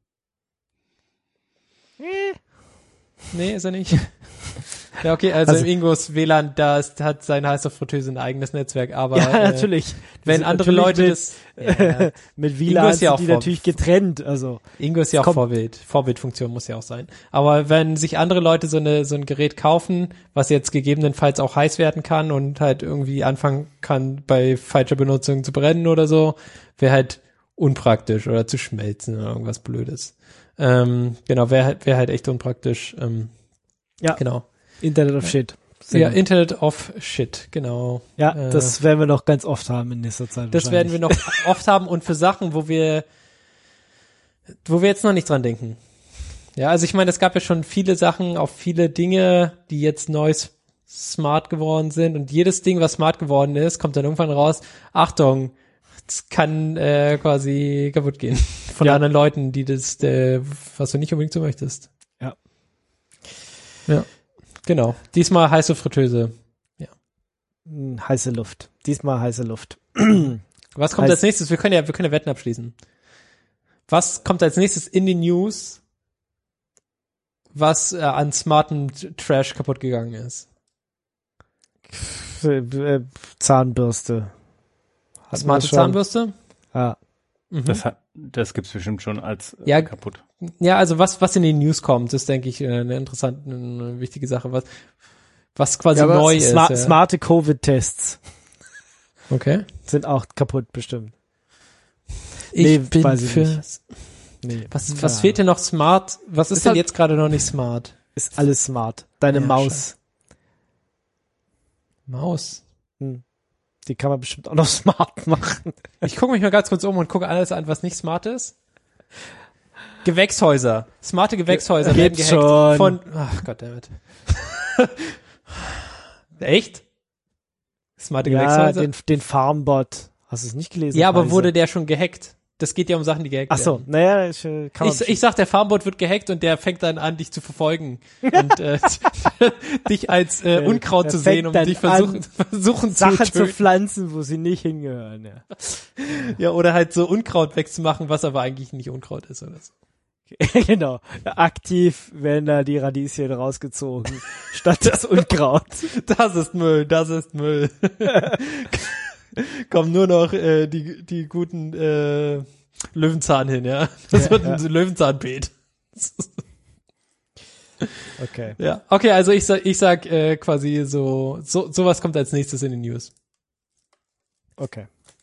Nee, ist er nicht. Ja, okay, also, Also- im Ingos W L A N, da ist, hat seine Heißluftfritteuse ein eigenes Netzwerk, aber ja, äh, natürlich. wenn Das andere natürlich Leute mit, das, ja, mit W Ingo L A N ist ja sind auch die vor- natürlich getrennt, also Ingo ist ja auch kommt- Vorbild. Vorbildfunktion muss ja auch sein. Aber wenn sich andere Leute so eine so ein Gerät kaufen, was jetzt gegebenenfalls auch heiß werden kann und halt irgendwie anfangen kann, bei falscher Benutzung zu brennen oder so, wäre halt unpraktisch oder zu schmelzen oder irgendwas Blödes. Ähm, genau, wäre halt, wäre halt echt unpraktisch. Ähm, Ja. Genau. Internet of Shit. Sehr Ja, gut. Internet of Shit, genau. Ja, äh, das werden wir noch ganz oft haben in nächster Zeit. Das werden wir noch oft haben und für Sachen, wo wir, wo wir jetzt noch nicht dran denken. Ja, also ich meine, es gab ja schon viele Sachen, auch viele Dinge, die jetzt neu s- smart geworden sind und jedes Ding, was smart geworden ist, kommt dann irgendwann raus, Achtung, es kann äh, quasi kaputt gehen von Ja. anderen Leuten, die das, äh, was du nicht unbedingt so möchtest. Ja. Ja, genau. Diesmal heiße Fritteuse. Hm, heiße Luft. Diesmal heiße Luft. Was kommt Heißt- als nächstes? Wir können ja, wir können ja Wetten abschließen. Was kommt als nächstes in die News, was äh, an smarten Trash kaputt gegangen ist? Äh, äh, Zahnbürste. Hatten wir Smarte schon. Zahnbürste? Ja. Mhm. Das hat, das gibt's bestimmt schon als äh, Ja. kaputt. Ja, also was, was in die News kommt, ist, denke ich, äh, eine interessante, eine wichtige Sache, was, was quasi Ja, aber neu smart, ist. Ja. Smarte Covid-Tests Okay. sind auch kaputt bestimmt. Ich Nee, bin weiß ich für, nicht. Nee. was, was Ja. fehlt denn noch smart? Was ist, Ist denn halt- jetzt gerade noch nicht smart? Ist alles smart. Deine Ja, Maus, Maus. die kann man bestimmt auch noch smart machen. Ich gucke mich mal ganz kurz um und gucke alles an, was nicht smart ist. Gewächshäuser. Smarte Gewächshäuser werden Geht gehackt schon. von, ach Gott damit. Echt? Smarte Ja, Gewächshäuser? den, den Farmbot. Hast du es nicht gelesen? Ja, aber Heise? wurde der schon gehackt? Das geht ja um Sachen, die gehackt Ach so, werden. naja, ich, äh, kann man Ich, ich sag, der Farmbot wird gehackt und der fängt dann an, dich zu verfolgen und äh, dich als äh, Der- Unkraut der zu sehen, fängt um dann dich versuchen, versuchen Sachen zu zu töten. pflanzen, wo sie nicht hingehören. Ja. Ja, oder halt so Unkraut wegzumachen, was aber eigentlich nicht Unkraut ist oder so. Genau. Aktiv werden da die Radieschen rausgezogen, statt das Unkraut. Das ist Müll, das ist Müll. Kommen nur noch äh, die die guten äh, Löwenzahn hin, ja. Das Ja, wird ja. ein Löwenzahnbeet. Okay. Ja, okay, also ich sag, ich sag äh, quasi so, so sowas kommt als nächstes in den News. Okay.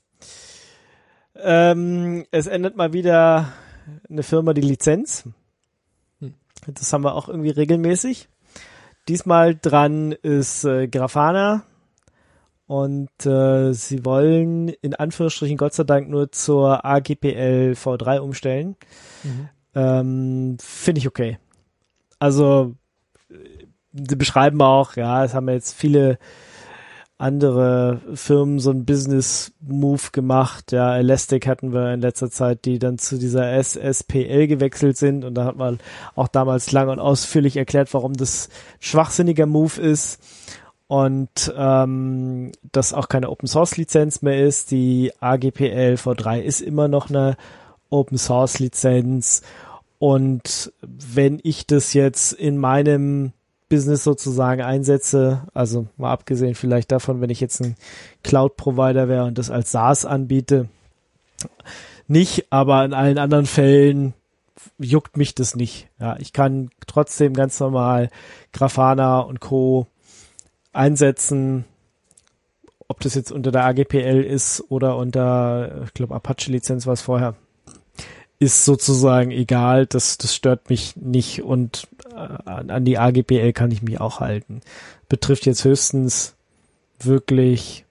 Ähm, es ändert mal wieder eine Firma die Lizenz. Hm. Das haben wir auch irgendwie regelmäßig. Diesmal dran ist äh, Grafana und äh, sie wollen in Anführungsstrichen Gott sei Dank nur zur A G P L v drei umstellen. Mhm. Ähm, Finde ich okay. Also äh, sie beschreiben auch, ja, es haben jetzt viele andere Firmen so ein Business-Move gemacht. Ja, Elastic hatten wir in letzter Zeit, die dann zu dieser S S P L gewechselt sind und da hat man auch damals lang und ausführlich erklärt, warum das schwachsinniger Move ist und ähm, dass auch keine Open-Source-Lizenz mehr ist. Die A G P L v drei ist immer noch eine Open-Source-Lizenz und wenn ich das jetzt in meinem Business sozusagen einsetze, also mal abgesehen vielleicht davon, wenn ich jetzt ein Cloud-Provider wäre und das als SaaS anbiete, nicht, aber in allen anderen Fällen juckt mich das nicht. Ja, ich kann trotzdem ganz normal Grafana und Co. einsetzen, ob das jetzt unter der A G P L ist oder unter, ich glaube, Apache-Lizenz war es vorher. Ist sozusagen egal, das, das stört mich nicht und äh, an die A G P L kann ich mich auch halten. Betrifft jetzt höchstens wirklich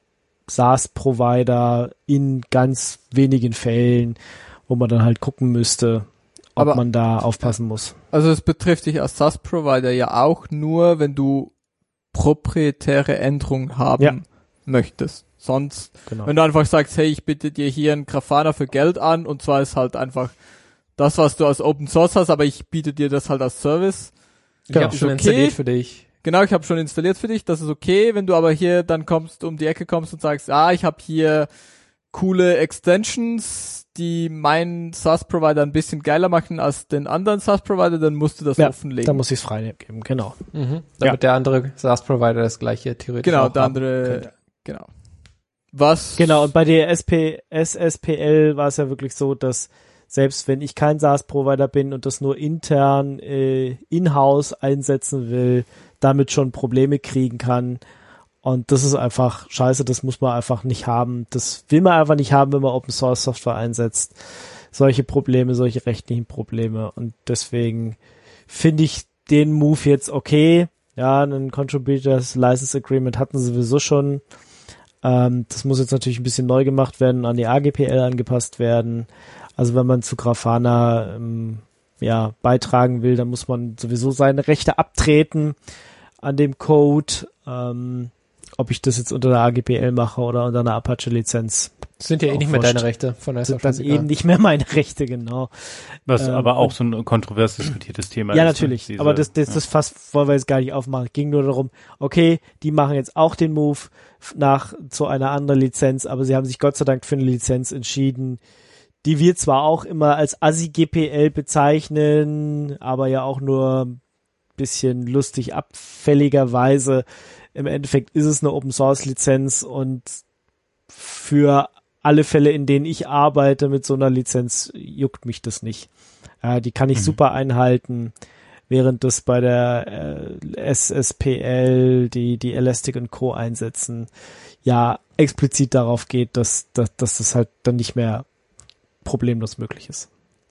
SaaS-Provider in ganz wenigen Fällen, wo man dann halt gucken müsste, ob Aber, man da aufpassen muss. Also es betrifft dich als SaaS-Provider ja auch nur, wenn du proprietäre Änderungen haben Ja. möchtest. Sonst, Genau. wenn du einfach sagst, hey, ich biete dir hier ein Grafana für Geld an und zwar ist halt einfach das, was du als Open Source hast, aber ich biete dir das halt als Service. Ich Genau. habe schon Okay. installiert für dich. Genau, ich habe schon installiert für dich, das ist okay. Wenn du aber hier dann kommst, um die Ecke kommst und sagst, ah, ich habe hier coole Extensions, die meinen SaaS-Provider ein bisschen geiler machen als den anderen SaaS-Provider, dann musst du das Ja, offenlegen. da muss ich es freigeben, genau. Mhm. Damit der andere SaaS-Provider das gleiche theoretisch Genau, auch der haben andere, könnte. genau. Was? Genau, und bei der S P, S S P L war es ja wirklich so, dass selbst wenn ich kein SaaS-Provider bin und das nur intern äh, in-house einsetzen will, damit schon Probleme kriegen kann. Und das ist einfach scheiße, das muss man einfach nicht haben. Das will man einfach nicht haben, wenn man Open-Source-Software einsetzt. Solche Probleme, solche rechtlichen Probleme. Und deswegen finde ich den Move jetzt okay. Ja, ein Contributors License Agreement hatten sie sowieso schon. Ähm, das muss jetzt natürlich ein bisschen neu gemacht werden, an die A G P L angepasst werden. Also wenn man zu Grafana ähm, ja, beitragen will, dann muss man sowieso seine Rechte abtreten an dem Code. Ähm, ob ich das jetzt unter der A G P L mache oder unter einer Apache-Lizenz. Das sind ja eh Auch nicht mehr wurscht. deine Rechte, von daher ist auch Sind dann scheißegal. eben nicht mehr meine Rechte, genau. Was Ähm, aber auch und- so ein kontrovers diskutiertes Thema Ja, ist. natürlich. Diese- aber das, das, ja. das Fass wollen wir jetzt gar nicht aufmachen. Ging nur darum, okay, die machen jetzt auch den Move f- nach zu einer anderen Lizenz, aber sie haben sich Gott sei Dank für eine Lizenz entschieden, die wir zwar auch immer als A S I G P L bezeichnen, aber ja auch nur ein bisschen lustig abfälligerweise. Im Endeffekt ist es eine Open Source Lizenz und für alle Fälle, in denen ich arbeite mit so einer Lizenz, juckt mich das nicht. Ja, die kann ich Mhm. super einhalten, während das bei der äh, S S P L, die die Elastic und Co. einsetzen, ja explizit darauf geht, dass, dass, dass das halt dann nicht mehr problemlos möglich ist.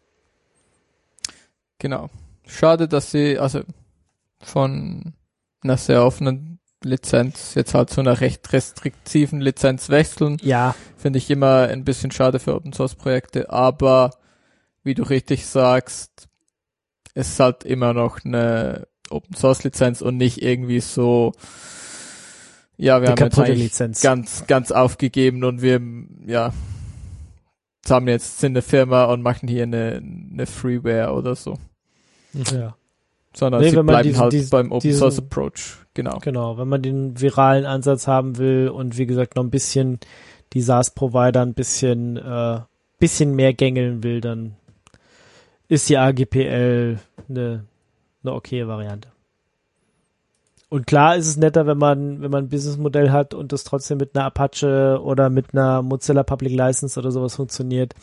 Genau. Schade, dass sie also von einer sehr offenen Lizenz jetzt halt zu einer recht restriktiven Lizenz wechseln. Ja, Finde ich immer ein bisschen schade für Open Source Projekte, aber wie du richtig sagst, es ist halt immer noch eine Open Source Lizenz und nicht irgendwie so, ja, wir eine haben jetzt kaputte eigentlich Lizenz. ganz, ganz aufgegeben und wir, ja, haben jetzt sind eine Firma und machen hier eine, eine Freeware oder so. Ja. Sondern Nee, sie wenn man bleiben diesen- halt diesen- beim Open diesen- Source Approach. Genau. Genau, wenn man den viralen Ansatz haben will und wie gesagt noch ein bisschen die SaaS-Provider ein bisschen äh, bisschen mehr gängeln will, dann ist die A G P L eine eine okaye Variante. Und klar ist es netter, wenn man wenn man ein Businessmodell hat und das trotzdem mit einer Apache oder mit einer Mozilla Public License oder sowas funktioniert,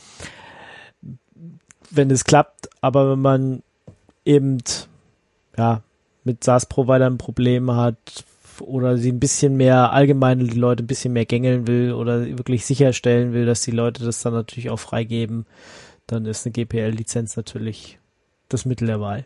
wenn es klappt, aber wenn man eben ja mit SaaS-Providern Probleme hat oder sie ein bisschen mehr allgemein die Leute ein bisschen mehr gängeln will oder wirklich sicherstellen will, dass die Leute das dann natürlich auch freigeben, dann ist eine G P L-Lizenz natürlich das Mittel der Wahl.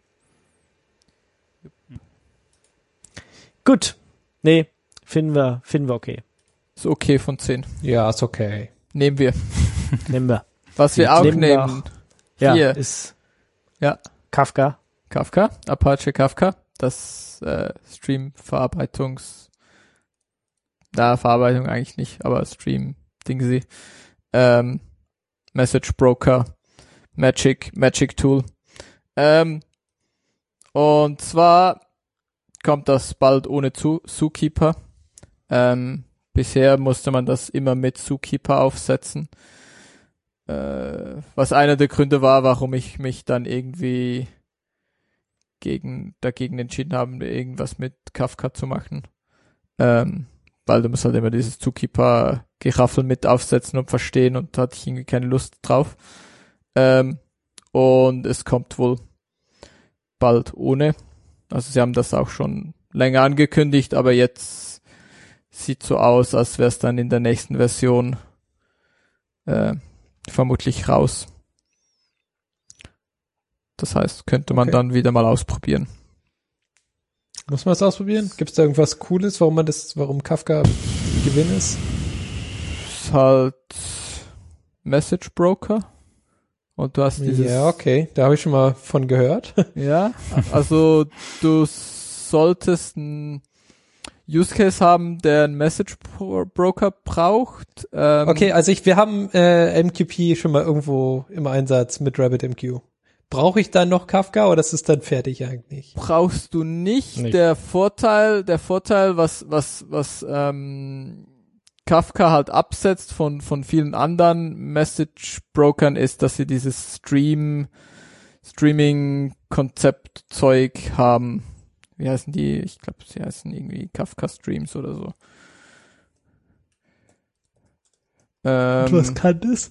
Gut. Nee, finden wir, finden wir okay. Ist okay von zehn. Ja, ist okay. Nehmen wir. Nehmen wir. Was wir auch Nehmen wir nehmen, Ja, Hier. ist Ja. Kafka. Kafka, Apache Kafka, das äh, Stream-Verarbeitungs Na, Verarbeitung eigentlich nicht, aber Stream-Dingsy. Ähm, Message Broker, Magic, Magic Tool. Ähm, und zwar kommt das bald ohne Zu- Zookeeper. Ähm, bisher musste man das immer mit Zookeeper aufsetzen. Äh, was einer der Gründe war, warum ich mich dann irgendwie gegen, dagegen entschieden habe, irgendwas mit Kafka zu machen. Ähm, weil du musst halt immer dieses Zookeeper-Geraffel mit aufsetzen und verstehen und da hatte ich irgendwie keine Lust drauf. Ähm, und es kommt wohl bald ohne. Also sie haben das auch schon länger angekündigt, aber jetzt sieht so aus, als wäre es dann in der nächsten Version äh, vermutlich raus. Das heißt, könnte man Okay. dann wieder mal ausprobieren. Muss man das ausprobieren? Gibt es da irgendwas Cooles, warum man das, warum Kafka Gewinn ist? Ist halt Message Broker und du hast dieses Ja, okay, da habe ich schon mal von gehört. ja, also du solltest einen Use Case haben, der einen Message Pro- Broker braucht. Ähm, Okay, also ich, wir haben äh, M Q P schon mal irgendwo im Einsatz mit RabbitMQ. Brauche ich dann noch Kafka oder ist es dann fertig eigentlich? brauchst du nicht. Nicht. Der Vorteil, der Vorteil, was was was ähm, Kafka halt absetzt von von vielen anderen Message Brokern ist, dass sie dieses Stream Streaming Konzept Zeug haben. Wie heißen die? Ich glaube, sie heißen irgendwie Kafka Streams oder so. Ähm, kann das?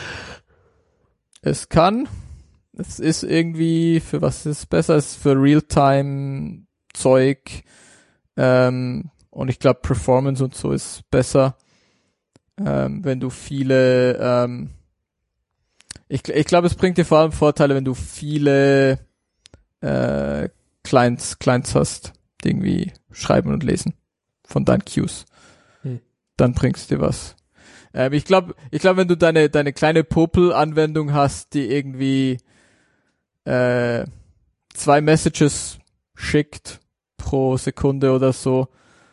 Es kann. Es ist irgendwie, für was ist es besser? Es ist für Realtime-Zeug. Ähm, und ich glaube, Performance und so ist besser. Ähm, wenn du viele, ähm, ich, ich glaube, es bringt dir vor allem Vorteile, wenn du viele äh, Clients, Clients hast, die irgendwie schreiben und lesen von deinen Queues. Hm. Dann bringst du dir was. Ähm, ich glaube, ich glaube, wenn du deine deine kleine Popel-Anwendung hast, die irgendwie äh, zwei Messages schickt pro Sekunde oder so,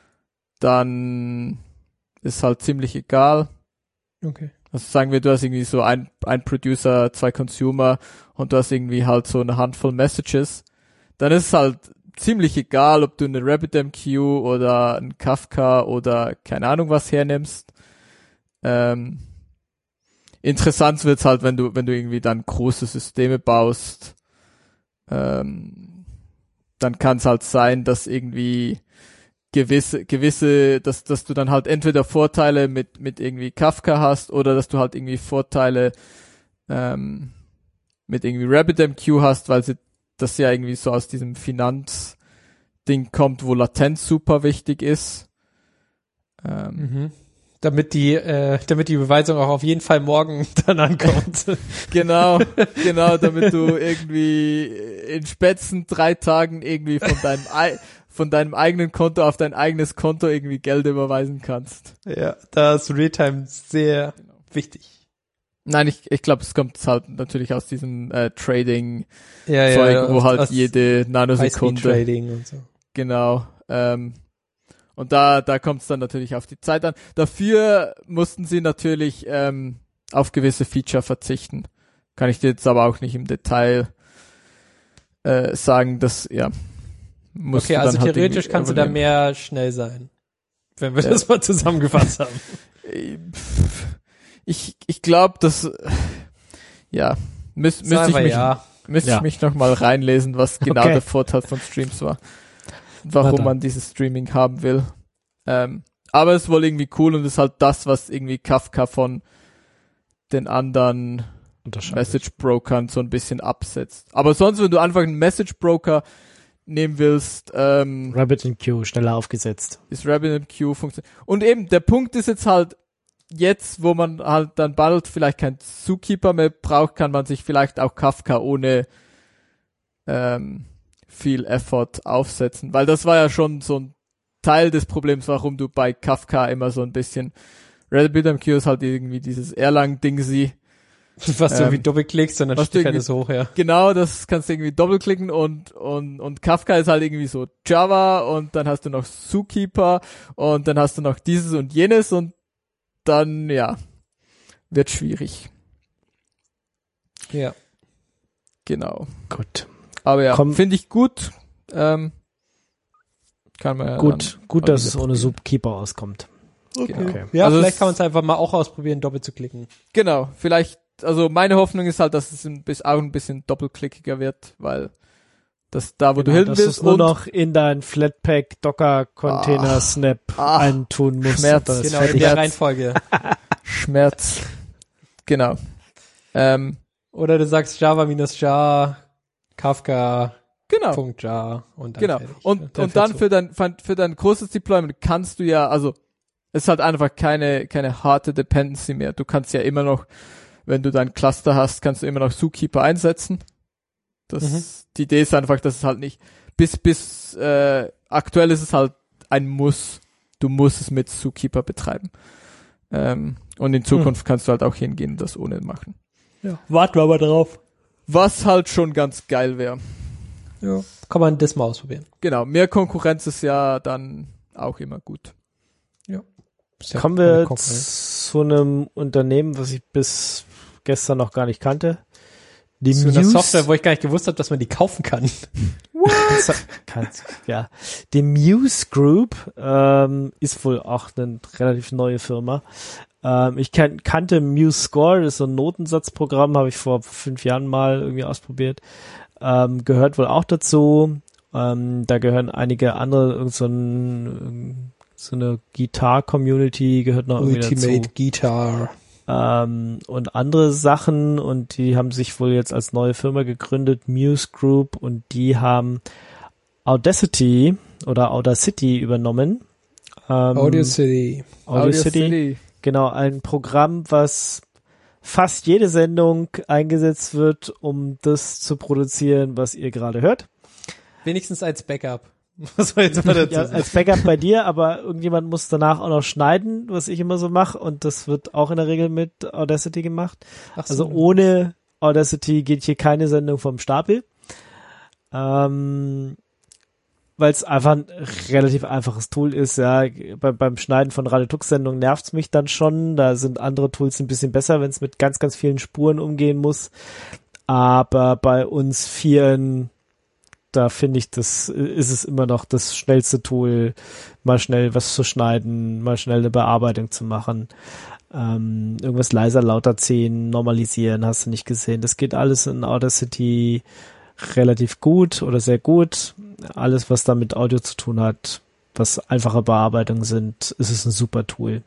dann ist halt ziemlich egal. Okay. Also sagen wir, du hast irgendwie so ein ein Producer, zwei Consumer und du hast irgendwie halt so eine Handvoll Messages, dann ist es halt ziemlich egal, ob du eine RabbitMQ oder ein Kafka oder keine Ahnung was hernimmst. Ähm, interessant wird's halt, wenn du, wenn du irgendwie dann große Systeme baust, ähm, dann kann es halt sein, dass irgendwie gewisse, gewisse, dass, dass du dann halt entweder Vorteile mit, mit irgendwie Kafka hast oder dass du halt irgendwie Vorteile, ähm, mit irgendwie RabbitMQ hast, weil sie, das ja irgendwie so aus diesem Finanzding kommt, wo Latenz super wichtig ist. Ähm, Mhm. Damit die, äh, damit die Beweisung auch auf jeden Fall morgen dann ankommt. Genau, genau, damit du irgendwie in spätestens drei Tagen irgendwie von deinem ei- von deinem eigenen Konto auf dein eigenes Konto irgendwie Geld überweisen kannst. Ja, da ist Realtime sehr wichtig. Nein, ich ich glaube, es kommt halt natürlich aus diesem äh, Trading Ja, Zeug, wo aus- halt aus jede Nanosekunde High-Speed-Trading und so. genau. Ähm, und da da kommt es dann natürlich auf die Zeit an. Dafür mussten sie natürlich ähm, auf gewisse Feature verzichten. Kann ich dir jetzt aber auch nicht im Detail äh, sagen, dass ja. musst Okay, du also dann halt theoretisch irgendwie kannst du da übernehmen. mehr schnell sein. Wenn wir Ja. das mal zusammengefasst haben. Äh, pff, Ich ich glaube, dass ja müß, müsste ich Sagen wir mich ja. müsste Ja. ich mich noch mal reinlesen, was genau Okay. der Vorteil von Streams war, Na warum dann. man dieses Streaming haben will. Ähm, aber es ist wohl irgendwie cool und ist halt das, was irgendwie Kafka von den anderen Unterscheidet. Message Brokern so ein bisschen absetzt. Aber sonst, wenn du einfach einen Message Broker nehmen willst, ähm, RabbitMQ schneller aufgesetzt. ist RabbitMQ funktioniert. Und eben, der Punkt ist jetzt halt, jetzt, wo man halt dann bald vielleicht kein Zookeeper mehr braucht, kann man sich vielleicht auch Kafka ohne ähm, viel Effort aufsetzen. Weil das war ja schon so ein Teil des Problems, warum du bei Kafka immer so ein bisschen RabbitMQ ist halt irgendwie dieses Erlang-Dingsy Was du Ähm, irgendwie doppelklickst und dann was du stickert irgendwie- es hoch, ja. Genau, das kannst du irgendwie doppelklicken und, und, und Kafka ist halt irgendwie so Java und dann hast du noch Zookeeper und dann hast du noch dieses und jenes und dann, ja, wird schwierig. Ja. Genau. Gut. Aber ja, Komm. finde ich gut. Ähm, kann man ja Gut, dann gut, mal dass wieder es ohne probieren. Zookeeper auskommt. Genau. Okay. Ja, Also vielleicht es- kann man es einfach mal auch ausprobieren, doppelt zu klicken. Genau, vielleicht, also meine Hoffnung ist halt, dass es ein bisschen, auch ein bisschen doppelklickiger wird, weil das da, wo du Genau, hin dass willst, du es nur und noch in dein Flatpak Docker Container Ah. Snap Ah. eintun musst. Schmerz. und dann ist Genau, in fertig. der Fertig. Reihenfolge. Schmerz. Genau. Ähm, Oder du sagst Java minus jar, Kafka, genau. Punkt jar und dann Genau. fertig. Und, und dann fährt's hoch. für dein, für für dein großes Deployment kannst du ja, also, es ist halt einfach keine, keine harte Dependency mehr. Du kannst ja immer noch, wenn du dein Cluster hast, kannst du immer noch Zookeeper einsetzen. Das, Mhm. die Idee ist einfach, dass es halt nicht, bis, bis, äh, aktuell ist es halt ein Muss. Du musst es mit Zookeeper betreiben. Ähm, und in Zukunft kannst du halt auch hingehen und das ohne machen. Ja, warten wir aber drauf. Was halt schon ganz geil wäre. Ja. Kann man das mal ausprobieren. Genau, mehr Konkurrenz ist ja dann auch immer gut. Ist ja Kommen keine wir Konkurrenz. zu einem Unternehmen, was ich bis gestern noch gar nicht kannte. Die Zu einer Muse- Software, wo ich gar nicht gewusst habe, dass man die kaufen kann. Kannst, ja. Die Muse Group ähm, ist wohl auch eine relativ neue Firma. Ähm, ich kan kannte Muse Score, das ist so ein Notensatzprogramm, habe ich vor fünf Jahren mal irgendwie ausprobiert. Ähm, gehört wohl auch dazu. Ähm, da gehören einige andere, irgend so, ein, so eine Guitar-Community gehört noch irgendwie dazu. Guitar. Ähm, und andere Sachen, und die haben sich wohl jetzt als neue Firma gegründet, Muse Group, und die haben Audacity oder Audacity übernommen. Ähm, Audacity. Audacity, genau, ein Programm, was fast jede Sendung eingesetzt wird, um das zu produzieren, was ihr gerade hört. Wenigstens als Backup. Was soll jetzt mal dazu Ja, sagen? als Backup bei dir, aber irgendjemand muss danach auch noch schneiden, was ich immer so mache, und das wird auch in der Regel mit Audacity gemacht. Ach so. Also ohne Audacity geht hier keine Sendung vom Stapel. Ähm, weil es einfach ein relativ einfaches Tool ist, ja. Bei, beim Schneiden von Radio-Tux-Sendungen nervt's mich dann schon. Da sind andere Tools ein bisschen besser, wenn es mit ganz, ganz vielen Spuren umgehen muss. Aber bei uns Vieren, da finde ich, das ist es immer noch das schnellste Tool, mal schnell was zu schneiden, mal schnell eine Bearbeitung zu machen. Ähm, irgendwas leiser, lauter ziehen, normalisieren, hast du nicht gesehen. Das geht alles in Audacity relativ gut oder sehr gut. Alles, was da mit Audio zu tun hat, was einfache Bearbeitungen sind, ist es ein super Tool.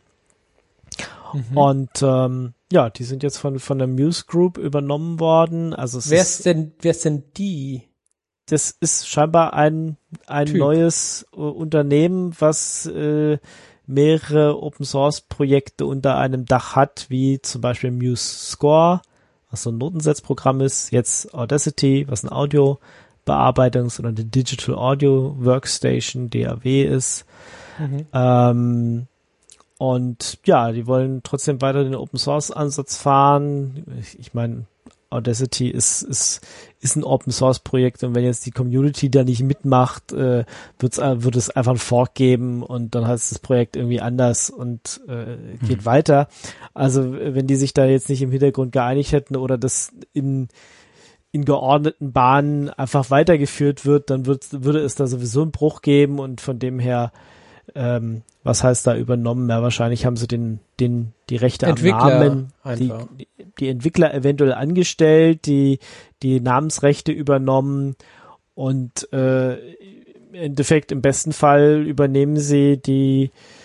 Mhm. Und ähm, ja, die sind jetzt von von der Muse Group übernommen worden. Also es Wer ist, ist denn, wer ist denn die? das ist scheinbar ein ein Typ. neues äh, Unternehmen, was äh, mehrere Open Source Projekte unter einem Dach hat, wie zum Beispiel Muse Score, was so ein Notensetzprogramm ist, jetzt Audacity, was ein Audio-Bearbeitungs- oder eine Digital Audio Workstation, D A W ist. Mhm. Ähm, und ja, die wollen trotzdem weiter den Open Source Ansatz fahren. Ich, ich meine, Audacity ist, ist, ist ein Open Source Projekt, und wenn jetzt die Community da nicht mitmacht, äh, wird's, äh, wird es einfach ein Fork geben, und dann heißt das Projekt irgendwie anders und äh, geht Hm. weiter. Also wenn die sich da jetzt nicht im Hintergrund geeinigt hätten oder das in in geordneten Bahnen einfach weitergeführt wird, dann wird, würde es da sowieso einen Bruch geben, und von dem her, ähm, was heißt da übernommen? Ja, wahrscheinlich haben sie den, den, die Rechte Entwickler am Namen, die, einfach. die, die Entwickler eventuell angestellt, die, die Namensrechte übernommen, und äh, im Endeffekt im besten Fall übernehmen sie die,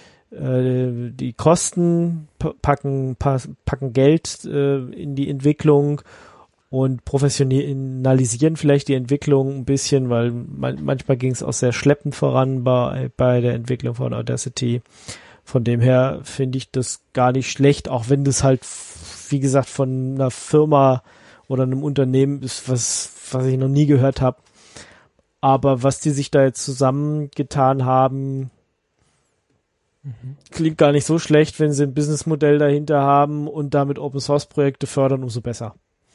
äh, die Kosten, pa- packen, pa- packen Geld äh, in die Entwicklung und professionalisieren vielleicht die Entwicklung ein bisschen, weil man, manchmal ging es auch sehr schleppend voran bei, bei der Entwicklung von Audacity. Von dem her finde ich das gar nicht schlecht, auch wenn das halt, wie gesagt, von einer Firma oder einem Unternehmen ist, was, was ich noch nie gehört habe. Aber was die sich da jetzt zusammengetan haben, Klingt gar nicht so schlecht, wenn sie ein Businessmodell dahinter haben und damit Open-Source-Projekte fördern, umso besser.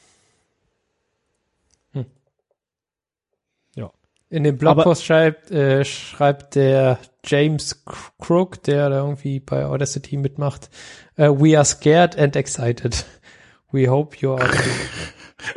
Hm. Ja. In dem Blogpost schreibt, äh, schreibt der James Crook, der da irgendwie bei Audacity mitmacht, uh, we are scared and excited. We hope you are too.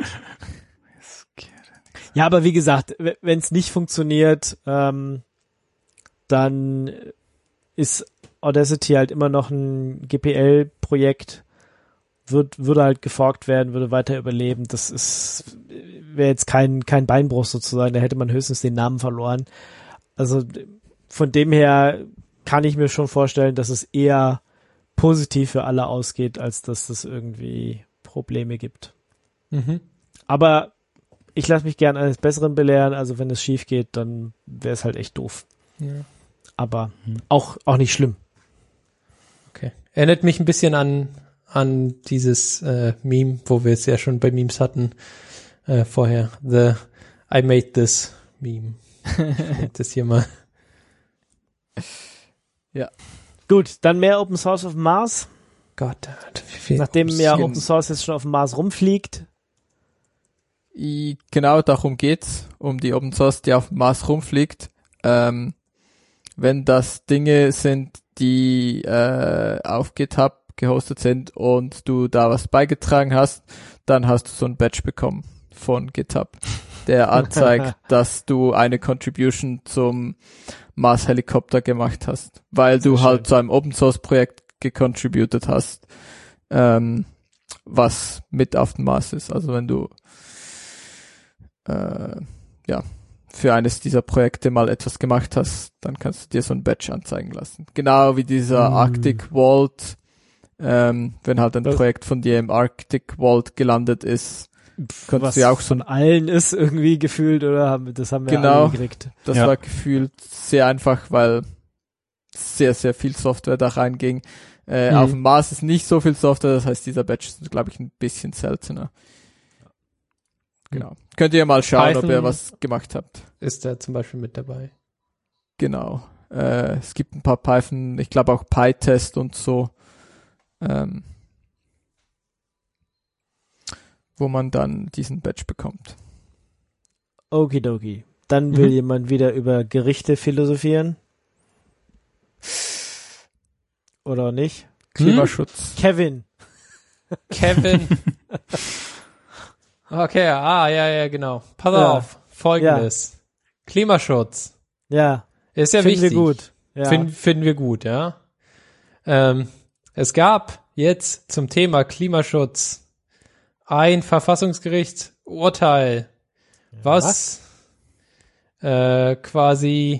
Ja, aber wie gesagt, wenn es nicht funktioniert, ähm, dann ist Audacity halt immer noch ein G P L-Projekt, wird, würde halt geforkt werden, würde weiter überleben. Das ist, wäre jetzt kein, kein Beinbruch sozusagen, da hätte man höchstens den Namen verloren. Also von dem her kann ich mir schon vorstellen, dass es eher positiv für alle ausgeht, als dass es irgendwie Probleme gibt. Mhm. Aber ich lasse mich gern eines Besseren belehren, also wenn es schief geht, dann wäre es halt echt doof. Ja. Aber auch, auch nicht schlimm. Okay. Erinnert mich ein bisschen an, an dieses äh, Meme, wo wir es ja schon bei Memes hatten äh, vorher. The I made this Meme. Ich das hier mal. Ja. Gut, dann mehr Open Source auf dem Mars. Gott, wie viel Nachdem ja Option. Open Source jetzt schon auf dem Mars rumfliegt. I, genau darum geht's, um die Open Source, die auf dem Mars rumfliegt. Ähm, wenn das Dinge sind, die äh, auf GitHub gehostet sind und du da was beigetragen hast, dann hast du so ein Badge bekommen von GitHub, der anzeigt, dass du eine Contribution zum Mars Helikopter gemacht hast, weil du Sehr halt schön. zu einem Open Source Projekt gecontributed hast, ähm, was mit auf dem Mars ist. Also wenn du äh, ja für eines dieser Projekte mal etwas gemacht hast, dann kannst du dir so ein Badge anzeigen lassen. Genau wie dieser Mm. Arctic Vault, ähm, wenn halt ein Das- Projekt von dir im Arctic Vault gelandet ist, kannst Was du ja auch so von ein, allen ist irgendwie gefühlt, oder? Haben- Das haben wir Genau. alle gekriegt. das Ja. war gefühlt sehr einfach, weil sehr, sehr viel Software da reinging. Äh, Mhm. Auf dem Mars ist nicht so viel Software, das heißt, dieser Badge ist, glaube ich, ein bisschen seltener. Genau. Könnt ihr mal schauen, ob Python- ihr was gemacht habt. ist da zum Beispiel mit dabei. Genau. Äh, es gibt ein paar Python, ich glaube auch PyTest und so, ähm, wo man dann diesen Badge bekommt. Okidoki. Dann will Mhm. jemand wieder über Gerichte philosophieren. Oder nicht? Klimaschutz. Kevin. Kevin. Okay, ah, ja, ja, genau. Pass Ja. auf. Folgendes. Klimaschutz. Ja, Ist ja finden wichtig. wir gut. Ja. Finden, finden wir gut, ja. Ähm, es gab jetzt zum Thema Klimaschutz ein Verfassungsgerichtsurteil, was äh, quasi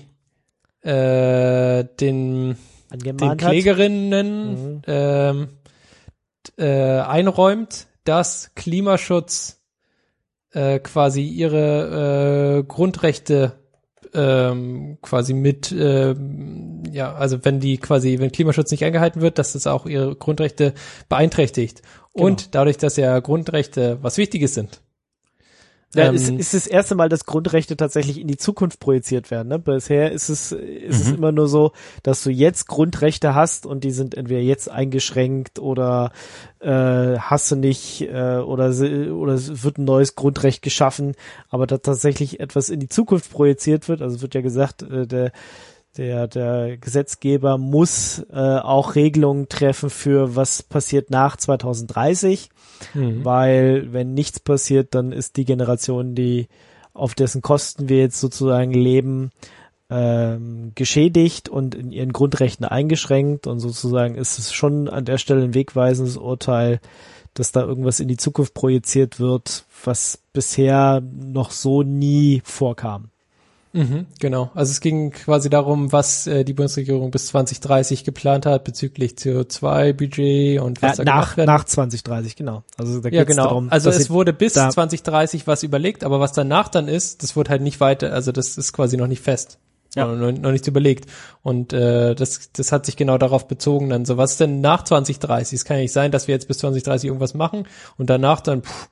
äh, den, den Angemahnt hat. Klägerinnen Mhm. ähm, äh, einräumt, dass Klimaschutz äh, quasi ihre äh, Grundrechte ähm, quasi mit, ähm, ja, also wenn die quasi, wenn Klimaschutz nicht eingehalten wird, dass das auch ihre Grundrechte beeinträchtigt. Und Genau. dadurch, dass ja Grundrechte was Wichtiges sind. Ja, ähm, ist, ist das erste Mal, dass Grundrechte tatsächlich in die Zukunft projiziert werden. Ne? Bisher ist es ist es Mhm. immer nur so, dass du jetzt Grundrechte hast und die sind entweder jetzt eingeschränkt oder äh, hast du nicht äh, oder sie- oder es wird ein neues Grundrecht geschaffen, aber da tatsächlich etwas in die Zukunft projiziert wird. Also wird ja gesagt, äh, der der der Gesetzgeber muss äh, auch Regelungen treffen für was passiert nach zwanzig dreißig. mhm. Weil wenn nichts passiert, dann ist die Generation, die auf dessen Kosten wir jetzt sozusagen leben, ähm, geschädigt und in ihren Grundrechten eingeschränkt und sozusagen ist es schon an der Stelle ein wegweisendes Urteil, dass da irgendwas in die Zukunft projiziert wird, was bisher noch so nie vorkam. Mhm, genau. Also es ging quasi darum, was äh, die Bundesregierung bis zwanzig dreißig geplant hat bezüglich C O zwei Budget und was Ja, da nach gemacht werden. nach zwanzig dreißig, genau. Also da Ja, geht's genau. darum, also dass es sie wurde bis da- zwanzig dreißig was überlegt, aber was danach dann ist, das wurde halt nicht weiter, also das ist quasi noch nicht fest. Ja. Noch, noch nicht überlegt. Und äh, das, das hat sich genau darauf bezogen dann so, was ist denn nach zwanzig dreißig? Es kann ja nicht sein, dass wir jetzt bis zwanzig dreißig irgendwas machen und danach dann pff,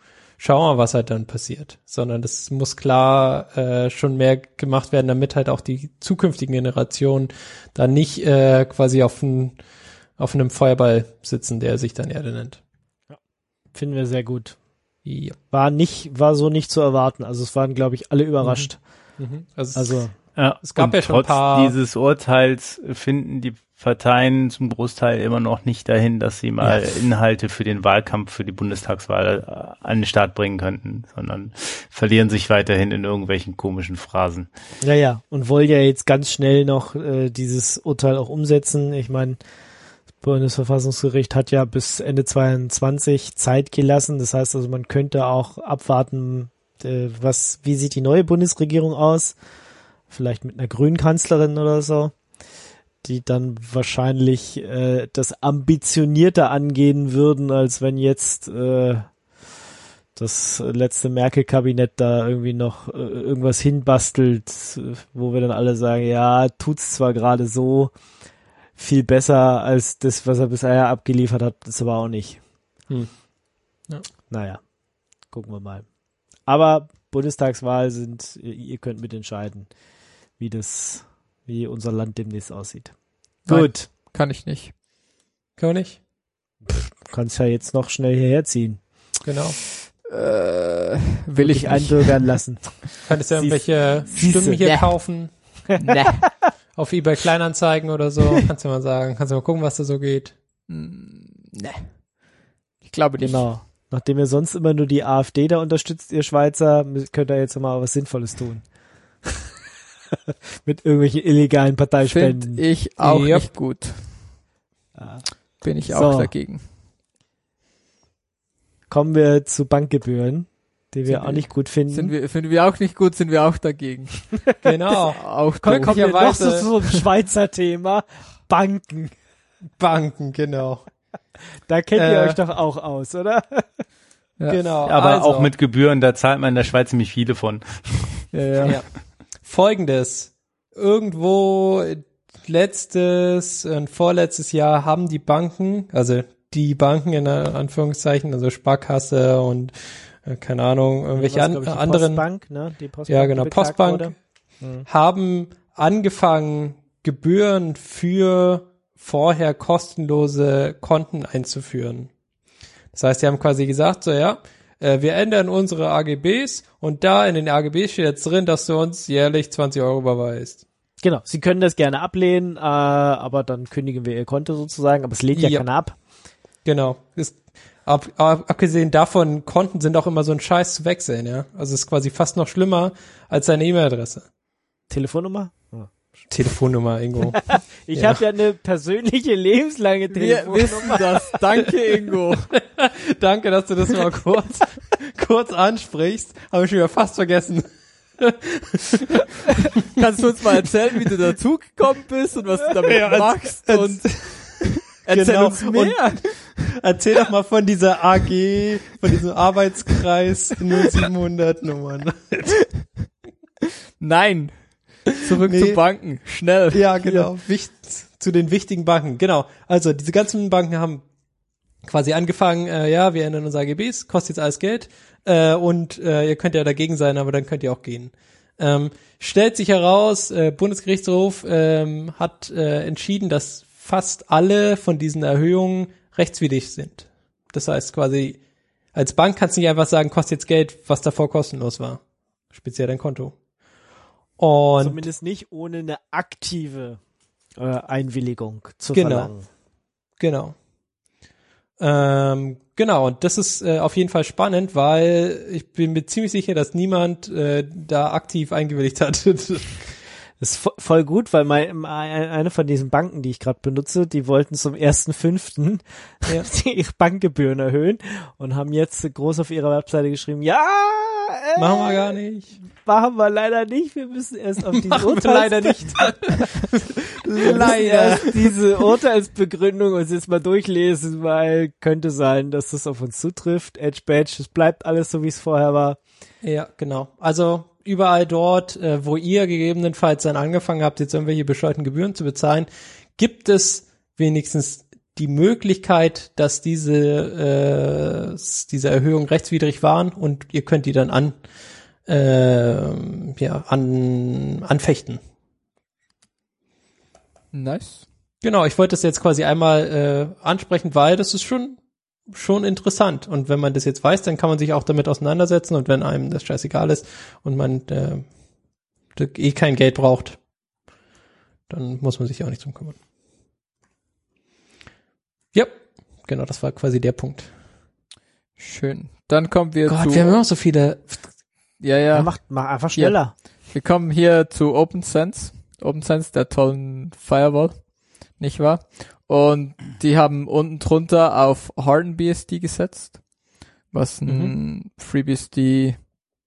schauen wir mal, was halt dann passiert. Sondern das muss klar äh, schon mehr gemacht werden, damit halt auch die zukünftigen Generationen da nicht äh, quasi auf, ein, auf einem Feuerball sitzen, der sich dann Erde nennt. Finden wir sehr gut. Ja. War nicht, war so nicht zu erwarten. Also es waren, glaube ich, alle überrascht. Mhm. Also, Also Ja, Es gab und ja schon ein trotz paar- dieses Urteils finden die Parteien zum Großteil immer noch nicht dahin, dass sie mal Ja. Inhalte für den Wahlkampf für die Bundestagswahl an den Start bringen könnten, sondern verlieren sich weiterhin in irgendwelchen komischen Phrasen. ja, ja. Und wollen ja jetzt ganz schnell noch äh, dieses Urteil auch umsetzen. Ich meine, das Bundesverfassungsgericht hat ja bis Ende zweiundzwanzig Zeit gelassen. Das heißt also, man könnte auch abwarten, äh, was, wie sieht die neue Bundesregierung aus? Vielleicht mit einer grünen Kanzlerin oder so, die dann wahrscheinlich äh, das ambitionierter angehen würden, als wenn jetzt äh, das letzte Merkel-Kabinett da irgendwie noch äh, irgendwas hinbastelt, äh, wo wir dann alle sagen, ja, tut's zwar gerade so, viel besser als das, was er bisher abgeliefert hat, ist aber auch nicht. Hm. Ja. Naja, gucken wir mal. Aber Bundestagswahl sind, ihr, ihr könnt mitentscheiden, wie das, wie unser Land demnächst aussieht. Nein. Gut, Kann ich nicht. Kann man nicht? du kannst ja jetzt noch schnell hierher ziehen. Genau. Äh, will ich dich nicht. einbürgern lassen. Könntest du Siehst- irgendwelche siehste. Stimmen hier Nee. kaufen? Nee. Auf eBay Kleinanzeigen oder so? Kannst du mal sagen. Kannst du mal gucken, was da so geht? Hm, nee. Ich glaube nicht. Genau. Nachdem ihr sonst immer nur die AfD da unterstützt, ihr Schweizer, könnt ihr jetzt mal was Sinnvolles tun. Mit irgendwelchen illegalen Parteispenden. Finde ich auch Yep. nicht gut. Ja. Bin ich So. auch dagegen. Kommen wir zu Bankgebühren, die wir Sind auch wir- nicht gut finden. Sind wir, finden wir auch nicht gut, sind wir auch dagegen. Genau. Auch Komm, doof. kommen wir noch so Möglicherweise- zu so einem Schweizer Thema. Banken. Banken, genau. Da kennt ihr Äh. euch doch auch aus, oder? Ja. Genau. Aber also, auch mit Gebühren, da zahlt man in der Schweiz ziemlich viele von. Ja, ja. Ja. Folgendes. Irgendwo letztes und vorletztes Jahr haben die Banken, also die Banken in Anführungszeichen, also Sparkasse und äh, keine Ahnung, irgendwelche Was, an, glaub ich, die anderen, Postbank, ne? Die Postbank, ja genau, die beklagt Postbank, wurde. Mhm. haben angefangen, Gebühren für vorher kostenlose Konten einzuführen. Das heißt, sie haben quasi gesagt, so ja, äh, wir ändern unsere A G Bs und da in den A G Bs steht jetzt drin, dass du uns jährlich zwanzig Euro überweist. Genau, sie können das gerne ablehnen, äh, aber dann kündigen wir ihr Konto sozusagen, aber es lehnt ja, Ja. keiner ab. Genau. Ist, ab, ab, abgesehen davon, Konten sind auch immer so ein Scheiß zu wechseln, ja. Also es ist quasi fast noch schlimmer als deine E-Mail-Adresse. Telefonnummer? Ja. Telefonnummer irgendwo. Ich Ja. habe ja eine persönliche lebenslange Wir Telefonnummer. wissen das. Danke, Ingo. Danke, dass du das mal kurz, kurz ansprichst. Habe ich schon wieder fast vergessen. Kannst du uns mal erzählen, wie du dazugekommen bist und was du damit Ja, machst? als- Und erzähl Genau. uns mehr. Erzähl doch mal von dieser A G, von diesem Arbeitskreis null siebenhundert Nummern. Nein. Zurück Nee. zu Banken. Schnell. Ja, genau. Wicht, zu den wichtigen Banken. Genau. Also diese ganzen Banken haben quasi angefangen, äh, ja, wir ändern unsere A G Bs, kostet jetzt alles Geld äh, und äh, ihr könnt ja dagegen sein, aber dann könnt ihr auch gehen. Ähm, stellt sich heraus, äh, Bundesgerichtshof ähm, hat äh, entschieden, dass fast alle von diesen Erhöhungen rechtswidrig sind. Das heißt quasi, als Bank kannst du nicht einfach sagen, kostet jetzt Geld, was davor kostenlos war. Speziell dein Konto. Und Zumindest nicht ohne eine aktive äh, Einwilligung zu Genau. verlangen. Genau. Ähm, genau, und das ist äh, auf jeden Fall spannend, weil ich bin mir ziemlich sicher, dass niemand äh, da aktiv eingewilligt hat. Das ist vo- voll gut, weil mein, mein- eine von diesen Banken, die ich gerade benutze, die wollten zum ersten fünften Ja. ihre Bankgebühren erhöhen und haben jetzt groß auf ihrer Webseite geschrieben, ja, äh, Machen wir gar nicht. machen wir leider nicht, wir müssen erst auf diese Machen wir Urteils- leider nicht. wir müssen Leider. erst diese Urteilsbegründung uns jetzt mal durchlesen, weil könnte sein, dass das auf uns zutrifft. Edge Badge, es bleibt alles so, wie es vorher war. Ja, genau. Also überall dort, äh, wo ihr gegebenenfalls dann angefangen habt, jetzt irgendwelche bescheuerten Gebühren zu bezahlen, gibt es wenigstens die Möglichkeit, dass diese äh, diese Erhöhungen rechtswidrig waren und ihr könnt die dann an äh, ja an anfechten. Nice. Genau, ich wollte das jetzt quasi einmal äh, ansprechen, weil das ist schon schon interessant und wenn man das jetzt weiß, dann kann man sich auch damit auseinandersetzen und wenn einem das scheißegal ist und man äh, eh kein Geld braucht, dann muss man sich auch nicht drum kümmern. Ja, genau, das war quasi der Punkt. Schön. Dann kommen wir Gott, zu... wir haben immer noch so viele... Ja, ja. Ja, mach, mach einfach schneller. Wir kommen hier zu OpenSense. OpenSense, der tollen Firewall. Nicht wahr? Und die haben unten drunter auf HardenBSD gesetzt. Was ein Mhm. FreeBSD...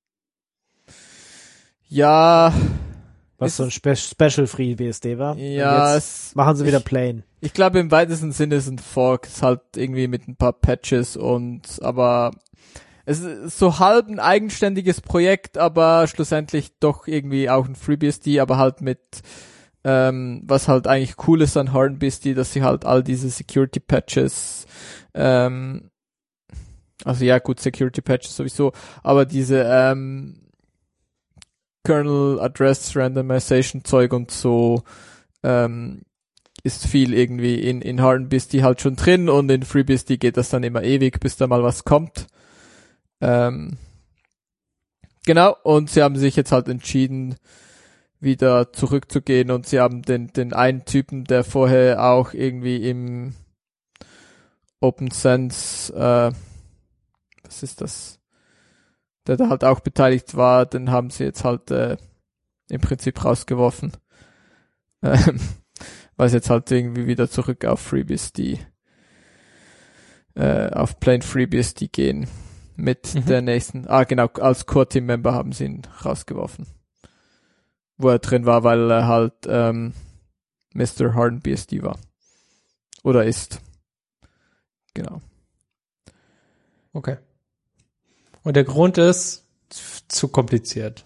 Ja... Was Ist so ein Spe Special Free B S D war. Ja, Und jetzt es, machen sie wieder ich, plain. Ich glaube, im weitesten Sinne ist ein Fork, ist halt irgendwie mit ein paar Patches und, aber es ist so halb ein eigenständiges Projekt, aber schlussendlich doch irgendwie auch ein FreeBSD, aber halt mit, ähm, was halt eigentlich cool ist an HardenBSD, dass sie halt all diese Security Patches, ähm, also ja gut, Security Patches sowieso, aber diese, ähm, Kernel Address Randomization Zeug und so, ähm, ist viel irgendwie in, in HardenBSD halt schon drin und in FreeBSD geht das dann immer ewig, bis da mal was kommt. Ähm, genau, und sie haben sich jetzt halt entschieden, wieder zurückzugehen und sie haben den, den einen Typen, der vorher auch irgendwie im OpenSense, äh, was ist das? Der da halt auch beteiligt war, den haben sie jetzt halt äh, im Prinzip rausgeworfen. Ähm, weil sie jetzt halt irgendwie wieder zurück auf FreeBSD, äh, auf plain FreeBSD gehen mit Mhm. der nächsten, ah genau, als Core-Team-Member haben sie ihn rausgeworfen. Wo er drin war, weil er halt ähm, Mister HardenBSD war. Oder ist. Genau. Okay. Und der Grund ist zu kompliziert.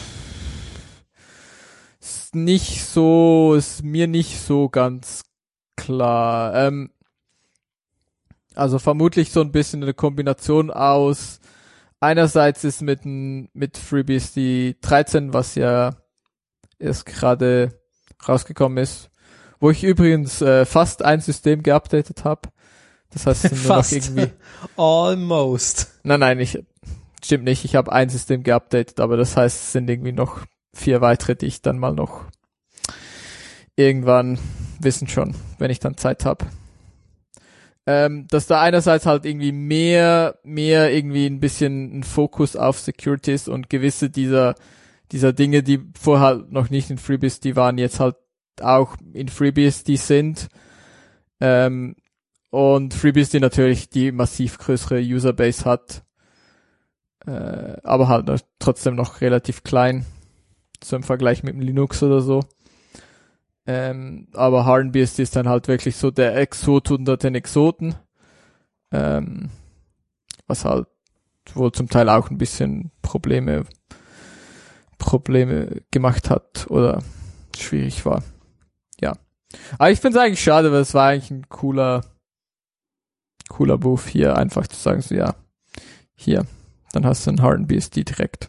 Ist nicht so, ist mir nicht so ganz klar. Ähm, also vermutlich so ein bisschen eine Kombination aus, einerseits ist mit, n- mit FreeBSD dreizehn, was ja erst gerade rausgekommen ist, wo ich übrigens äh, fast ein System geupdatet habe. Das heißt, es sind nur noch Fast. irgendwie, Almost. nein, nein, ich, stimmt nicht, ich habe ein System geupdatet, aber das heißt, es sind irgendwie noch vier weitere, die ich dann mal noch irgendwann wissen schon, wenn ich dann Zeit habe. Ähm, dass da einerseits halt irgendwie mehr, mehr irgendwie ein bisschen ein Fokus auf Security ist und gewisse dieser, dieser Dinge, die vorher halt noch nicht in FreeBSD waren, jetzt halt auch in FreeBSD sind. Ähm, und FreeBSD natürlich die massiv größere Userbase hat. Äh, aber halt noch, trotzdem noch relativ klein. So im Vergleich mit dem Linux oder so. Ähm, aber HardenBSD ist dann halt wirklich so der Exot unter den Exoten. Ähm, was halt wohl zum Teil auch ein bisschen Probleme, Probleme gemacht hat oder schwierig war. Ja. Aber ich finde es eigentlich schade, weil es war eigentlich ein cooler, cooler Move hier, einfach zu sagen, so ja, hier, dann hast du einen HardenBSD direkt.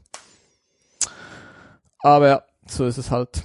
Aber ja, so ist es halt.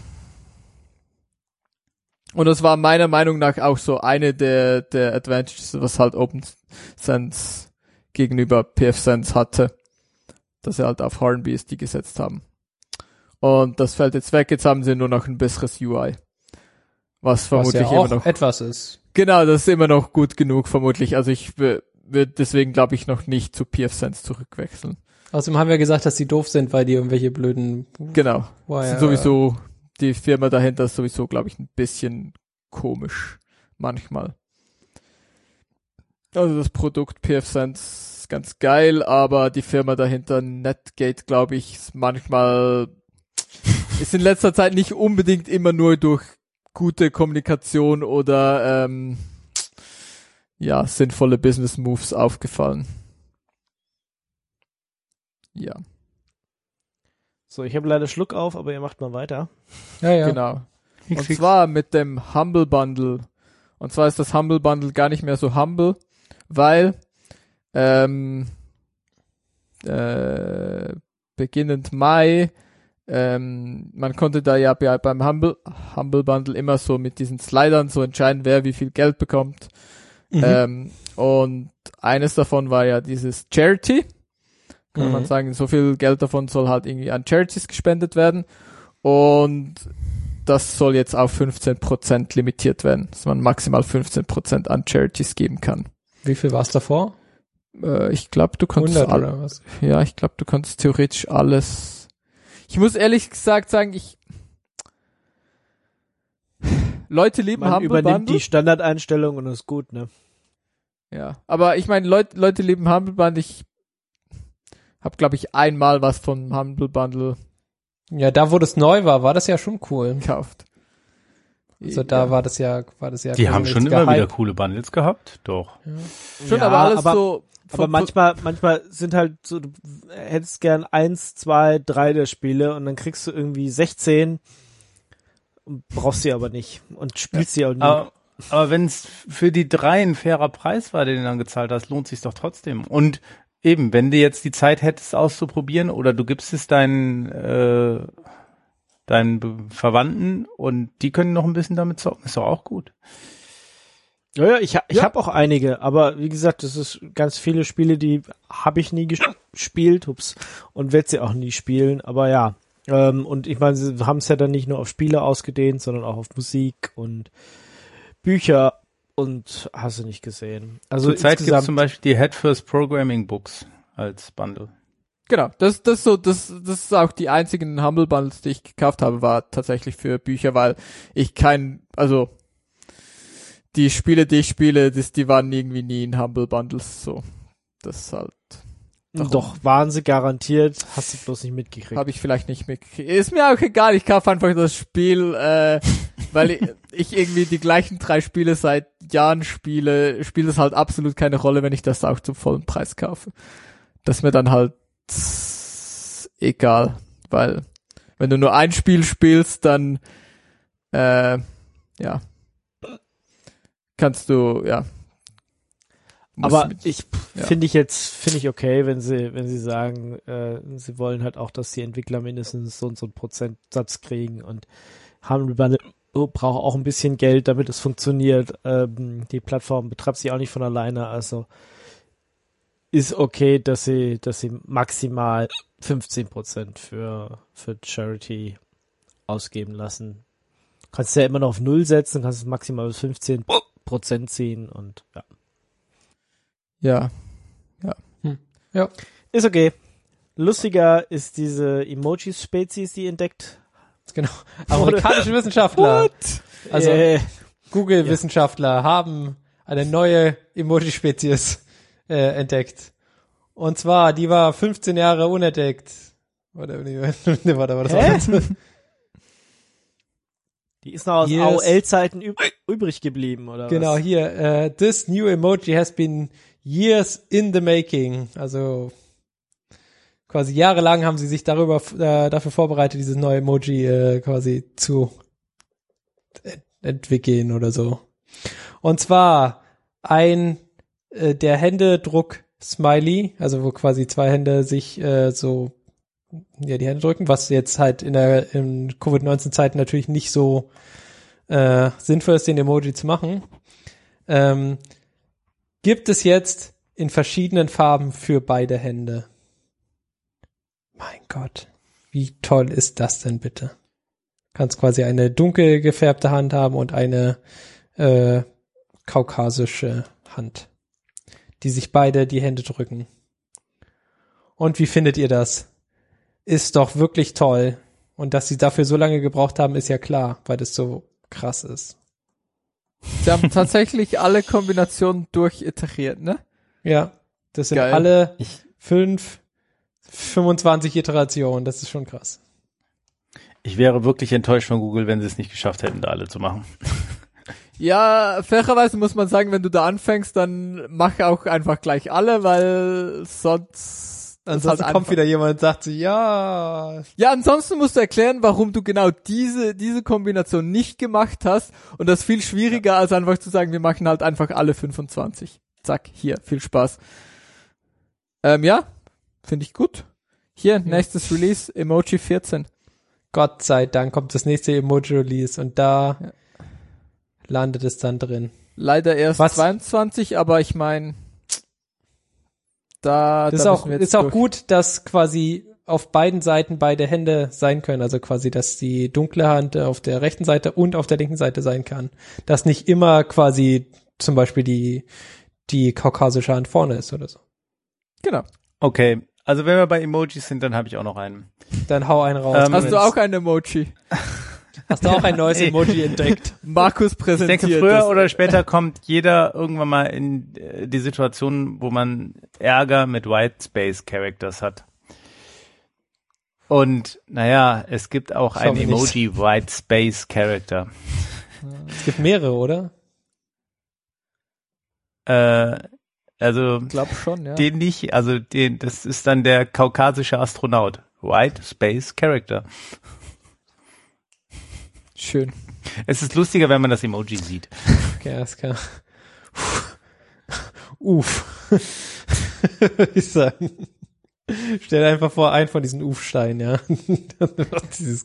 Und das war meiner Meinung nach auch so eine der, der Advantages, was halt OpenSense gegenüber pfSense hatte, dass sie halt auf HardenBSD gesetzt haben. Und das fällt jetzt weg, jetzt haben sie nur noch ein besseres U I. Was vermutlich Was ja auch immer noch... etwas ist. Genau, das ist immer noch gut genug, vermutlich. Also ich würde deswegen, glaube ich, noch nicht zu pfSense zurückwechseln. Außerdem haben wir gesagt, dass die doof sind, weil die irgendwelche blöden Genau. Wire- Sind sowieso, die Firma dahinter ist sowieso, glaube ich, ein bisschen komisch. Manchmal. Also das Produkt pfSense ist ganz geil, aber die Firma dahinter, Netgate, glaube ich, ist manchmal, ist in letzter Zeit nicht unbedingt immer nur durch gute Kommunikation oder ähm, ja, sinnvolle Business Moves aufgefallen. Ja. So, ich habe leider Schluck auf, aber ihr macht mal weiter. Ja, ja. Genau. Und zwar mit dem Humble Bundle. Und zwar ist das Humble Bundle gar nicht mehr so humble, weil ähm, äh, beginnend Mai ähm, man konnte da ja bei, beim Humble, Humble Bundle immer so mit diesen Slidern so entscheiden, wer wie viel Geld bekommt. Mhm. Ähm, und eines davon war ja dieses Charity. Kann mhm. man sagen, so viel Geld davon soll halt irgendwie an Charities gespendet werden. Und das soll jetzt auf fünfzehn Prozent limitiert werden, dass man maximal fünfzehn Prozent an Charities geben kann. Wie viel war es davor? Äh, ich glaube, du konntest hundert all- oder was? Ja, ich glaube, du konntest theoretisch alles. Ich muss ehrlich gesagt sagen, ich Leute lieben Man Humble übernimmt Bundle. die Standardeinstellung und ist gut, ne? Ja, aber ich meine, Leute, Leute lieben Humble Bundle. Ich habe, glaube ich, einmal was vom Humble Bundle Ja, da wo das neu war, war das ja schon cool. gekauft. Also da ja. war das ja, war das ja. Die haben schon immer Hype. wieder coole Bundles gehabt, doch. Ja. Schon, Ja, aber alles aber- so. Aber von- manchmal, manchmal sind halt so, du hättest gern eins, zwei, drei der Spiele und dann kriegst du irgendwie sechzehn und brauchst sie aber nicht und spielst sie auch nicht. Aber, aber wenn es für die drei ein fairer Preis war, den du dann gezahlt hast, lohnt sich's doch trotzdem. Und eben, wenn du jetzt die Zeit hättest auszuprobieren oder du gibst es deinen äh, deinen Be- Verwandten und die können noch ein bisschen damit zocken, ist doch auch gut. Ja, ja, ich, ha- ich Ja. habe auch einige, aber wie gesagt, das ist ganz viele Spiele, die habe ich nie ges- gespielt, ups, und werde sie auch nie spielen, aber ja. Ähm, und ich meine, sie haben es ja dann nicht nur auf Spiele ausgedehnt, sondern auch auf Musik und Bücher und hast du nicht gesehen. Also Zurzeit gibt es insgesamt zum Beispiel die Head First Programming Books als Bundle. Genau, das, das so, das, das ist auch die einzigen Humble Bundles, die ich gekauft habe, war tatsächlich für Bücher, weil ich kein, also die Spiele, die ich spiele, das, die waren irgendwie nie in Humble Bundles, so. Das ist halt, darum doch waren sie garantiert, hast du bloß nicht mitgekriegt. habe ich vielleicht nicht mitgekriegt. Ist mir auch egal, ich kaufe einfach das Spiel, äh, weil ich, ich irgendwie die gleichen drei Spiele seit Jahren spiele, spielt es halt absolut keine Rolle, wenn ich das auch zum vollen Preis kaufe. Das ist mir dann halt egal, weil wenn du nur ein Spiel spielst, dann äh, ja kannst du, ja. musst Aber mit- ich ja. finde ich jetzt, finde ich okay, wenn sie, wenn sie sagen, äh, sie wollen halt auch, dass die Entwickler mindestens so und so einen Prozentsatz kriegen und Humble Bundle braucht auch ein bisschen Geld, damit es funktioniert. Ähm, die Plattform betreibt sich auch nicht von alleine, also ist okay, dass sie, dass sie maximal fünfzehn Prozent für, für Charity ausgeben lassen. Kannst ja immer noch auf Null setzen, kannst es maximal bis fünfzehn Prozent ziehen und ja. ja. Ja. Ist okay. Lustiger ist diese Emoji-Spezies, die entdeckt. Genau. Amerikanische Wissenschaftler, also äh, Google-Wissenschaftler haben eine neue Emoji-Spezies äh, entdeckt. Und zwar, die war fünfzehn Jahre unentdeckt. Warte, nee, warte, warte, war das Hä? auch jetzt? die ist noch aus Hier A O ist- L-Zeiten üb übrig geblieben, oder Genau, was? hier. Uh, this new emoji has been years in the making. Also quasi jahrelang haben sie sich darüber äh, dafür vorbereitet, dieses neue Emoji äh, quasi zu ent entwickeln oder so. Und zwar ein äh, der Händedruck-Smiley, also wo quasi zwei Hände sich äh, so ja die Hände drücken, was jetzt halt in der in Covid neunzehn Zeiten natürlich nicht so äh, sinnvoll ist, den Emoji zu machen. Ähm, gibt es jetzt in verschiedenen Farben für beide Hände. Mein Gott, wie toll ist das denn bitte? Kannst quasi eine dunkel gefärbte Hand haben und eine äh, kaukasische Hand, die sich beide die Hände drücken. Und wie findet ihr das? Ist doch wirklich toll. Und dass sie dafür so lange gebraucht haben, ist ja klar, weil das so krass ist. Sie haben tatsächlich alle Kombinationen durchiteriert, ne? Ja, das sind Geil. alle Ich, fünf, fünfundzwanzig Iterationen. Das ist schon krass. ich wäre wirklich enttäuscht von Google, wenn sie es nicht geschafft hätten, da alle zu machen. Ja, fairerweise muss man sagen, wenn du da anfängst, dann mach auch einfach gleich alle, weil sonst Ansonsten halt kommt einfach- wieder jemand und sagt so, ja, Ja, ansonsten musst du erklären, warum du genau diese, diese Kombination nicht gemacht hast. Und das ist viel schwieriger, als einfach zu sagen, wir machen halt einfach alle fünfundzwanzig. Zack, hier, viel Spaß. Ähm, ja, finde ich gut. Hier, nächstes Release, Emoji vierzehn. Gott sei Dank kommt das nächste Emoji-Release und da Ja. landet es dann drin. Leider erst Was? zweiundzwanzig, aber ich meine, da, Das ist da auch, müssen wir jetzt ist auch durch. gut, dass quasi auf beiden Seiten beide Hände sein können. Also quasi, dass die dunkle Hand auf der rechten Seite und auf der linken Seite sein kann. Dass nicht immer quasi zum Beispiel die, die kaukasische Hand vorne ist oder so. Genau. Okay, also wenn wir bei Emojis sind, dann habe ich auch noch einen. Dann hau einen raus. Ähm, Hast du auch ein Emoji? Hast du auch ein neues Nee. Emoji entdeckt? Markus Ich präsentiert denke, früher das. oder später kommt jeder irgendwann mal in äh, die Situation, wo man Ärger mit White Space Characters hat. Und naja, es gibt auch Schauen ein wir nicht. Emoji White Space Character. Es gibt mehrere, oder? Äh, also Ich glaube schon, ja. den nicht, also den, das ist dann der kaukasische Astronaut. White Space Character. Schön. Es ist lustiger, wenn man das Emoji sieht. Okay, alles klar. Uff. Würde ich sagen. Stell dir einfach vor, einen von diesen Uf-Steinen, ja. Dieses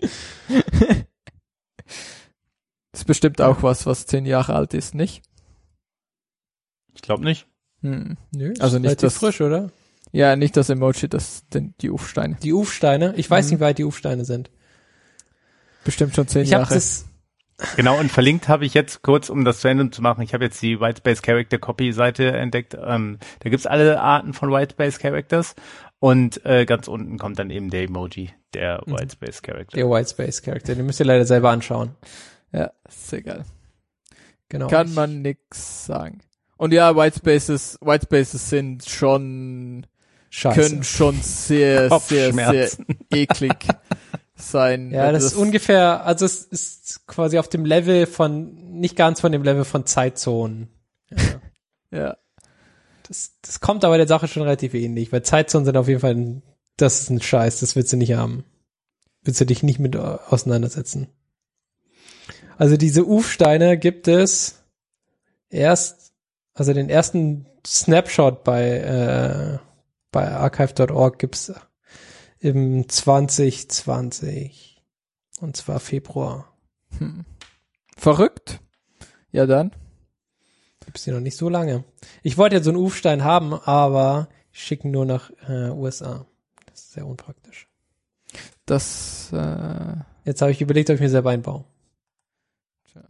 Das ist bestimmt auch was, was zehn Jahre alt ist, nicht? Ich glaube nicht. Hm. Nö, Also ist nicht relativ das- frisch, oder? Ja, nicht das Emoji, das den, die Ufsteine. Die Uf-Steine. Ich weiß Mhm. nicht, wie weit die Uf-Steine sind. Bestimmt schon zehn Ich habe Jahre. das. Genau, und verlinkt habe ich jetzt kurz, um das zu Ende zu machen, ich habe jetzt die Whitespace Character Copy Seite entdeckt. Ähm, da gibt's alle Arten von Whitespace Characters und äh, ganz unten kommt dann eben der Emoji, der Mhm. Whitespace Character. Der Whitespace Character. Den müsst ihr leider selber anschauen. Ja, sehr geil. Genau. Kann man nix sagen. Und ja, Whitespaces, Whitespaces sind schon, Scheiße. können schon sehr, sehr, sehr Kopfschmerzen. eklig sein. Ja, das, ist ungefähr, also es ist quasi auf dem Level von, nicht ganz von dem Level von Zeitzonen. ja. Das, das kommt aber der Sache schon relativ ähnlich, weil Zeitzonen sind auf jeden Fall, ein, das ist ein Scheiß, das willst du nicht haben. Willst du dich nicht mit auseinandersetzen. Also diese Uf-Steine gibt es erst, also den ersten Snapshot bei, äh, bei archive Punkt org gibt's im zwanzig zwanzig. Und zwar Februar. Hm. Verrückt. Ja, dann. Gibt's die noch nicht so lange. Ich wollte jetzt so einen Uf-Stein haben, aber schicken nur nach äh, U S A. Das ist sehr unpraktisch. Das, äh, Jetzt habe ich überlegt, ob ich mir selber einbaue. Tja.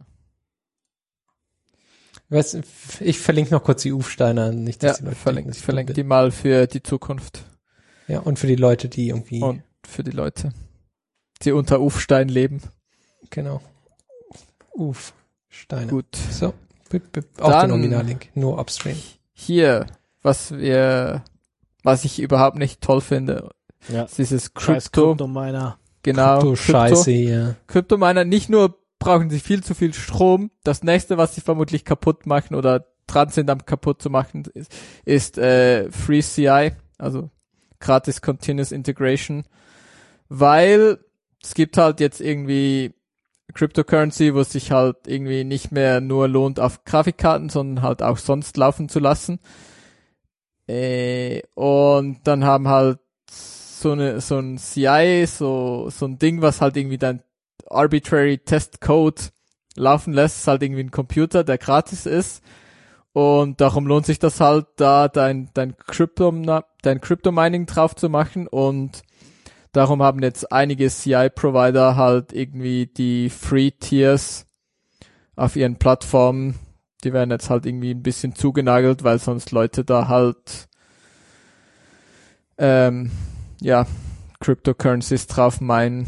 Ich weiß, ich verlinke noch kurz die Uf-Steine, nicht, dass ja, die Leute verlinkt, denken, dass ich verlinkt dumm die mal für die Zukunft. bin. Ja, und für die Leute, die irgendwie, Und für die Leute, die unter Ufstein leben. genau. Uf-Steine. Gut. So, bip, bip. Auch Dann- der Nominallink, nur upstream. Hier, was wir, was ich überhaupt nicht toll finde, Ja. ist dieses Scheiß Krypto, Kryptominer. genau, Du Scheiße hier. Kryptominer, nicht nur brauchen sie viel zu viel Strom, das nächste, was sie vermutlich kaputt machen oder dran sind, am kaputt zu machen, ist, ist äh, Free C I, also gratis Continuous Integration, weil es gibt halt jetzt irgendwie Cryptocurrency, wo es sich halt irgendwie nicht mehr nur lohnt, auf Grafikkarten, sondern halt auch sonst laufen zu lassen. Äh, und dann haben halt so eine so ein C I, so so ein Ding, was halt irgendwie dein arbitrary Testcode laufen lässt, ist halt irgendwie ein Computer, der gratis ist. Und darum lohnt sich das halt, da dein dein Crypto dein Crypto Mining drauf zu machen. Und darum haben jetzt einige C I-Provider halt irgendwie die Free-Tiers auf ihren Plattformen. Die werden jetzt halt irgendwie ein bisschen zugenagelt, weil sonst Leute da halt ähm, ja Cryptocurrencies drauf meinen.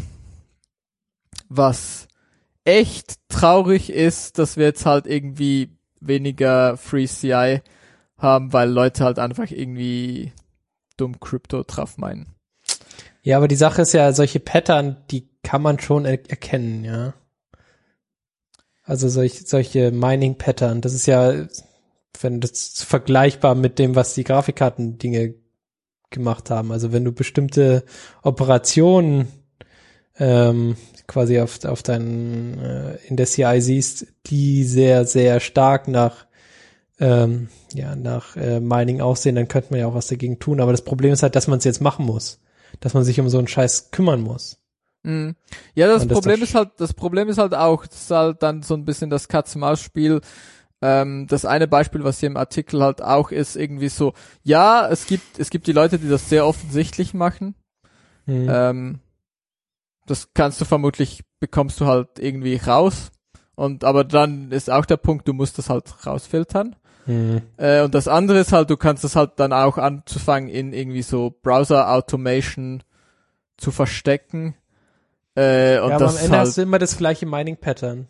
Was echt traurig ist, dass wir jetzt halt irgendwie weniger Free C I haben, weil Leute halt einfach irgendwie dumm Crypto drauf meinen. Ja, aber die Sache ist ja, solche Pattern, die kann man schon er erkennen, ja. Also solch, solche Mining-Pattern, das ist ja, wenn das vergleichbar mit dem, was die Grafikkarten-Dinge gemacht haben. Also wenn du bestimmte Operationen ähm, quasi auf, auf deinen äh, in der C I siehst, die sehr, sehr stark nach ähm, ja, nach äh, Mining aussehen, dann könnte man ja auch was dagegen tun. Aber das Problem ist halt, dass man es jetzt machen muss. Dass man sich um so einen Scheiß kümmern muss. Mhm. Ja, das, Und das Problem doch- ist halt, das Problem ist halt auch, das ist halt dann so ein bisschen das Katz-Maus-Spiel. Ähm, das eine Beispiel, was hier im Artikel halt auch ist, irgendwie so, ja, es gibt, es gibt die Leute, die das sehr offensichtlich machen. Mhm. Ähm, das kannst du vermutlich, bekommst du halt irgendwie raus. Und, aber dann ist auch der Punkt, du musst das halt rausfiltern. Mhm. Äh, und das andere ist halt, du kannst das halt dann auch anzufangen, in irgendwie so Browser-Automation zu verstecken. Äh, und ja, aber das am ist Ende halt, hast du immer das gleiche Mining-Pattern.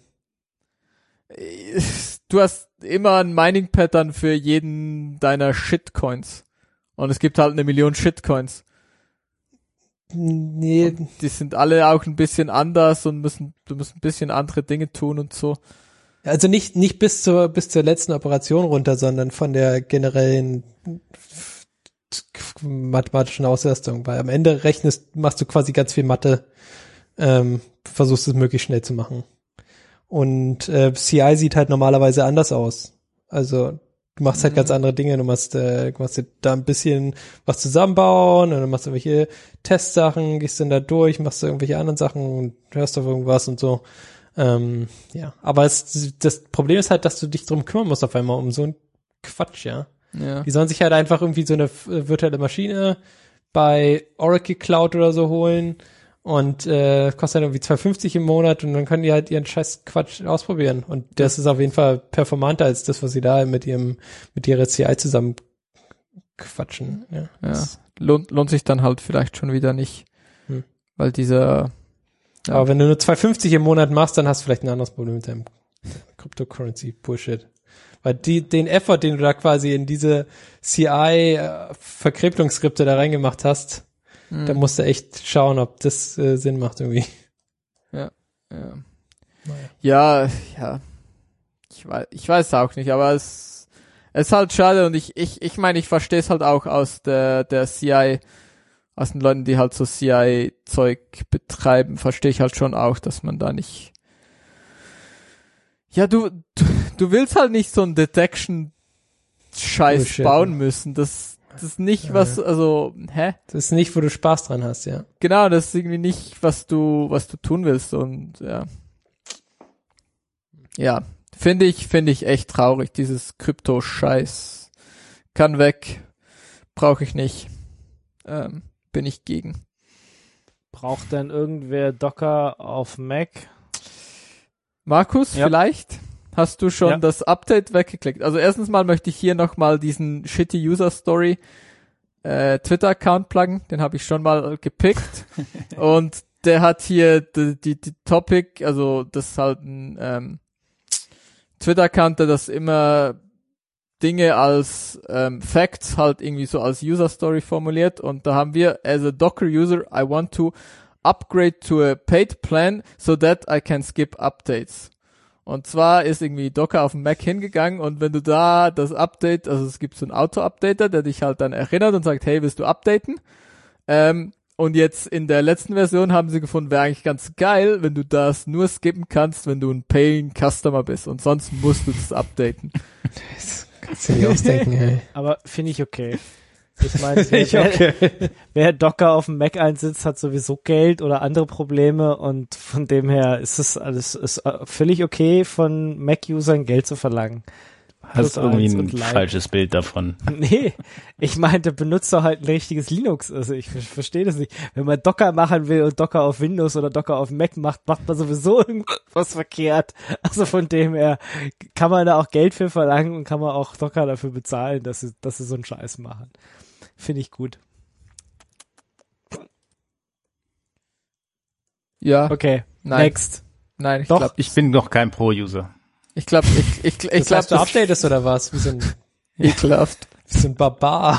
du hast immer ein Mining-Pattern für jeden deiner Shitcoins. Und es gibt halt eine Million Shitcoins. Nee, Die sind alle auch ein bisschen anders und müssen, du musst ein bisschen andere Dinge tun und so. also nicht nicht bis zur bis zur letzten Operation runter, sondern von der generellen mathematischen Auslastung. Weil am Ende rechnest, machst du quasi ganz viel Mathe, ähm, versuchst es möglichst schnell zu machen. Und äh, C I sieht halt normalerweise anders aus. Also du machst halt Mhm. ganz andere Dinge. Du machst, äh, du machst da ein bisschen was zusammenbauen und dann machst du irgendwelche Testsachen, gehst dann da durch, machst du irgendwelche anderen Sachen und hörst auf irgendwas und so. Ähm, ja, aber es, das Problem ist halt, dass du dich drum kümmern musst auf einmal um so einen Quatsch, ja. Ja. Die sollen sich halt einfach irgendwie so eine äh, virtuelle Maschine bei Oracle Cloud oder so holen und äh, kostet dann irgendwie zwei fünfzig im Monat und dann können die halt ihren scheiß Quatsch ausprobieren. Und das ist auf jeden Fall performanter als das, was sie da mit ihrem mit ihrer C I zusammen quatschen. Ja, Ja. Das- Lohnt, lohnt sich dann halt vielleicht schon wieder nicht. Hm. Weil dieser, ja. Aber wenn du nur zwei fünfzig im Monat machst, dann hast du vielleicht ein anderes Problem mit deinem Cryptocurrency Bullshit. Weil die, den Effort, den du da quasi in diese C I-Verkryptungsskripte da reingemacht hast, Hm. da musst du echt schauen, ob das äh, Sinn macht irgendwie. Ja. Ja, ja. Ich weiß, ich weiß auch nicht, aber es, es ist halt schade und ich, ich, ich meine, ich verstehe es halt auch aus der, der C I, aus den Leuten, die halt so C I-Zeug betreiben, verstehe ich halt schon auch, dass man da nicht, ja, du, du, du willst halt nicht so ein Detection-Scheiß Bullshit, bauen ne? müssen, das, das ist nicht was, also, hä? Das ist nicht, wo du Spaß dran hast, ja. Genau, das ist irgendwie nicht, was du, was du tun willst und ja. Ja, finde ich, finde ich echt traurig, dieses Krypto-Scheiß. Kann weg, brauche ich nicht, ähm, bin ich gegen. Braucht denn irgendwer Docker auf Mac? Markus, Ja. vielleicht hast du schon Ja. das Update weggeklickt. Also erstens mal möchte ich hier nochmal diesen shitty User Story äh, Twitter-Account pluggen, den habe ich schon mal gepickt und der hat hier die, die, die Topic, also das ist halt ein ähm, Twitter-Account, der das immer Dinge als ähm, Facts halt irgendwie so als User Story formuliert und da haben wir, as a Docker user, I want to upgrade to a paid plan so that I can skip updates. Und zwar ist irgendwie Docker auf dem Mac hingegangen und wenn du da das Update, also es gibt so einen Auto-Updater, der dich halt dann erinnert und sagt, hey, willst du updaten? Ähm, und jetzt in der letzten Version haben sie gefunden, wäre eigentlich ganz geil, wenn du das nur skippen kannst, wenn du ein Paying Customer bist und sonst musst du das updaten. Kannst du dir ausdenken, ey. Aber finde ich okay. Ich meine, wer, Ich okay. wer, wer Docker auf dem Mac einsitzt, hat sowieso Geld oder andere Probleme und von dem her ist es alles ist äh, völlig okay, von Mac-Usern Geld zu verlangen. Hast Plus irgendwie eins ein und Lite. falsches Bild davon. Nee, ich meinte, benutzt doch halt ein richtiges Linux. Also ich ver- verstehe das nicht. Wenn man Docker machen will und Docker auf Windows oder Docker auf Mac macht, macht man sowieso irgendwas verkehrt. Also von dem her kann man da auch Geld für verlangen und kann man auch Docker dafür bezahlen, dass sie, dass sie so einen Scheiß machen. Finde ich gut. Ja, Okay, nein, next. nein, ich Doch. glaube, Ich bin noch kein Pro-User. ich glaube, ich, ich, ich Das glaube, heißt, du updatest oder was? Wie so ein, ekelhaft. wie so ein Barbar.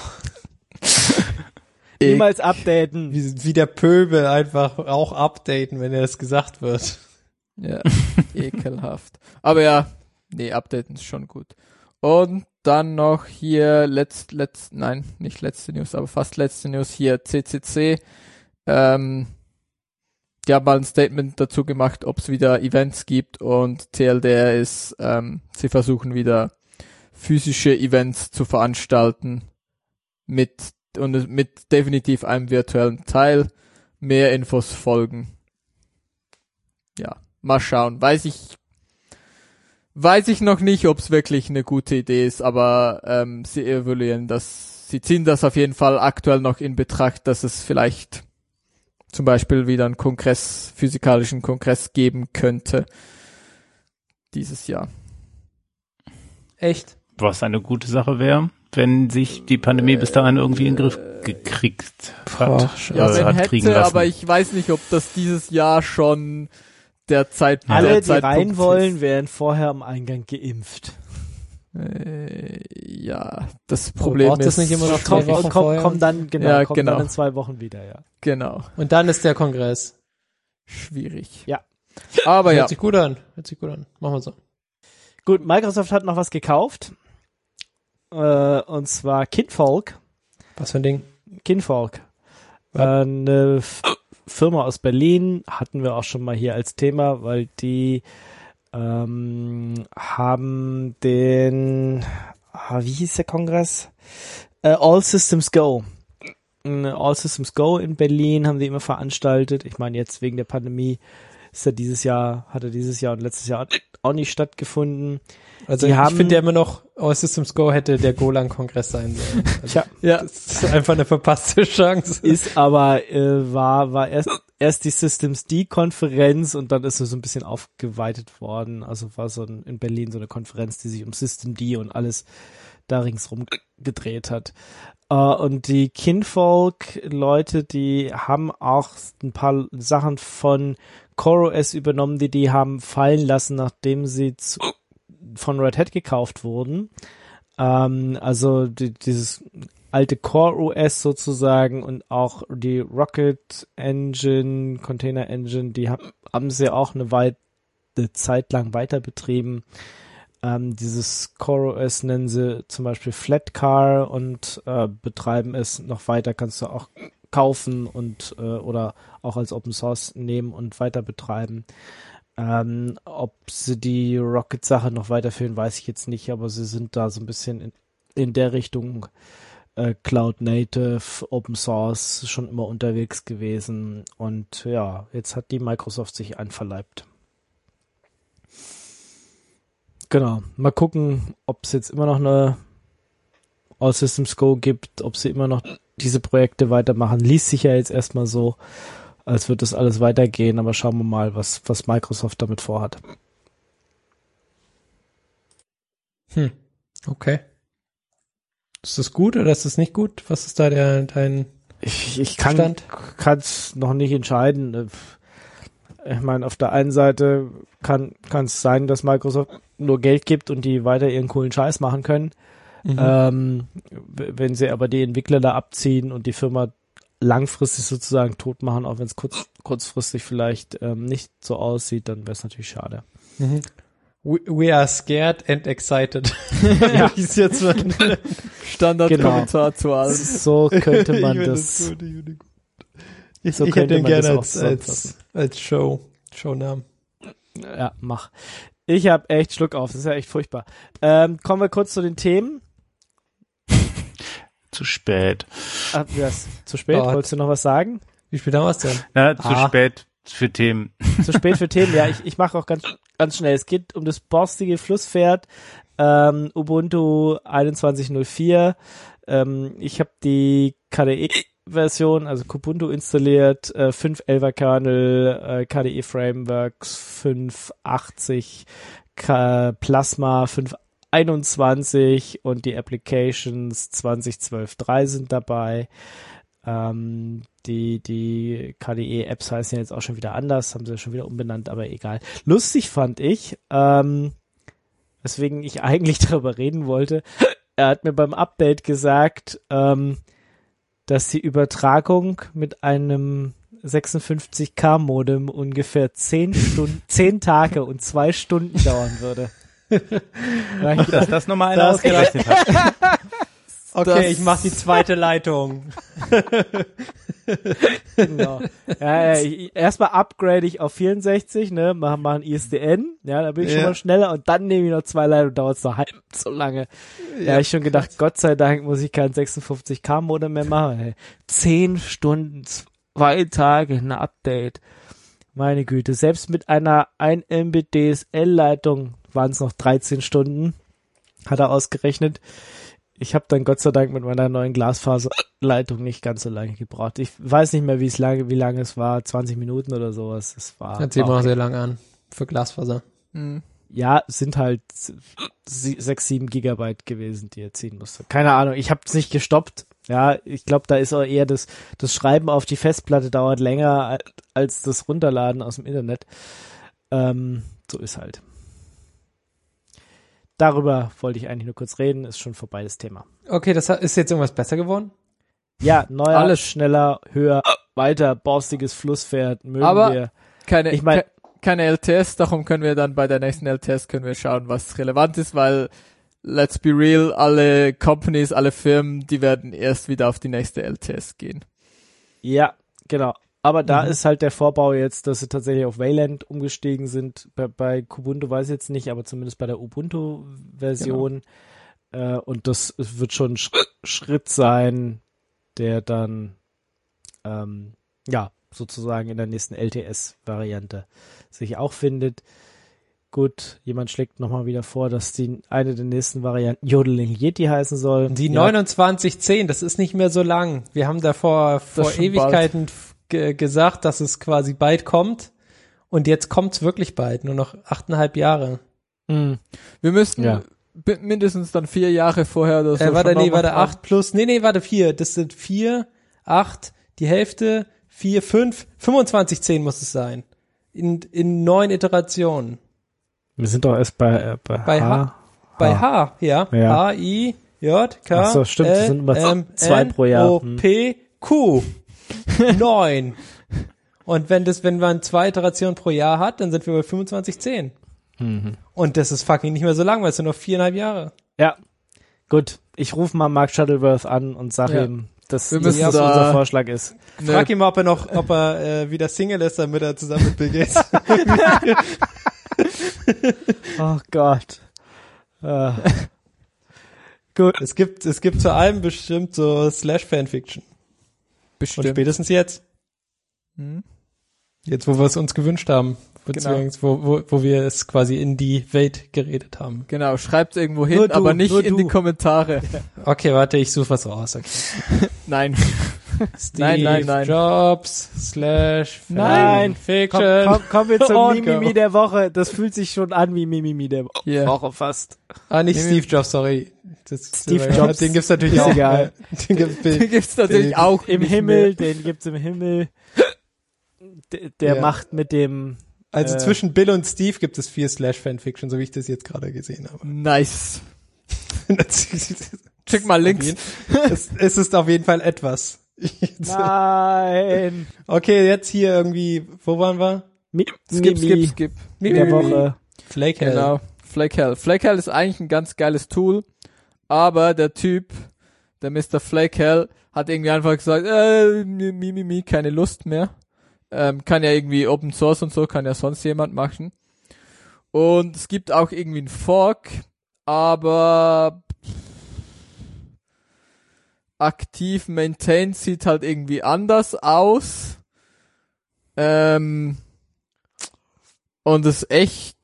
Niemals updaten. Wie, wie der Pöbel einfach auch updaten, wenn er das gesagt wird. Ja, ekelhaft. Aber ja, nee, updaten ist schon gut. Und dann noch hier letzt, letzt, nein, nicht letzte News, aber fast letzte News hier, C C C. Ähm, die haben mal ein Statement dazu gemacht, ob es wieder Events gibt, und T L D R ist, ähm, sie versuchen wieder physische Events zu veranstalten mit, und mit definitiv einem virtuellen Teil. Mehr Infos folgen. Ja, mal schauen. Weiß ich Weiß ich noch nicht, ob es wirklich eine gute Idee ist, aber ähm, sie evaluieren das, sie ziehen das auf jeden Fall aktuell noch in Betracht, dass es vielleicht zum Beispiel wieder einen Kongress, physikalischen Kongress geben könnte dieses Jahr. Echt? Was eine gute Sache wäre, wenn sich die Pandemie bis dahin irgendwie in den Griff gekriegt hat. Ja, äh, wenn hat kriegen hätte, lassen. aber ich weiß nicht, ob das dieses Jahr schon der Zeit Alle, der die Zeitpunkt rein ist. wollen, werden vorher am Eingang geimpft. Äh, ja, das Problem Problem ist ist nicht immer noch Komm, zwei Wochen komm, vorher. komm dann, genau, Ja, komm genau. dann in zwei Wochen wieder, ja. Genau, Und dann ist der Kongress. schwierig. Ja. Aber Hört ja, sich gut an. Hört sich gut an. Machen wir so. Gut, Microsoft hat noch was gekauft. Äh, und zwar Kinvolk. Was für ein Ding? Kinvolk. Äh, Ja. eine F- Firma aus Berlin, hatten wir auch schon mal hier als Thema, weil die ähm, haben den, ah, wie hieß der Kongress? Äh, All Systems Go. Äh, All Systems Go in Berlin haben die immer veranstaltet. Ich meine, jetzt wegen der Pandemie ist er dieses Jahr, hat er dieses Jahr und letztes Jahr auch nicht stattgefunden. Also Die ich haben- finde ja immer noch, All Systems Go hätte der Golang-Kongress sein sollen. Also Tja, ja, das ist einfach eine verpasste Chance. ist aber, äh, war, war erst, erst die Systems D-Konferenz und dann ist es so ein bisschen aufgeweitet worden. Also war so ein, in Berlin so eine Konferenz, die sich um System D und alles da ringsrum gedreht hat. Äh, und die Kinvolk-Leute, die haben auch ein paar Sachen von CoreOS übernommen, die die haben fallen lassen, nachdem sie zu, von Red Hat gekauft wurden. Ähm, also die, dieses alte CoreOS sozusagen und auch die Rocket Engine, Container Engine, die hab, haben sie auch eine, weit, eine Zeit lang weiter betrieben. Ähm, dieses CoreOS nennen sie zum Beispiel Flatcar und äh, betreiben es noch weiter, kannst du auch kaufen und äh, oder auch als Open Source nehmen und weiter betreiben. Ähm, ob sie die Rocket-Sache noch weiterführen, weiß ich jetzt nicht, aber sie sind da so ein bisschen in, in der Richtung äh, Cloud Native, Open Source schon immer unterwegs gewesen und ja, jetzt hat die Microsoft sich einverleibt. Genau, mal gucken, ob es jetzt immer noch eine All Systems Go gibt, ob sie immer noch diese Projekte weitermachen. Liest sich ja jetzt erstmal so, als wird das alles weitergehen, aber schauen wir mal, was, was Microsoft damit vorhat. Hm. Okay. Ist das gut oder ist das nicht gut? Was ist da der dein Ich, ich kann es noch nicht entscheiden. Ich meine, auf der einen Seite kann kann es sein, dass Microsoft nur Geld gibt und die weiter ihren coolen Scheiß machen können. Mhm. Ähm, w- wenn sie aber die Entwickler da abziehen und die Firma langfristig sozusagen tot machen, auch wenn es kurz, kurzfristig vielleicht ähm, nicht so aussieht, dann wäre es natürlich schade. Mhm. We, we are scared and excited. Ja. Ist jetzt mein Standardkommentar zu allem. So könnte man Ich find das. gut, ich find das gut. Ich, So ich hätte könnte den man das gerne auch als, als, zusammenfassen. als Show, Shownamen. Ja, mach. Ich habe echt Schluck auf, das ist ja echt furchtbar. Ähm, kommen wir kurz zu den Themen. Zu spät. Ah, yes. Zu spät, Gott. wolltest du noch was sagen? Wie spät haben wir es denn? Na, zu Ah. spät für Themen. Zu spät für Themen, ja, ich, ich mache auch ganz, ganz schnell. Es geht um das borstige Flusspferd, ähm, Ubuntu einundzwanzig null vier. Ähm, ich habe die K D E-Version, also Kubuntu installiert, äh, fünf Punkt elfer Kernel, äh, K D E-Frameworks fünf Punkt achtzig, K- Plasma fünf Punkt einundzwanzig und die Applications zwanzig zwölf Punkt drei sind dabei. Ähm, die, die K D E-Apps heißen ja jetzt auch schon wieder anders, haben sie ja schon wieder umbenannt, aber egal. Lustig fand ich, ähm, weswegen ich eigentlich darüber reden wollte, er hat mir beim Update gesagt, ähm, dass die Übertragung mit einem sechsundfünfzig K Modem ungefähr zehn Stunden, zehn Tage und zwei Stunden dauern würde. Dass das nochmal einer ausgerechnet hat. Okay, Das- ich mach die zweite Leitung. Genau. Ja, ja, ich, erstmal upgrade ich auf vierundsechzig, ne, mach mal ein I S D N, ja, da bin ich Ja. schon mal schneller und dann nehme ich noch zwei Leitungen, dauert es noch halb so lange. Ja, hab ich schon gedacht, Gott sei Dank muss ich kein sechsundfünfzig K Modem mehr machen. Ey. Zehn Stunden, zwei Tage, ein Update. Meine Güte, selbst mit einer ein Mbit D S L-Leitung waren es noch dreizehn Stunden, hat er ausgerechnet. Ich habe dann Gott sei Dank mit meiner neuen Glasfaserleitung nicht ganz so lange gebraucht. Ich weiß nicht mehr, wie es lange, wie lange es war, zwanzig Minuten oder sowas. Es war, Das sieht war man auch okay. sehr lang an. Für Glasfaser. Hm. Ja, es sind halt sechs, sieben Gigabyte gewesen, die er ziehen musste. Keine Ahnung, ich habe es nicht gestoppt. Ja, ich glaube, da ist auch eher das, das Schreiben auf die Festplatte dauert länger als das Runterladen aus dem Internet. Ähm, so ist halt. Darüber wollte ich eigentlich nur kurz reden, ist schon vorbei das Thema. Okay, das hat- ist jetzt irgendwas besser geworden? Ja, neuer, Alles. schneller, höher, weiter, borstiges Flusspferd, mögen Aber- wir. Keine, Ich mein- ke- keine L T S, darum können wir dann bei der nächsten L T S können wir schauen, was relevant ist, weil let's be real, alle Companies, alle Firmen, die werden erst wieder auf die nächste L T S gehen. Ja, genau. Aber da Mhm. ist halt der Vorbau jetzt, dass sie tatsächlich auf Wayland umgestiegen sind. Bei, bei Kubuntu weiß ich jetzt nicht, aber zumindest bei der Ubuntu-Version. Äh, und das wird schon ein Schritt, Schritt sein, der dann ähm, ja sozusagen in der nächsten L T S-Variante sich auch findet. Gut, jemand schlägt nochmal wieder vor, dass die eine der nächsten Varianten Yodeling Yeti heißen soll. Die Ja, neunundzwanzig zehn, das ist nicht mehr so lang. Wir haben da vor, vor schon Ewigkeiten f- ge gesagt, dass es quasi bald kommt. Und jetzt kommt's wirklich bald. Nur noch achteinhalb Jahre. mh, Wir müssten Ja. bi- mindestens dann vier Jahre vorher oder so. Äh, warte, schon nee, noch warte, machen. acht plus, nee, nee, warte, vier. Das sind vier, acht, die Hälfte, vier, fünf, fünfundzwanzig zehn muss es sein. In, in neun Iterationen. wir sind doch erst bei, äh, bei, Bei H. H. Bei H, ja. Ja. H, I, J, K, Ach so, stimmt, das L, sind immer M, zwei N, pro Jahr. O, Hm. P, Q. neun. Und wenn das, wenn man zwei Iterationen pro Jahr hat, dann sind wir bei fünfundzwanzig zehn. Mhm. Und das ist fucking nicht mehr so lang, weil es sind noch viereinhalb Jahre. Ja, gut. Ich rufe mal Mark Shuttleworth an und sage Ja. ihm, dass Wir das müssen was da- unser Vorschlag ist. Ne, Frag ihn mal, ob er noch, ob er äh, wieder Single ist, damit er zusammen mit Bill Gates. Oh Gott. Äh. Gut. es gibt, es gibt zu allem bestimmt so Slash-Fanfiction. Und bestimmt. spätestens jetzt. Hm? Jetzt, wo wir es uns gewünscht haben. Genau. Beziehungsweise, wo, wo, wo wir es quasi in die Welt geredet haben. Genau, schreibt irgendwo hin, Nur du, aber nicht nur in du. die Kommentare. Okay, warte, ich suche was raus. Okay. Nein. Steve Nein, nein, nein. Jobs slash Nein. Komm, Fiction. komm, kommen wir zum Und Mimimi go. der Woche. Das fühlt sich schon an wie Mimimi der Yeah. Woche fast. Ah, nicht Mimi- Steve Jobs, sorry. Das, Steve ja, Jobs. Den gibt's natürlich Ist auch. egal. Den gibt's Den Bill. gibt's natürlich den- auch Im nicht Himmel, den gibt's im Himmel. Der, der Ja. macht mit dem Also Äh. zwischen Bill und Steve gibt es vier slash Fanfiction, so wie ich das jetzt gerade gesehen habe. mehr. Nice. Schick mal Links. es, es ist auf jeden Fall etwas. Nein. Okay, jetzt hier irgendwie, wo waren wir? Mi Skip, Mimi skip, skip. der Woche. Flake Hell. Genau. Flakehell. Flakehell ist eigentlich ein ganz geiles Tool, aber der Typ, der Mister Flakehell, hat irgendwie einfach gesagt, äh, mi, mi, mi, mi, keine Lust mehr. Ähm, kann ja irgendwie Open Source und so, kann ja sonst jemand machen. Und es gibt auch irgendwie einen Fork, aber aktiv maintained sieht halt irgendwie anders aus. Ähm, und das ist echt,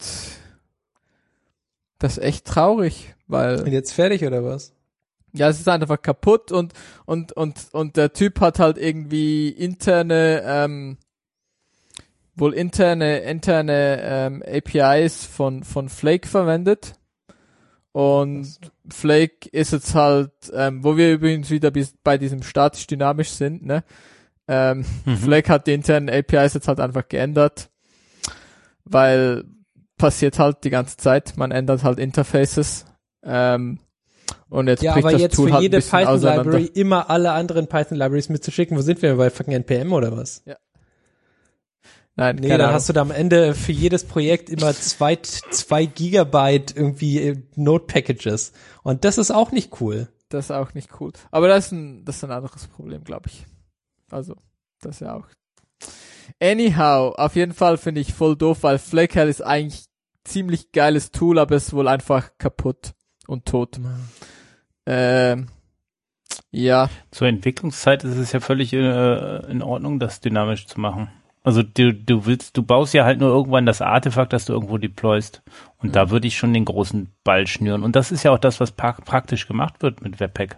das ist echt traurig, weil Und jetzt fertig oder was? ja, es ist einfach kaputt und und und und der Typ hat halt irgendwie interne ähm, wohl interne interne ähm, A P Is von von Flake verwendet und Flake ist jetzt halt, ähm, wo wir übrigens wieder bis bei diesem statisch dynamisch sind, ne? Ähm, Mhm. Flake hat die internen A P Is jetzt halt einfach geändert, weil passiert halt die ganze Zeit, man ändert halt Interfaces. Ähm, und jetzt Ja, bricht aber das jetzt Tool für halt ein jede bisschen auseinander. Python-Library immer alle anderen Python-Libraries mitzuschicken. Wo sind wir? Bei fucking N P M oder was? Nein, Nee, keine dann Ahnung. hast du da am Ende für jedes Projekt immer zwei, zwei Gigabyte irgendwie Node-Packages. Und das ist auch nicht cool. Das ist auch nicht cool. Aber das ist ein, das ist ein anderes Problem, glaube ich. Also, das ist ja auch. Anyhow, auf jeden Fall finde ich voll doof, weil Flake ist eigentlich ziemlich geiles Tool, aber es ist wohl einfach kaputt und tot. Ähm, ja. Zur Entwicklungszeit ist es ja völlig äh, in Ordnung, das dynamisch zu machen. Also du, du willst, du baust ja halt nur irgendwann das Artefakt, das du irgendwo deployst. Und Mhm. da würde ich schon den großen Ball schnüren. Und das ist ja auch das, was pra- praktisch gemacht wird mit Webpack.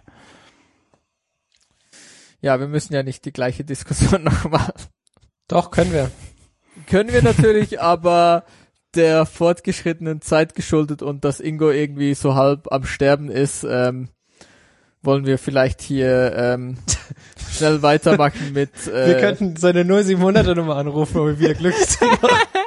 Ja, wir müssen ja nicht die gleiche Diskussion nochmal. Doch, können wir. Können wir natürlich, aber der fortgeschrittenen Zeit geschuldet und dass Ingo irgendwie so halb am Sterben ist, ähm, wollen wir vielleicht hier ähm, schnell weitermachen mit äh, Wir könnten seine null sieben hundert Nummer anrufen, um ihn wieder glücklich zu machen.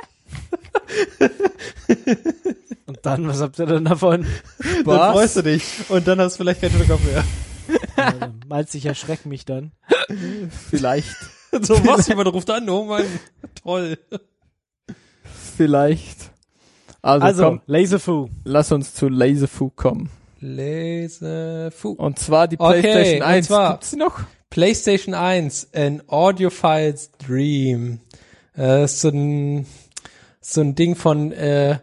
Und dann, was habt ihr denn davon? Dann Spaß. freust du dich. Und dann hast du vielleicht keinen Kopf mehr. Ja, dann meinst du, ich erschrecke mich dann. Vielleicht, So, was? Jemand ruft an. Oh mein, toll. vielleicht. Also, Also, komm, Laserfu. lass uns zu Laserfu kommen. Laserfu. Und zwar die Okay, PlayStation und eins. zwar- Gibt's die noch? PlayStation eins, an Audiophile's Dream. Äh, ist so ein, so ein Ding von, äh,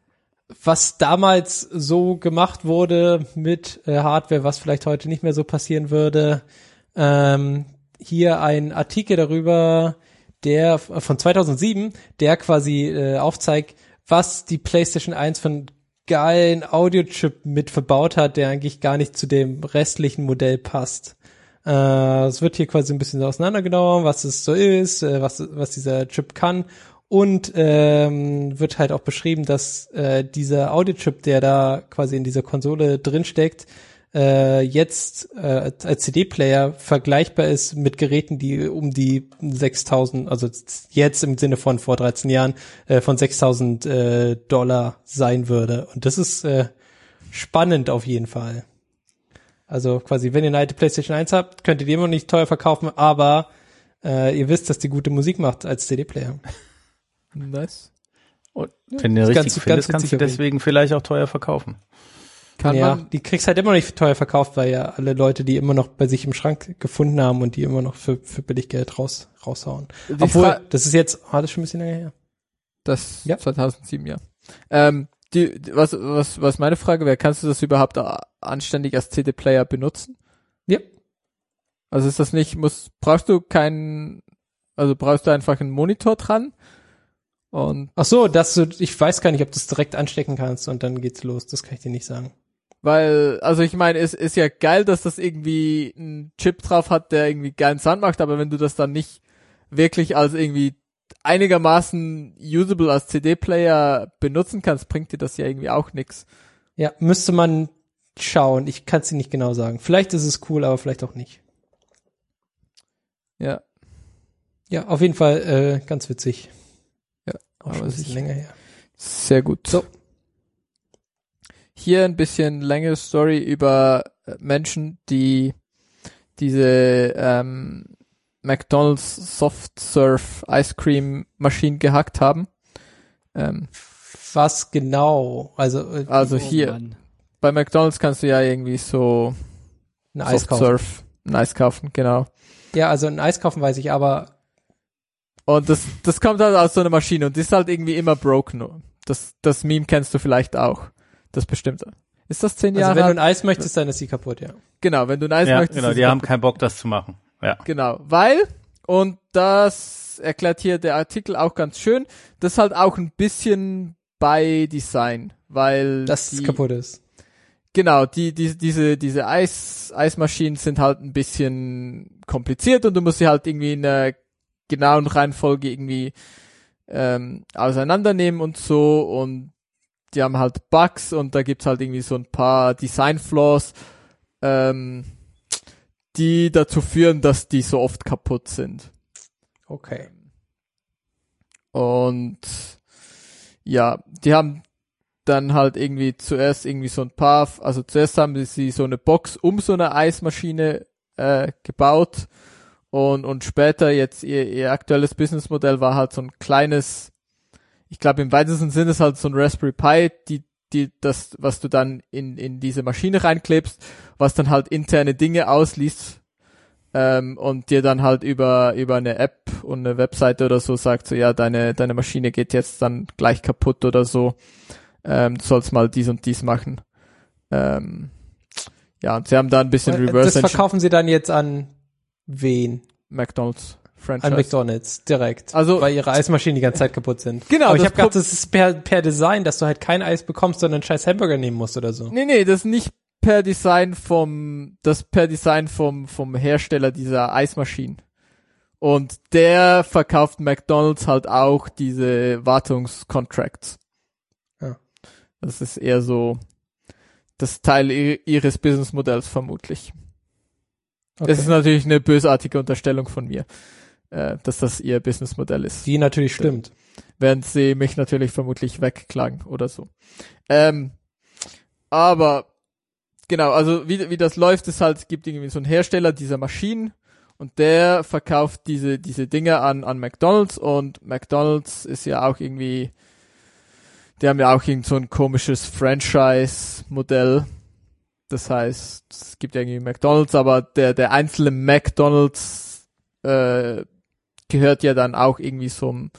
was damals so gemacht wurde mit äh, Hardware, was vielleicht heute nicht mehr so passieren würde. Ähm, hier ein Artikel darüber, der von zweitausendsieben, der quasi äh, aufzeigt, was die PlayStation eins von geilen Audiochip mit verbaut hat, der eigentlich gar nicht zu dem restlichen Modell passt. Äh, es wird hier quasi ein bisschen auseinandergenommen, was es so ist, äh, was was dieser Chip kann, und ähm, wird halt auch beschrieben, dass äh, dieser Audiochip, der da quasi in dieser Konsole drinsteckt, äh, jetzt äh, als C D-Player vergleichbar ist mit Geräten, die um die sechstausend, also jetzt im Sinne von vor dreizehn Jahren, äh, von sechstausend äh, Dollar sein würde. Und das ist äh, spannend auf jeden Fall. Also quasi, wenn ihr eine alte PlayStation eins habt, könnt ihr die immer noch nicht teuer verkaufen, aber äh, ihr wisst, dass die gute Musik macht als C D-Player. Nice. Und wenn du ist richtig ganz- findest, ganz kannst witzig du auf jeden deswegen vielleicht auch teuer verkaufen. Kann ja, man, die kriegst halt immer noch nicht für teuer verkauft, weil ja alle Leute die immer noch bei sich im Schrank gefunden haben und die immer noch für, für billig Geld raus, raushauen. die Obwohl, Fra- das ist jetzt, ah, das ist schon ein bisschen länger her. das Ja. zweitausendsieben, ja. Ähm, die, die- was, was, was meine Frage wäre, kannst du das überhaupt a- anständig als C D-Player benutzen? Ja. Also ist das nicht, muss, brauchst du keinen, also brauchst du einfach einen Monitor dran? Und, Ach so, dass du, ich weiß gar nicht, ob du es direkt anstecken kannst und dann geht's los. Das kann ich dir nicht sagen. weil, also ich meine, es ist ja geil, dass das irgendwie einen Chip drauf hat, der irgendwie geilen Sound macht, aber wenn du das dann nicht wirklich als irgendwie einigermaßen usable als C D-Player benutzen kannst, bringt dir das ja irgendwie auch nix. Ja, müsste man schauen. Ich kann es dir nicht genau sagen. Vielleicht ist es cool, aber vielleicht auch nicht. Ja, Ja, auf jeden Fall äh, ganz witzig. Ja, auch aber schon ein bisschen sicher. länger her. sehr gut. So. Hier ein bisschen längere Story über äh, Menschen, die diese ähm, McDonald's Soft Serve Ice Cream Maschine gehackt haben. Ähm, Was genau? Also, äh, also Oh hier, Mann. bei McDonald's kannst du ja irgendwie so ein Eis Soft kaufen. Serve ein Eis kaufen, genau. Ja, also ein Eis kaufen weiß ich, aber Und das, das kommt halt aus so einer Maschine und die ist halt irgendwie immer broken. Das, das Meme kennst du vielleicht auch. Das bestimmt. Ist das zehn also Jahre wenn du alt? ein Eis möchtest, dann ist sie kaputt, ja. Genau, wenn du ein Eis Ja, möchtest. genau, ist die es haben kaputt. keinen Bock, das zu machen. Ja. Genau, weil, und das erklärt hier der Artikel auch ganz schön, das ist halt auch ein bisschen by Design, weil Dass die, es kaputt ist. Genau, die, die, diese, diese Eis, Eismaschinen sind halt ein bisschen kompliziert und du musst sie halt irgendwie in einer genauen Reihenfolge irgendwie ähm, auseinandernehmen und so, und die haben halt Bugs und da gibt's halt irgendwie so ein paar Design-Flaws, ähm, die dazu führen, dass die so oft kaputt sind. Okay. Und ja, die haben dann halt irgendwie zuerst irgendwie so ein paar, also zuerst haben sie so eine Box um so eine Eismaschine äh, gebaut Und, und später jetzt ihr, ihr aktuelles Businessmodell war halt so ein kleines, ich glaube im weitesten Sinne ist halt so ein Raspberry Pi, die, die, das, was du dann in, in diese Maschine reinklebst, was dann halt interne Dinge ausliest, ähm, und dir dann halt über, über eine App und eine Webseite oder so sagt, so, ja, deine, deine Maschine geht jetzt dann gleich kaputt oder so, ähm, du sollst mal dies und dies machen. Ähm, ja, und sie haben da ein bisschen Reverse. Das verkaufen sie dann jetzt an wen? McDonald's Franchise. An McDonald's, direkt. Also, weil ihre Eismaschinen die ganze Zeit kaputt sind. Genau. Aber ich das habe gedacht, das ist per, per Design, dass du halt kein Eis bekommst, sondern einen scheiß Hamburger nehmen musst oder so. Nee, nee, das ist nicht per Design vom, das per Design vom, vom Hersteller dieser Eismaschinen. Und der verkauft McDonald's halt auch diese Wartungscontracts. Ja. Das ist eher so das Teil ihres Businessmodells vermutlich. Okay. Das ist natürlich eine bösartige Unterstellung von mir, äh, dass das ihr Businessmodell ist. Die natürlich stimmt. Während sie mich natürlich vermutlich wegklagen oder so. Ähm, aber genau, also wie, wie das läuft, ist halt, es gibt irgendwie so einen Hersteller dieser Maschinen und der verkauft diese diese Dinge an an McDonald's und McDonald's ist ja auch irgendwie, die haben ja auch irgend so ein komisches Franchise-Modell. Das heißt, es gibt ja irgendwie McDonald's, aber der der einzelne McDonald's äh, gehört ja dann auch irgendwie so einem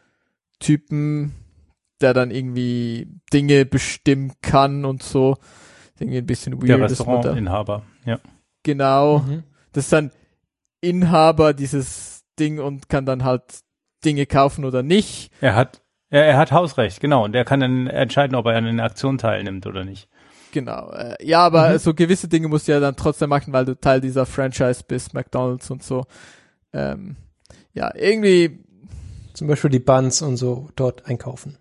Typen, der dann irgendwie Dinge bestimmen kann und so. Irgendwie ein bisschen weird. Der Restaurantinhaber, ja. Genau. Mhm. Das ist dann Inhaber dieses Ding und kann dann halt Dinge kaufen oder nicht. Er hat, er, er hat Hausrecht, genau. Und er kann dann entscheiden, ob er an einer Aktion teilnimmt oder nicht. Genau. Äh, ja, aber Mhm. so gewisse Dinge musst du ja dann trotzdem machen, weil du Teil dieser Franchise bist, McDonald's und so. Ähm, ja, irgendwie Zum Beispiel die Buns und so dort einkaufen.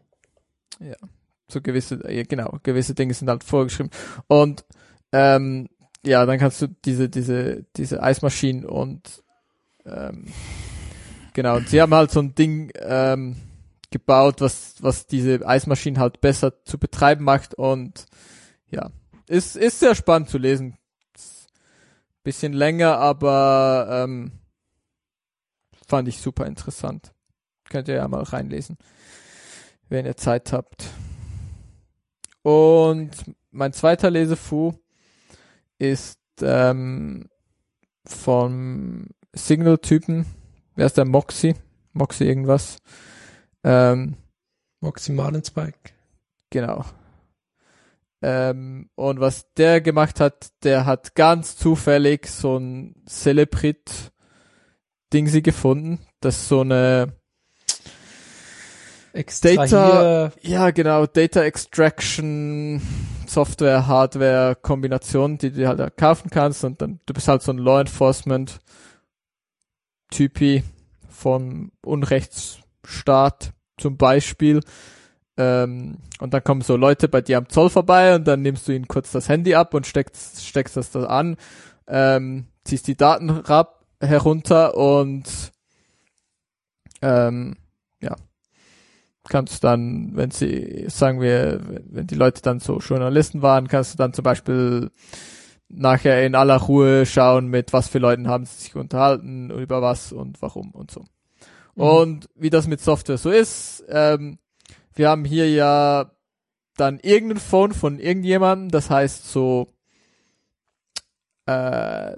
so gewisse, ja, genau, gewisse Dinge sind halt vorgeschrieben. Und ähm, ja, dann kannst du diese, diese, diese Eismaschinen und ähm, genau, und sie haben halt so ein Ding ähm, gebaut, was, was diese Eismaschinen halt besser zu betreiben macht und ja, ist, ist sehr spannend zu lesen. Ist bisschen länger, aber ähm, fand ich super interessant. Könnt ihr ja mal reinlesen, wenn ihr Zeit habt. Und mein zweiter Lesefu ist ähm, vom Signal-Typen. Wer ist der? Moxie? Moxie irgendwas. Ähm, Moxie Marlinspike. genau. Ähm, und was der gemacht hat, der hat ganz zufällig so ein Celebrit-Dingsy gefunden. Das ist so eine Extrahier. Ja, genau, Data Extraction, Software, Hardware, Kombination, die du halt kaufen kannst und dann, du bist halt so ein Law Enforcement Typi vom Unrechtsstaat zum Beispiel. Ähm, und dann kommen so Leute bei dir am Zoll vorbei und dann nimmst du ihnen kurz das Handy ab und steckst, steckst das da an, ähm, ziehst die Daten rab, herunter und ähm, ja, kannst dann, wenn sie, sagen wir, wenn die Leute dann so Journalisten waren, kannst du dann zum Beispiel nachher in aller Ruhe schauen, mit was für Leuten haben sie sich unterhalten, über was und warum und so. Mhm. Und wie das mit Software so ist, ähm, wir haben hier ja dann irgendein Phone von irgendjemandem, das heißt so äh,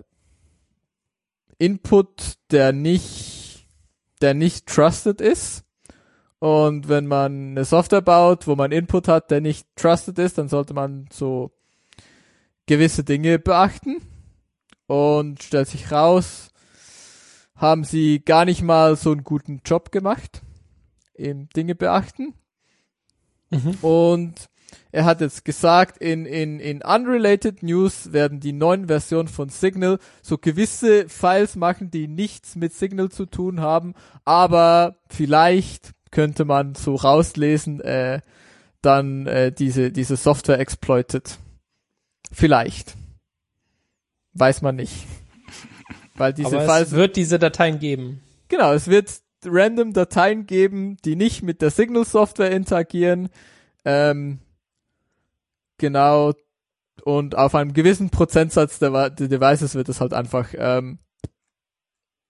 Input, der nicht, der nicht trusted ist. Und wenn man eine Software baut, wo man Input hat, der nicht trusted ist, dann sollte man so gewisse Dinge beachten. Und stellt sich raus, haben sie gar nicht mal so einen guten Job gemacht im Dinge beachten. Mhm. Und er hat jetzt gesagt, in, in, in Unrelated News werden die neuen Versionen von Signal so gewisse Files machen, die nichts mit Signal zu tun haben, aber vielleicht könnte man so rauslesen, äh, dann äh, diese diese Software exploited. Vielleicht. Weiß man nicht. Weil diese Aber Files es wird diese Dateien geben. Genau, es wird random Dateien geben, die nicht mit der Signal-Software interagieren. Ähm, genau. Und auf einem gewissen Prozentsatz der, der Devices wird es halt einfach ähm,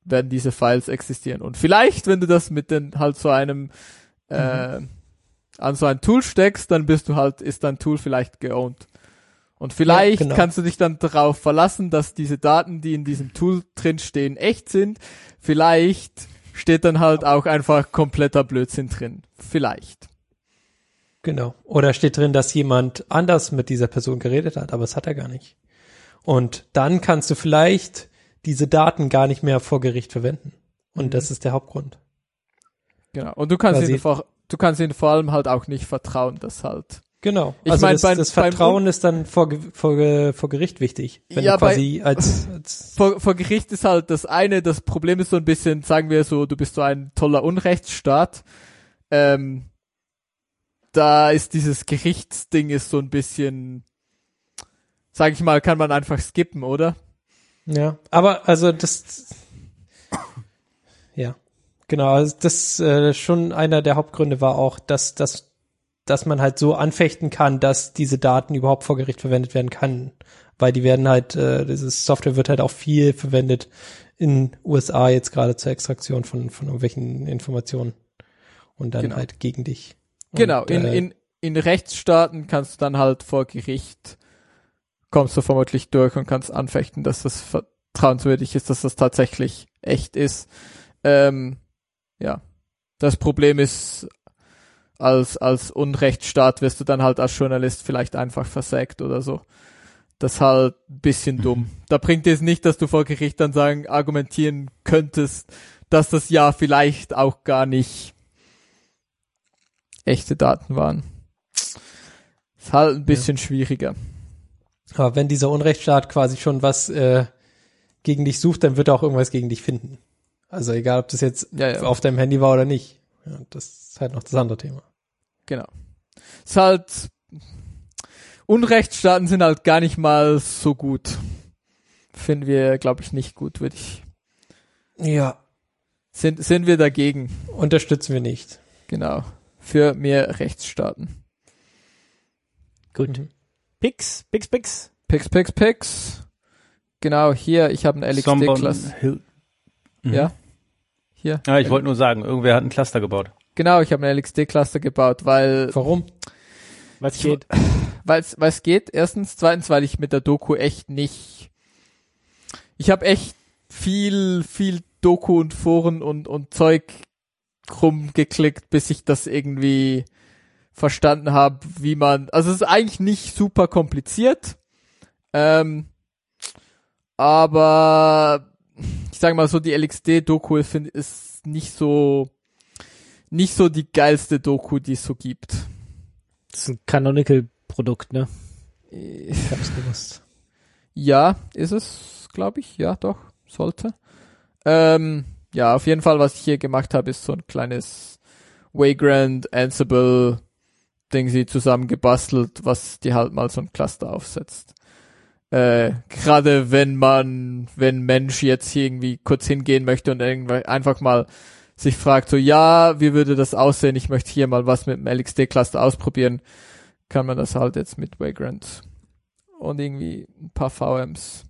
werden diese Files existieren. Und vielleicht, wenn du das mit den halt so einem äh, Mhm. an so ein Tool steckst, dann bist du halt, ist dein Tool vielleicht geowned. Und vielleicht Ja, genau. kannst du dich dann darauf verlassen, dass diese Daten, die in diesem Tool drin stehen, echt sind. Vielleicht steht dann halt auch einfach kompletter Blödsinn drin. Vielleicht. Genau. Oder steht drin, dass jemand anders mit dieser Person geredet hat, aber es hat er gar nicht. Und dann kannst du vielleicht diese Daten gar nicht mehr vor Gericht verwenden. Und Mhm. das ist der Hauptgrund. Genau. Und du kannst Quasi- ihnen vor, du kannst ihnen vor allem halt auch nicht vertrauen, dass halt. Genau. Ich also mein, das, beim- das beim Vertrauen Un- ist dann vor, Ge- vor, Ge- vor Gericht wichtig. Wenn Ja, du quasi als, als Vor, vor Gericht ist halt das eine, das Problem ist so ein bisschen, sagen wir so, du bist so ein toller Unrechtsstaat. Ähm, da ist dieses Gerichtsding ist so ein bisschen, sag ich mal, kann man einfach skippen, oder? ja, aber also das ja, genau, also das äh, schon einer der Hauptgründe war auch, dass dass dass man halt so anfechten kann, dass diese Daten überhaupt vor Gericht verwendet werden kann, weil die werden halt äh, dieses Software wird halt auch viel verwendet in U S A jetzt gerade zur Extraktion von von irgendwelchen Informationen und dann Genau. halt gegen dich. Genau, Und, in, äh, in, in Rechtsstaaten kannst du dann halt vor Gericht, kommst du vermutlich durch und kannst anfechten, dass das vertrauenswürdig ist, dass das tatsächlich echt ist. Ähm, ja, das Problem ist, als, als Unrechtsstaat wirst du dann halt als Journalist vielleicht einfach versägt oder so. Das ist halt ein bisschen dumm. Da bringt es nicht, dass du vor Gericht dann sagen, argumentieren könntest, dass das ja vielleicht auch gar nicht echte Daten waren. Ist halt ein bisschen schwieriger. Aber wenn dieser Unrechtsstaat quasi schon was äh, gegen dich sucht, dann wird er auch irgendwas gegen dich finden. Also egal, ob das jetzt Ja, ja. auf deinem Handy war oder nicht. Ja, das ist halt noch das andere Thema. Genau. Ist halt, Unrechtsstaaten sind halt gar nicht mal so gut. Finden wir, glaube ich, nicht gut, würde ich. Ja. Sind, sind wir dagegen. Unterstützen wir nicht. Genau. Für mehr Rechtsstaaten. Gut. Mhm. Pix, Pix, Pix. Pix, Pix, Pix. Genau, hier, ich habe eine L X D-Klasse. Hill. Mhm. Ja. Hier. Ja, ich wollte nur sagen, irgendwer hat ein Cluster gebaut. Genau, ich habe eine L X D-Cluster gebaut, weil Warum? Was geht? weil es geht. Erstens, zweitens, weil ich mit der Doku echt nicht. Ich habe echt viel, viel Doku und Foren und und Zeug rumgeklickt, bis ich das irgendwie verstanden habe, wie man. Also es ist eigentlich nicht super kompliziert, ähm, aber ich sage mal so, die L X D-Doku ist, find- ist nicht so nicht so die geilste Doku, die es so gibt. Das ist ein Canonical-Produkt, ne? Ich hab's gewusst. Ja, ist es, glaube ich. Ja, doch, sollte. Ähm, ja, auf jeden Fall, was ich hier gemacht habe, ist so ein kleines Vagrant, Ansible Ding sie zusammengebastelt, was die halt mal so ein Cluster aufsetzt. Äh, gerade wenn man, wenn Mensch jetzt hier irgendwie kurz hingehen möchte und irgendwie einfach mal sich fragt, so, ja, wie würde das aussehen? Ich möchte hier mal was mit dem L X D-Cluster ausprobieren. Kann man das halt jetzt mit Vagrant und irgendwie ein paar V Ms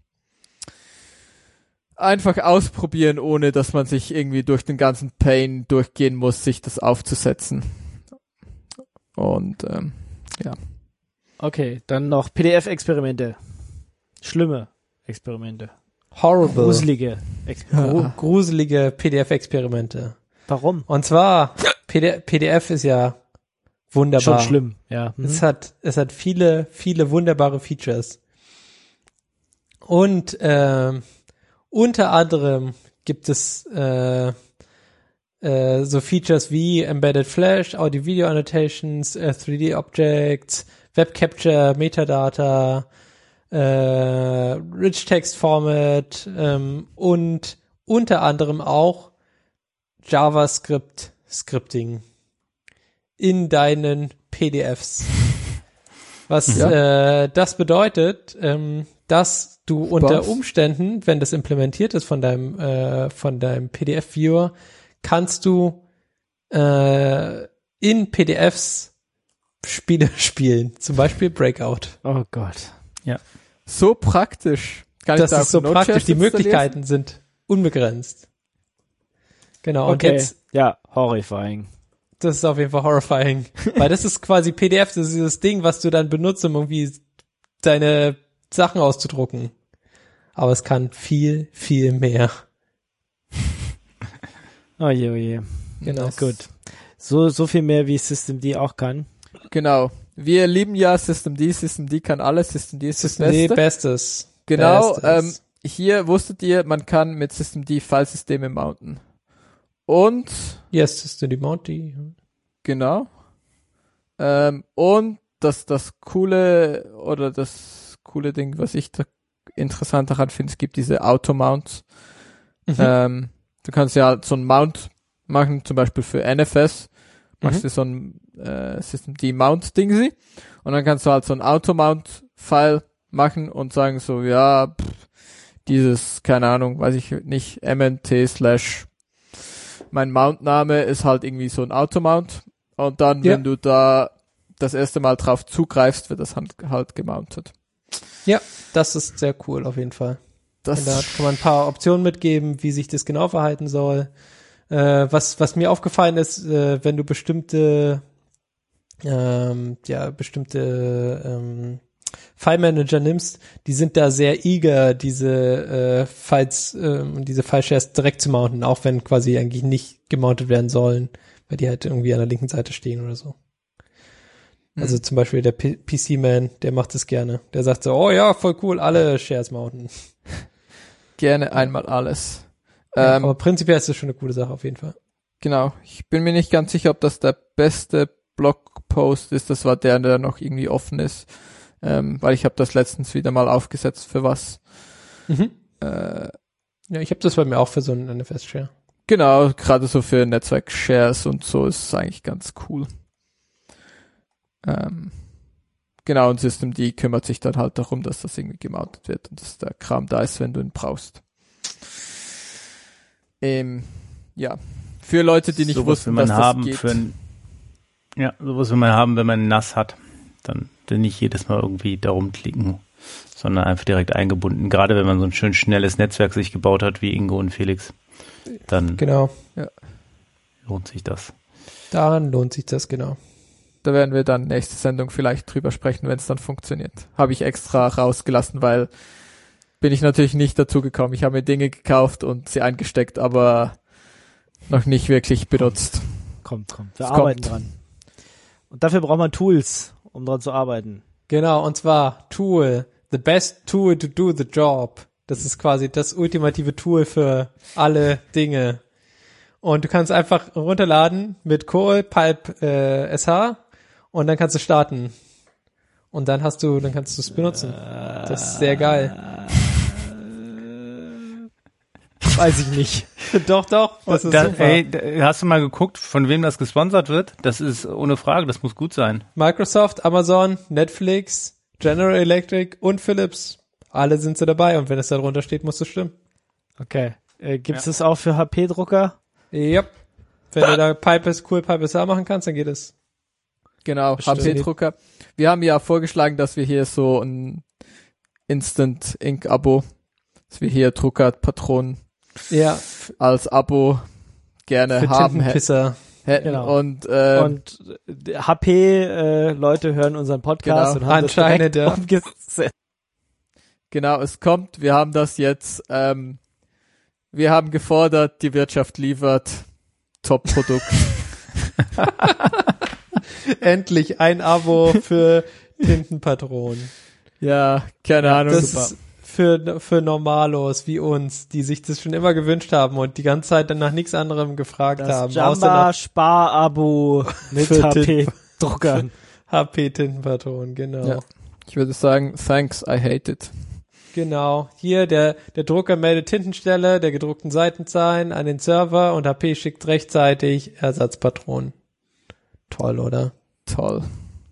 einfach ausprobieren, ohne dass man sich irgendwie durch den ganzen Pain durchgehen muss, sich das aufzusetzen. Und ähm, ja. Okay, dann noch P D F-Experimente. Schlimme Experimente. Horrible. Gruselige Experimente. Gru gruselige P D F-Experimente. Warum? Und zwar, P D P D F ist ja wunderbar. Schon schlimm, ja. Mhm. Es hat, es hat viele, viele wunderbare Features. Und ähm, unter anderem gibt es äh, äh, so Features wie Embedded Flash, Audio-Video Annotations, äh, drei D Objects, Web Capture, Metadata, äh, Rich Text Format ähm, und unter anderem auch JavaScript Scripting in deinen P D Fs. Was Ja. äh, das bedeutet, ähm, dass du unter Umständen, wenn das implementiert ist von deinem äh, von deinem P D F-Viewer, kannst du äh, in P D Fs Spiele spielen, zum Beispiel Breakout. Oh Gott. So praktisch. Kann Das ich da ist so auf Node.js praktisch. Die installieren? Möglichkeiten sind unbegrenzt. Genau, und Okay, jetzt, ja, horrifying. das ist auf jeden Fall horrifying. Weil das ist quasi P D F, das ist dieses Ding, was du dann benutzt, um irgendwie deine Sachen auszudrucken. Aber es kann viel, viel mehr. Oh je, oh je. Genau. Gut. So, so viel mehr, wie Systemd auch kann. Genau. Wir lieben ja Systemd. Systemd kann alles. Systemd ist das Systemd Beste. Bestes. Genau. Bestes. Ähm, hier wusstet ihr, man kann mit Systemd Filesysteme mounten. Und Yes, Systemd Mounty. genau. Ähm, und das, das coole oder das coole Ding, was ich da interessant daran finde, es gibt diese Auto-Mounts. Mhm. Ähm, du kannst ja so einen Mount machen, zum Beispiel für N F S. Machst Mhm. du so ein äh, Systemd-Mount-Ding und dann kannst du halt so ein Auto-Mount-File machen und sagen so, ja, pff, dieses, keine Ahnung, weiß ich nicht, M N T slash mein Mount-Name ist halt irgendwie so ein Auto-Mount und dann, Ja. wenn du da das erste Mal drauf zugreifst, wird das halt, halt gemountet. Ja, das ist sehr cool auf jeden Fall. Das Und da kann man ein paar Optionen mitgeben, wie sich das genau verhalten soll. Äh, was, was mir aufgefallen ist, äh, wenn du bestimmte, ähm, ja, bestimmte ähm, File-Manager nimmst, die sind da sehr eager, diese äh, Files, ähm, diese File-Shares direkt zu mounten, auch wenn quasi eigentlich nicht gemountet werden sollen, weil die halt irgendwie an der linken Seite stehen oder so. Also zum Beispiel der P- PC-Man, der macht das gerne. Der sagt so, oh ja, voll cool, alle Shares mounten. gerne einmal alles. Ja, Ähm, aber prinzipiell ist das schon eine coole Sache auf jeden Fall. Genau. Ich bin mir nicht ganz sicher, ob das der beste Blogpost ist. Das war der, der noch irgendwie offen ist. Ähm, weil ich habe das letztens wieder mal aufgesetzt für was. Mhm. Äh, Ja, ich habe das bei mir auch für so einen N F S-Share. genau, gerade so für Netzwerk-Shares und so ist es eigentlich ganz cool. Ähm, genau, und Systemd kümmert sich dann halt darum, dass das irgendwie gemountet wird und dass der Kram da ist, wenn du ihn brauchst. Ähm, ja. Für Leute, die nicht Sowas wussten, will man dass haben das geht. für ein, ja, sowas will man haben, wenn man nass hat. Dann, dann nicht jedes Mal irgendwie darum klicken, sondern einfach direkt eingebunden. Gerade wenn man so ein schön schnelles Netzwerk sich gebaut hat, wie Ingo und Felix, dann Genau. lohnt sich das. Daran lohnt sich das, genau. Da werden wir dann nächste Sendung vielleicht drüber sprechen, wenn es dann funktioniert. Habe ich extra rausgelassen, weil bin ich natürlich nicht dazu gekommen. Ich habe mir Dinge gekauft und sie eingesteckt, aber noch nicht wirklich benutzt. Kommt, kommt. Wir Es arbeiten kommt. dran. Und dafür braucht man Tools, um dran zu arbeiten. Genau, und zwar Tool. The best tool to do the job. Das ist quasi das ultimative Tool für alle Dinge. Und du kannst einfach runterladen mit Call, Pipe, äh, S H und dann kannst du starten. Und dann hast du, dann kannst du es benutzen. Das ist sehr geil. Weiß ich nicht. Doch, doch, das ist Da, super. ey, da, hast du mal geguckt, von wem das gesponsert wird? Das ist ohne Frage, das muss gut sein. Microsoft, Amazon, Netflix, General Electric und Philips. Alle sind sie dabei und wenn es da drunter steht, muss es stimmen. Okay. Äh, Gibt es das auch für H P-Drucker? Yep. Wenn du da Pipe, cool Pipe S H machen kannst, dann geht es. Genau, Bestimmt. H P-Drucker. Wir haben ja vorgeschlagen, dass wir hier so ein Instant Ink Abo, dass wir hier Druckerpatronen Ja, als Abo gerne für haben hä- Tintenpisser. hätten. Genau. Und, ähm, Und äh, H P-Leute hören unseren Podcast Genau. und haben Anscheinend, das ja. direkt umgesetzt. genau, es kommt, wir haben das jetzt, ähm, wir haben gefordert, die Wirtschaft liefert Top-Produkt. Endlich ein Abo für Tintenpatronen. Ja, keine Ahnung. Das super. ist für, für Normalos wie uns, die sich das schon immer gewünscht haben und die ganze Zeit dann nach nichts anderem gefragt Das haben. Jamba-Spar-Abo mit Für H P-Druckern. H P-Tintenpatronen, genau. Ja. Ich würde sagen, thanks, I hate it. Genau. Hier, der, der Drucker meldet Tintenstelle der gedruckten Seitenzahlen an den Server und H P schickt rechtzeitig Ersatzpatronen. Toll, oder? Toll.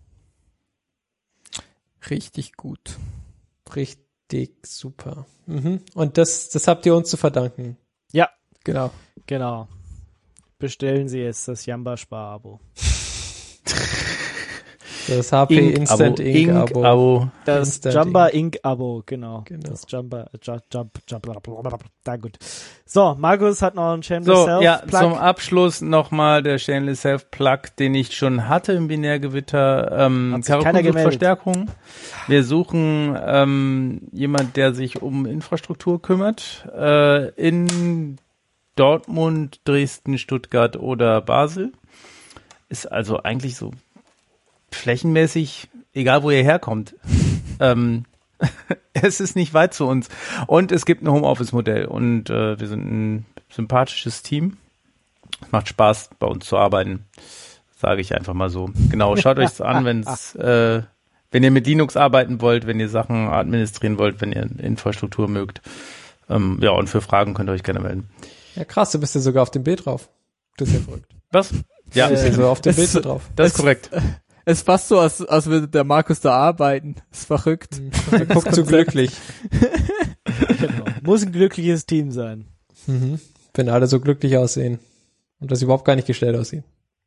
Richtig gut. Richtig super. Mhm. Und das, das habt ihr uns zu verdanken. Ja, Genau. genau. Bestellen Sie jetzt das Jamba-Spar-Abo. Das H P Ink Instant Abo, Ink Ink Abo. Abo. Das Instant Jumper Ink Abo, genau. Genau. Das Jumper, Jump, Jump, Jump, blablabla. Da gut. So, Markus hat noch einen Shameless So, Self ja, Plug. zum Abschluss nochmal der Shameless Self Plug, den ich schon hatte im Binärgewitter. Ähm, Hat sich keiner Karakun sucht gemeldet. Verstärkung. Wir suchen ähm, jemand, der sich um Infrastruktur kümmert. Äh, in Dortmund, Dresden, Stuttgart oder Basel. Ist also eigentlich so flächenmäßig, egal wo ihr herkommt. ähm, es ist nicht weit zu uns. Und es gibt ein Homeoffice-Modell und äh, wir sind ein sympathisches Team. Es macht Spaß, bei uns zu arbeiten, sage ich einfach mal so. Genau, schaut euch das an, wenn's, äh, wenn ihr mit Linux arbeiten wollt, wenn ihr Sachen administrieren wollt, wenn ihr Infrastruktur mögt. Ähm, ja, und für Fragen könnt ihr euch gerne melden. Ja, krass, du bist ja sogar auf dem Bild drauf. Das ist ja verrückt. Was? Ja, Du bist ja so auf dem es- Bild so drauf. das ist korrekt. Es ist fast so, als, als würde der Markus da arbeiten. Ist verrückt. Er guckt so glücklich. Genau. Muss ein glückliches Team sein. Mhm. Wenn alle so glücklich aussehen. Und das überhaupt gar nicht gestellt aussehen.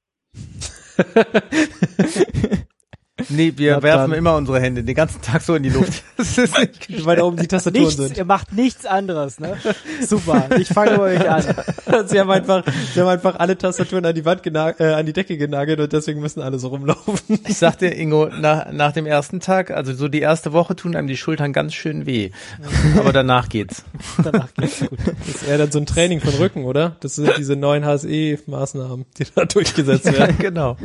Nee, wir Na werfen dann. immer unsere Hände den ganzen Tag so in die Luft. Das ist nicht Weil da oben die Tastaturen Nichts, sind. ihr macht nichts anderes, ne? Super, ich fange bei euch an. Sie haben einfach, sie haben einfach alle Tastaturen an die Wand genagelt, äh, an die Decke genagelt und deswegen müssen alle so rumlaufen. Ich sag dir, Ingo, nach, nach dem ersten Tag, also so die erste Woche tun einem die Schultern ganz schön weh. Aber danach geht's. Danach geht's gut. Das wäre dann so ein Training von Rücken, oder? Das sind diese neuen H S E-Maßnahmen, die da durchgesetzt werden. Genau.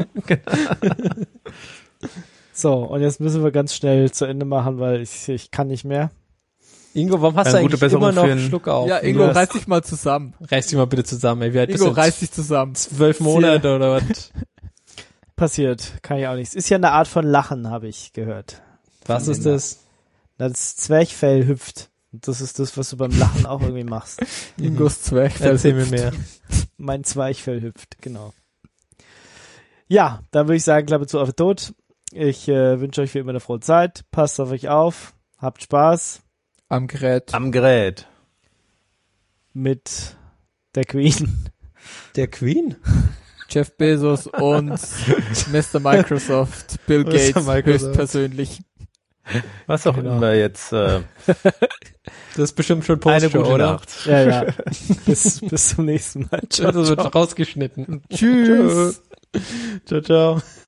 So, und jetzt müssen wir ganz schnell zu Ende machen, weil ich, ich kann nicht mehr. Ingo, warum hast Eine du gute eigentlich Besserung immer noch für einen- Schluck auf? Ja, Ingo, Du hast- reiß dich mal zusammen. Reiß dich mal bitte zusammen, ey. Wie alt bist Ingo, du? reiß dich zusammen. Zwölf Monate oder was? Passiert, kann ich auch nichts. Ist ja eine Art von Lachen, habe ich gehört. Was ist das? Das Zwerchfell hüpft. Und das ist das, was du beim Lachen auch irgendwie machst. Ingos Zwerg. Erzähl mir mehr. Mein Zwerchfell hüpft, genau. Ja, dann würde ich sagen, Klappe zu auf den Tod. Ich äh, wünsche euch wie immer eine frohe Zeit. Passt auf euch auf. Habt Spaß Am Gerät. Am Gerät. mit der Queen. Der Queen? Jeff Bezos und Mister Microsoft, Bill Mister Gates Microsoft. höchstpersönlich. Was auch Genau. immer jetzt. Äh, Das ist bestimmt schon eine Postshow, gute oder? Nacht. Ja, ja. bis, bis zum nächsten Mal. Ciao, Das wird ciao. rausgeschnitten. Tschüss. Ciao, ciao.